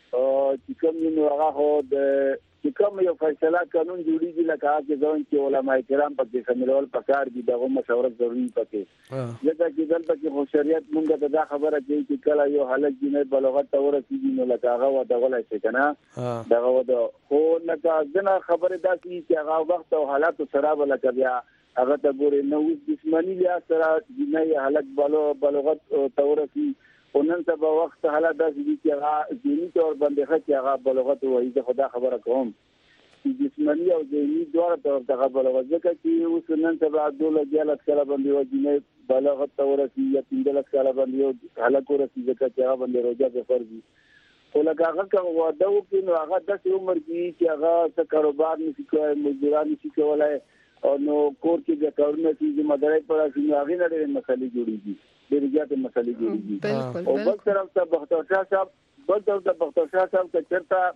چې کوم نو هغه هو د چې کوم یو فیصله قانون جوړیږي لکه هغه ځون چې علماء کرام پکې شاملول پکار دي دغه مشورت ضروري پکې. ځکه چې دلته کې خو شریعت مونږ ته دا خبره کوي چې کله یو حالت جنې بلوغت ته ورسېږي نو لکه هغه ودا غلای شي کنه دغه ودا خو لکه ځنه خبره دا چې هغه وخت او حالات سره ولکه بیا هغه ته ګوري نو جسمانی لیا سره جنې حالت بلو بلوغت ته ورسېږي ونن سبا وخت حالات داسې دي چې هغه ذهني تور باندې چې هغه بلوغت وایي. د خدا خبره کوم چې جسمانی او ذهني دواړه تور ته بلوغت ځکه چې اوس نن سبا دوله جالت کله باندې وځي بلوغت ته ورسېږي یا پنځلس کاله باندې حالت ورسېږي ځکه چې هغه باندې روزه به فرض وي. خو لکه هغه کوم واده وکړي نو هغه داسې عمر کې چې هغه څه کاروبار نشي کولی مزدوران نشي کولی او نو کور کې د کارونه چې ذمہداري پر شي نو هغه نه ډېرې مسلې جوړېږي ډېرې زیاتې مسلې جوړېږي. او بل طرف ته بختور شاه صاحب بل طرف ته بختور شاه صاحب ته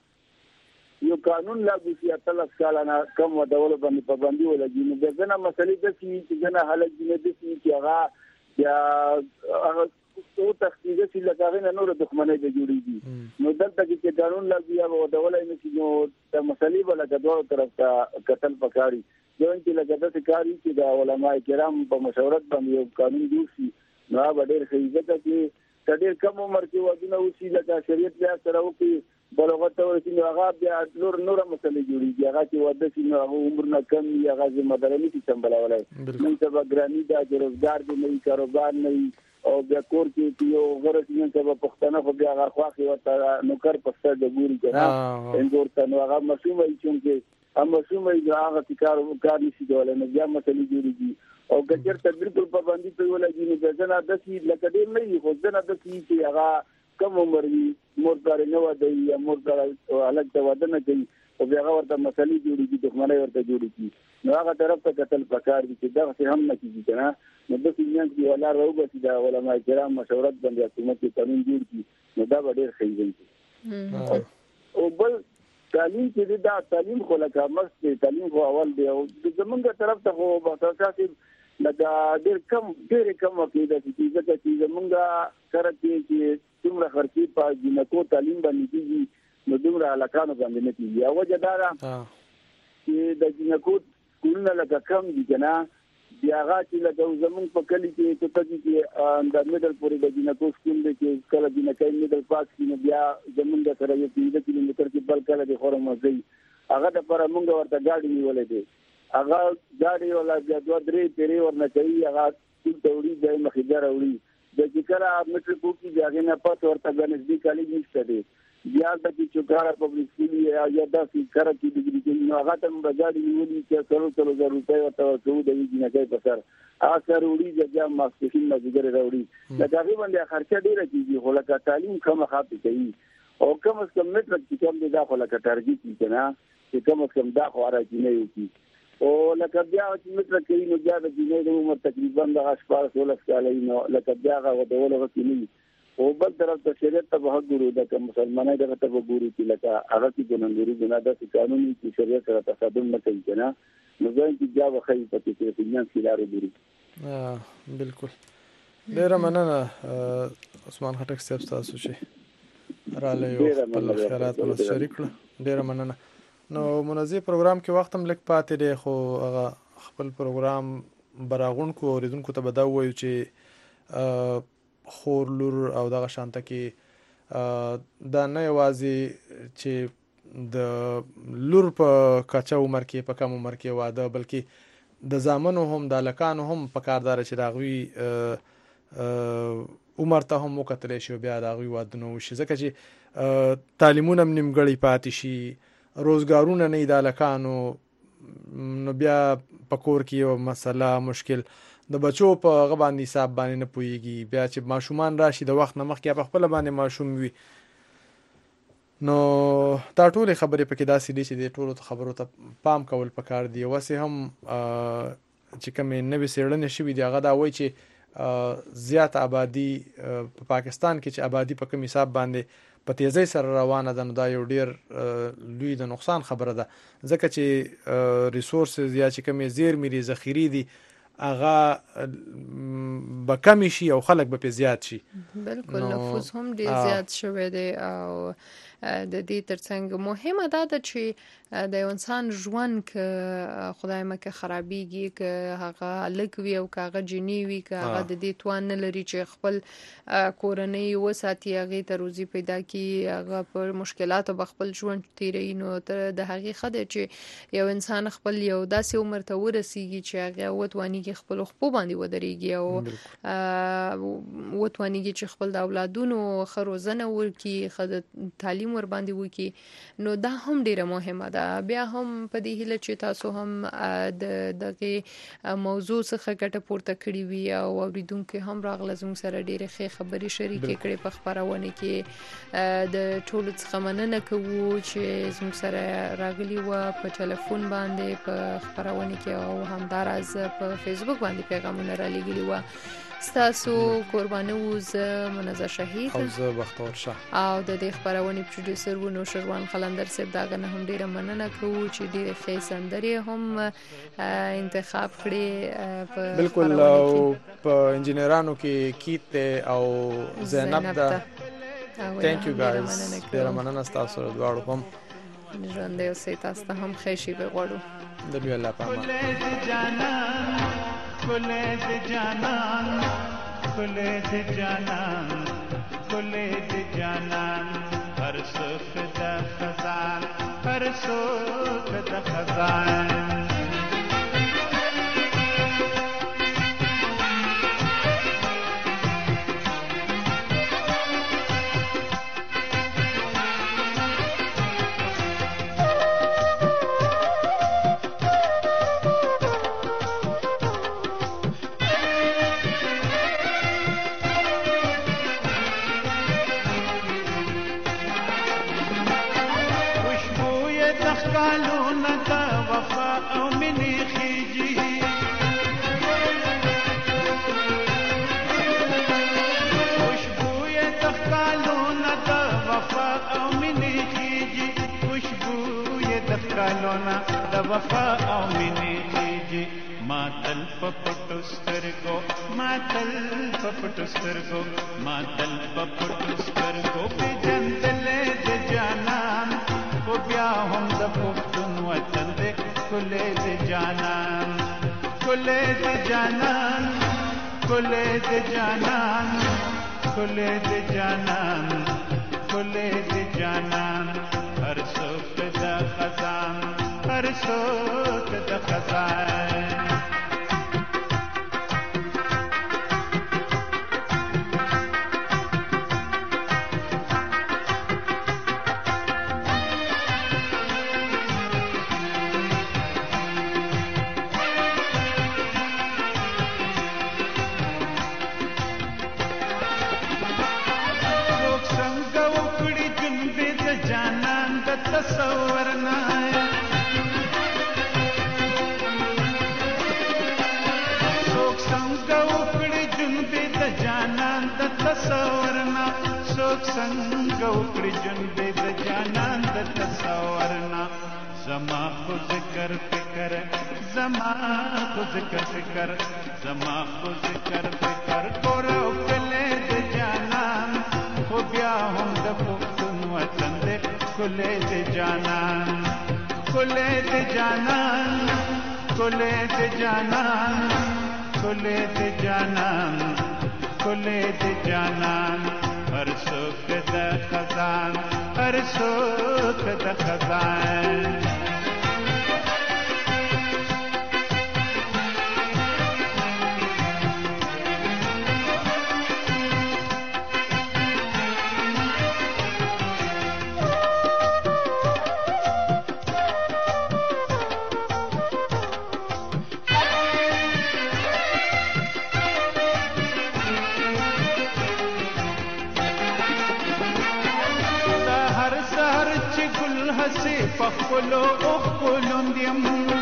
چېرته یو قانون لاګو شي اتلس کاله نه کم ودولو باندې پابندي ولګي نو د ځنه مسلې د چې ځنه حالت دي د چې هغه یا هغه او تخصیص چې لګاوي نه نور دښمنۍ به جوړېږي. نو دلته چې قانون لاګي یا ودولای نه چې نو د مسلې بل کډوړو طرف ته قتل پکاري ځون چې لګا د کاری چې د علماء کرام په مشورت باندې یو قانون جوړ شي نو هغه ډېر ښه ځکه چې ډېر کم عمر کې ودونه وشي لکه شریعت بیا سره وکړي بلوغت ته ورسي نو هغه بیا نور نور مسلې جوړېږي. هغه چې واده شي نو هغه عمر نه کم وي هغه ذمہداري نشي سمبالولای. نن سبا ګراني دا چې روزګار دی نه کاروبار نه او بیا کور کې یو غرض نن سبا پښتنه خو بیا هغه خواخي ورته نوکر پسته د ګوري کنه انګور ته نو هغه مسوم وي چې اما شومه دا هغه کار کار نشي کولای نو بیا مسلې جوړېږي او ګجر ته بالکل پابندي په ولګي نو ځنه د سې لکه دې نه خو ځنه د سې چې هغه کم عمر وي مور کار نه ودی یا مور کار الګ ته ودنه کوي او بیا ورته مسلې جوړېږي دښمنۍ ورته جوړېږي نو هغه طرف ته قتل پکار دي چې دا څه هم نه کیږي کنه نو د سې نه دی ولا راوبسي دا علماء کرام مشورت باندې حکومت قانون جوړ کړي نو دا ډېر ښه دی. او بل تعلیم چې دا تعلیم خو لکه مست تعلیم خو اول دی او زمونږ طرف ته خو به تاسو لکه ډېر کم ډېر کم عقیده چې ځکه چې زمونږ سره چې څومره خرچې په جنکو تعلیم باندې کېږي نو دومره هلکانو باندې نه کېږي. او وجه دا ده چې د جنکو سکولونه لکه کم دي که نه بیا هغه چې لکه زمونږ په کلي کې ته ته چې د میډل پورې د جنکو سکول دی چې کله جنکۍ میډل پاس کړي نو بیا زمونږ سره یو پنځه کیلومتر کې بل کله د خورم ځای هغه دپاره مونږ ورته ګاډي نیولی دی هغه ګاډي والا بیا دوه درې پیرې ورنه کوي هغه سکول ته وړي ځای مخې ته راوړي د چې کله میټرک وکړي د هغې نه پس ورته بیا نږدې کالج نشته دی یا د چوکاره پبلک سکول یا یا د کار کې ډیګري کې نو هغه ته بازار نیولې چې څلور څلور زره روپۍ ورته ورکو د دې نه کوي په سر اثر وړي چې ماسپخین مزګر راوړي دا غوښتل باندې خرچه ډیره کیږي خو لکه تعلیم کومه خاطر کوي او کوم څه کوم متر چې کوم دا خو لکه ټارګټ کی کنه چې کوم څه دا خو راځي نه وي او لکه بیا چې متر کوي نو بیا د دې د عمر تقریبا د اشپار سولس کالای نو لکه بیا غو د ولغه کې او بل طرف ته شریعت ته به ګورو د مسلمانانو دغه ته ګورو چې لکه هغه چې ګنندوري ګنا د قانوني چې شریعت سره تصادم نه کوي کنه نو ځین چې بیا وخی په کې چې پنځه کیلارو ګوري اه بالکل ډیر مننه عثمان خټک صاحب تاسو چې را لایو په خیرات ول شریک ډیر مننه نو منظم پروګرام کې وخت هم لیک پاتې دی خو هغه خپل پروګرام براغونکو اوریدونکو ته بداو وایو چې خور لور او دغه شانته کې دا نه یوازې چې د لور په کچا عمر کې په کم عمر کې واده بلکې د زامنو هم د لکانو هم په کاردار چې داغوي عمر ته هم وکتل شي بیا داغوي واده نو شي ځکه چې تعلیمونه نیمګړی پاتې شي روزګارونه نه د لکانو نو بیا پکور کې یو مسله مشکل د بچو په غبان حساب باندې نه پويږي بیا چې ماشومان راشي د وخت نمخ کې په خپل باندې ماشوم وي نو دا ټول خبرې پکې داسې دي چې د ټولو خبرو ته پام کول پکار دی واسه هم چې کوم نوې سیړنې شوې دی هغه دا وایي چې زیات آبادی په پاکستان کې چې آبادی په کوم حساب باندې په تیزی سره روانه ده نو دا یو ډیر لوی د نقصان خبره ده ځکه چې ریسورسز یا چې کوم زیرمې ذخیره دي اغه به کم شي او خلک به زیات شي بالکل نفوس هم ډیر زیات شوی دی او د دې ترڅنګ مهمه ده چې د انسان ژوند ک خدای مکه خرابېږي ک هغه لګوي او هغه جنی وي ک هغه د دې توان نه لري چې خپل کورنۍ وساتي هغه ته روزي پیدا کی هغه پر مشکلاتو بخپل ژوند تیري نو د هغه خده چې یو انسان خپل یو داسې عمر ته ورسیږي چې هغه وتواني کې خپل خپل باندې ودرېږي او وتواني چې خپل د اولادونو خروزنه ورکی خد تعلیم ور باندې وکي نو دا هم ډیره مهمه ده بیا هم په دې هله چې تاسو هم د دغه موضوع څخه ګټه پورته کړی وي او اوریدونکو هم راغله زموږ سره ډیره ښه خبري شریکې کړې په خبرونه کې د ټولو څخه مننه کوو چې زموږ سره راغلی و په ټلیفون باندې په خبرونه کې او همدارز په فیسبوک باندې پیغامونه را لګلی و ستاسو قربانه وز منزه شهید او زه بختور شه او د دې خبرونه پروډوسر و نو شروان خلندر صاحب داغه نه هم ډیره مننه کوو چې ډیره ښه سندري هم انتخاب کړي په بالکل او په انجینرانو کې کیت او زینب دا ثانک یو ګایز ډیره مننه تاسو دواړو هم ژوند یو سي تاسو هم ښه شي به غواړو د بیا الله پامه کله د جانان کله د جانان کله د جانان هر څوک د خزان هر څوک د خزان وفا او مینې کېږي ماتل په پټو سترګو ماتل په پټو سترګو ماتل په پټو سترګو پیژندلې د جانان خو بیا هم د پښتون وطن دې کله د جانان کله د جانان کله د جانان کله د جانان کله د جانان هر څوک د خزان هر څوک د خزان تصور نه څوک څنګه وکړي جنبې د جانان د تصور نه څوک څنګه وکړي جنبې د جانان د تصور نه زما خو ذکر فکر زما خو ذکر فکر زما خو ذکر فکر کور او کله د جانان خو بیا هم د پښتون وطن دې کله د جانان کله د جانان کله د جانان کله د جانان کله د جانان هر څوک د خزان هر څوک د خزان پخپلو اخپلوندیم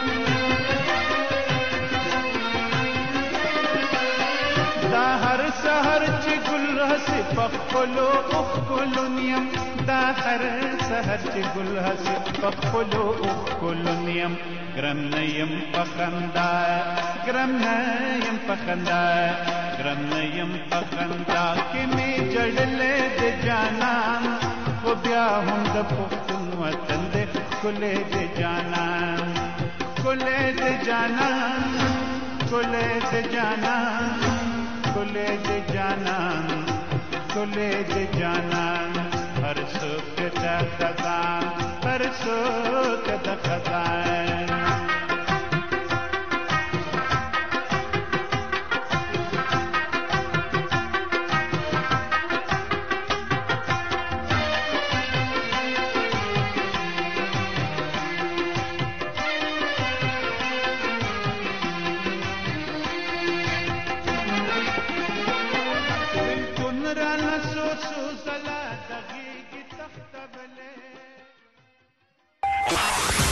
دا هر سحر چې ګل هسي پخپلو اخپلوندیم دا هر سحر چې ګل هسي پخپلو اخپلوندیم ګرم نیم پخندا ګرم نیم پخندا ګرم نیم پخندا کې می جړلې د جانان و بیا هم د پښتون وطن دې کله دې جانان کله دې جانان کله دې جانان کله دې جانان کله دې جانان هر څوک د خزان هر څوک د خزان so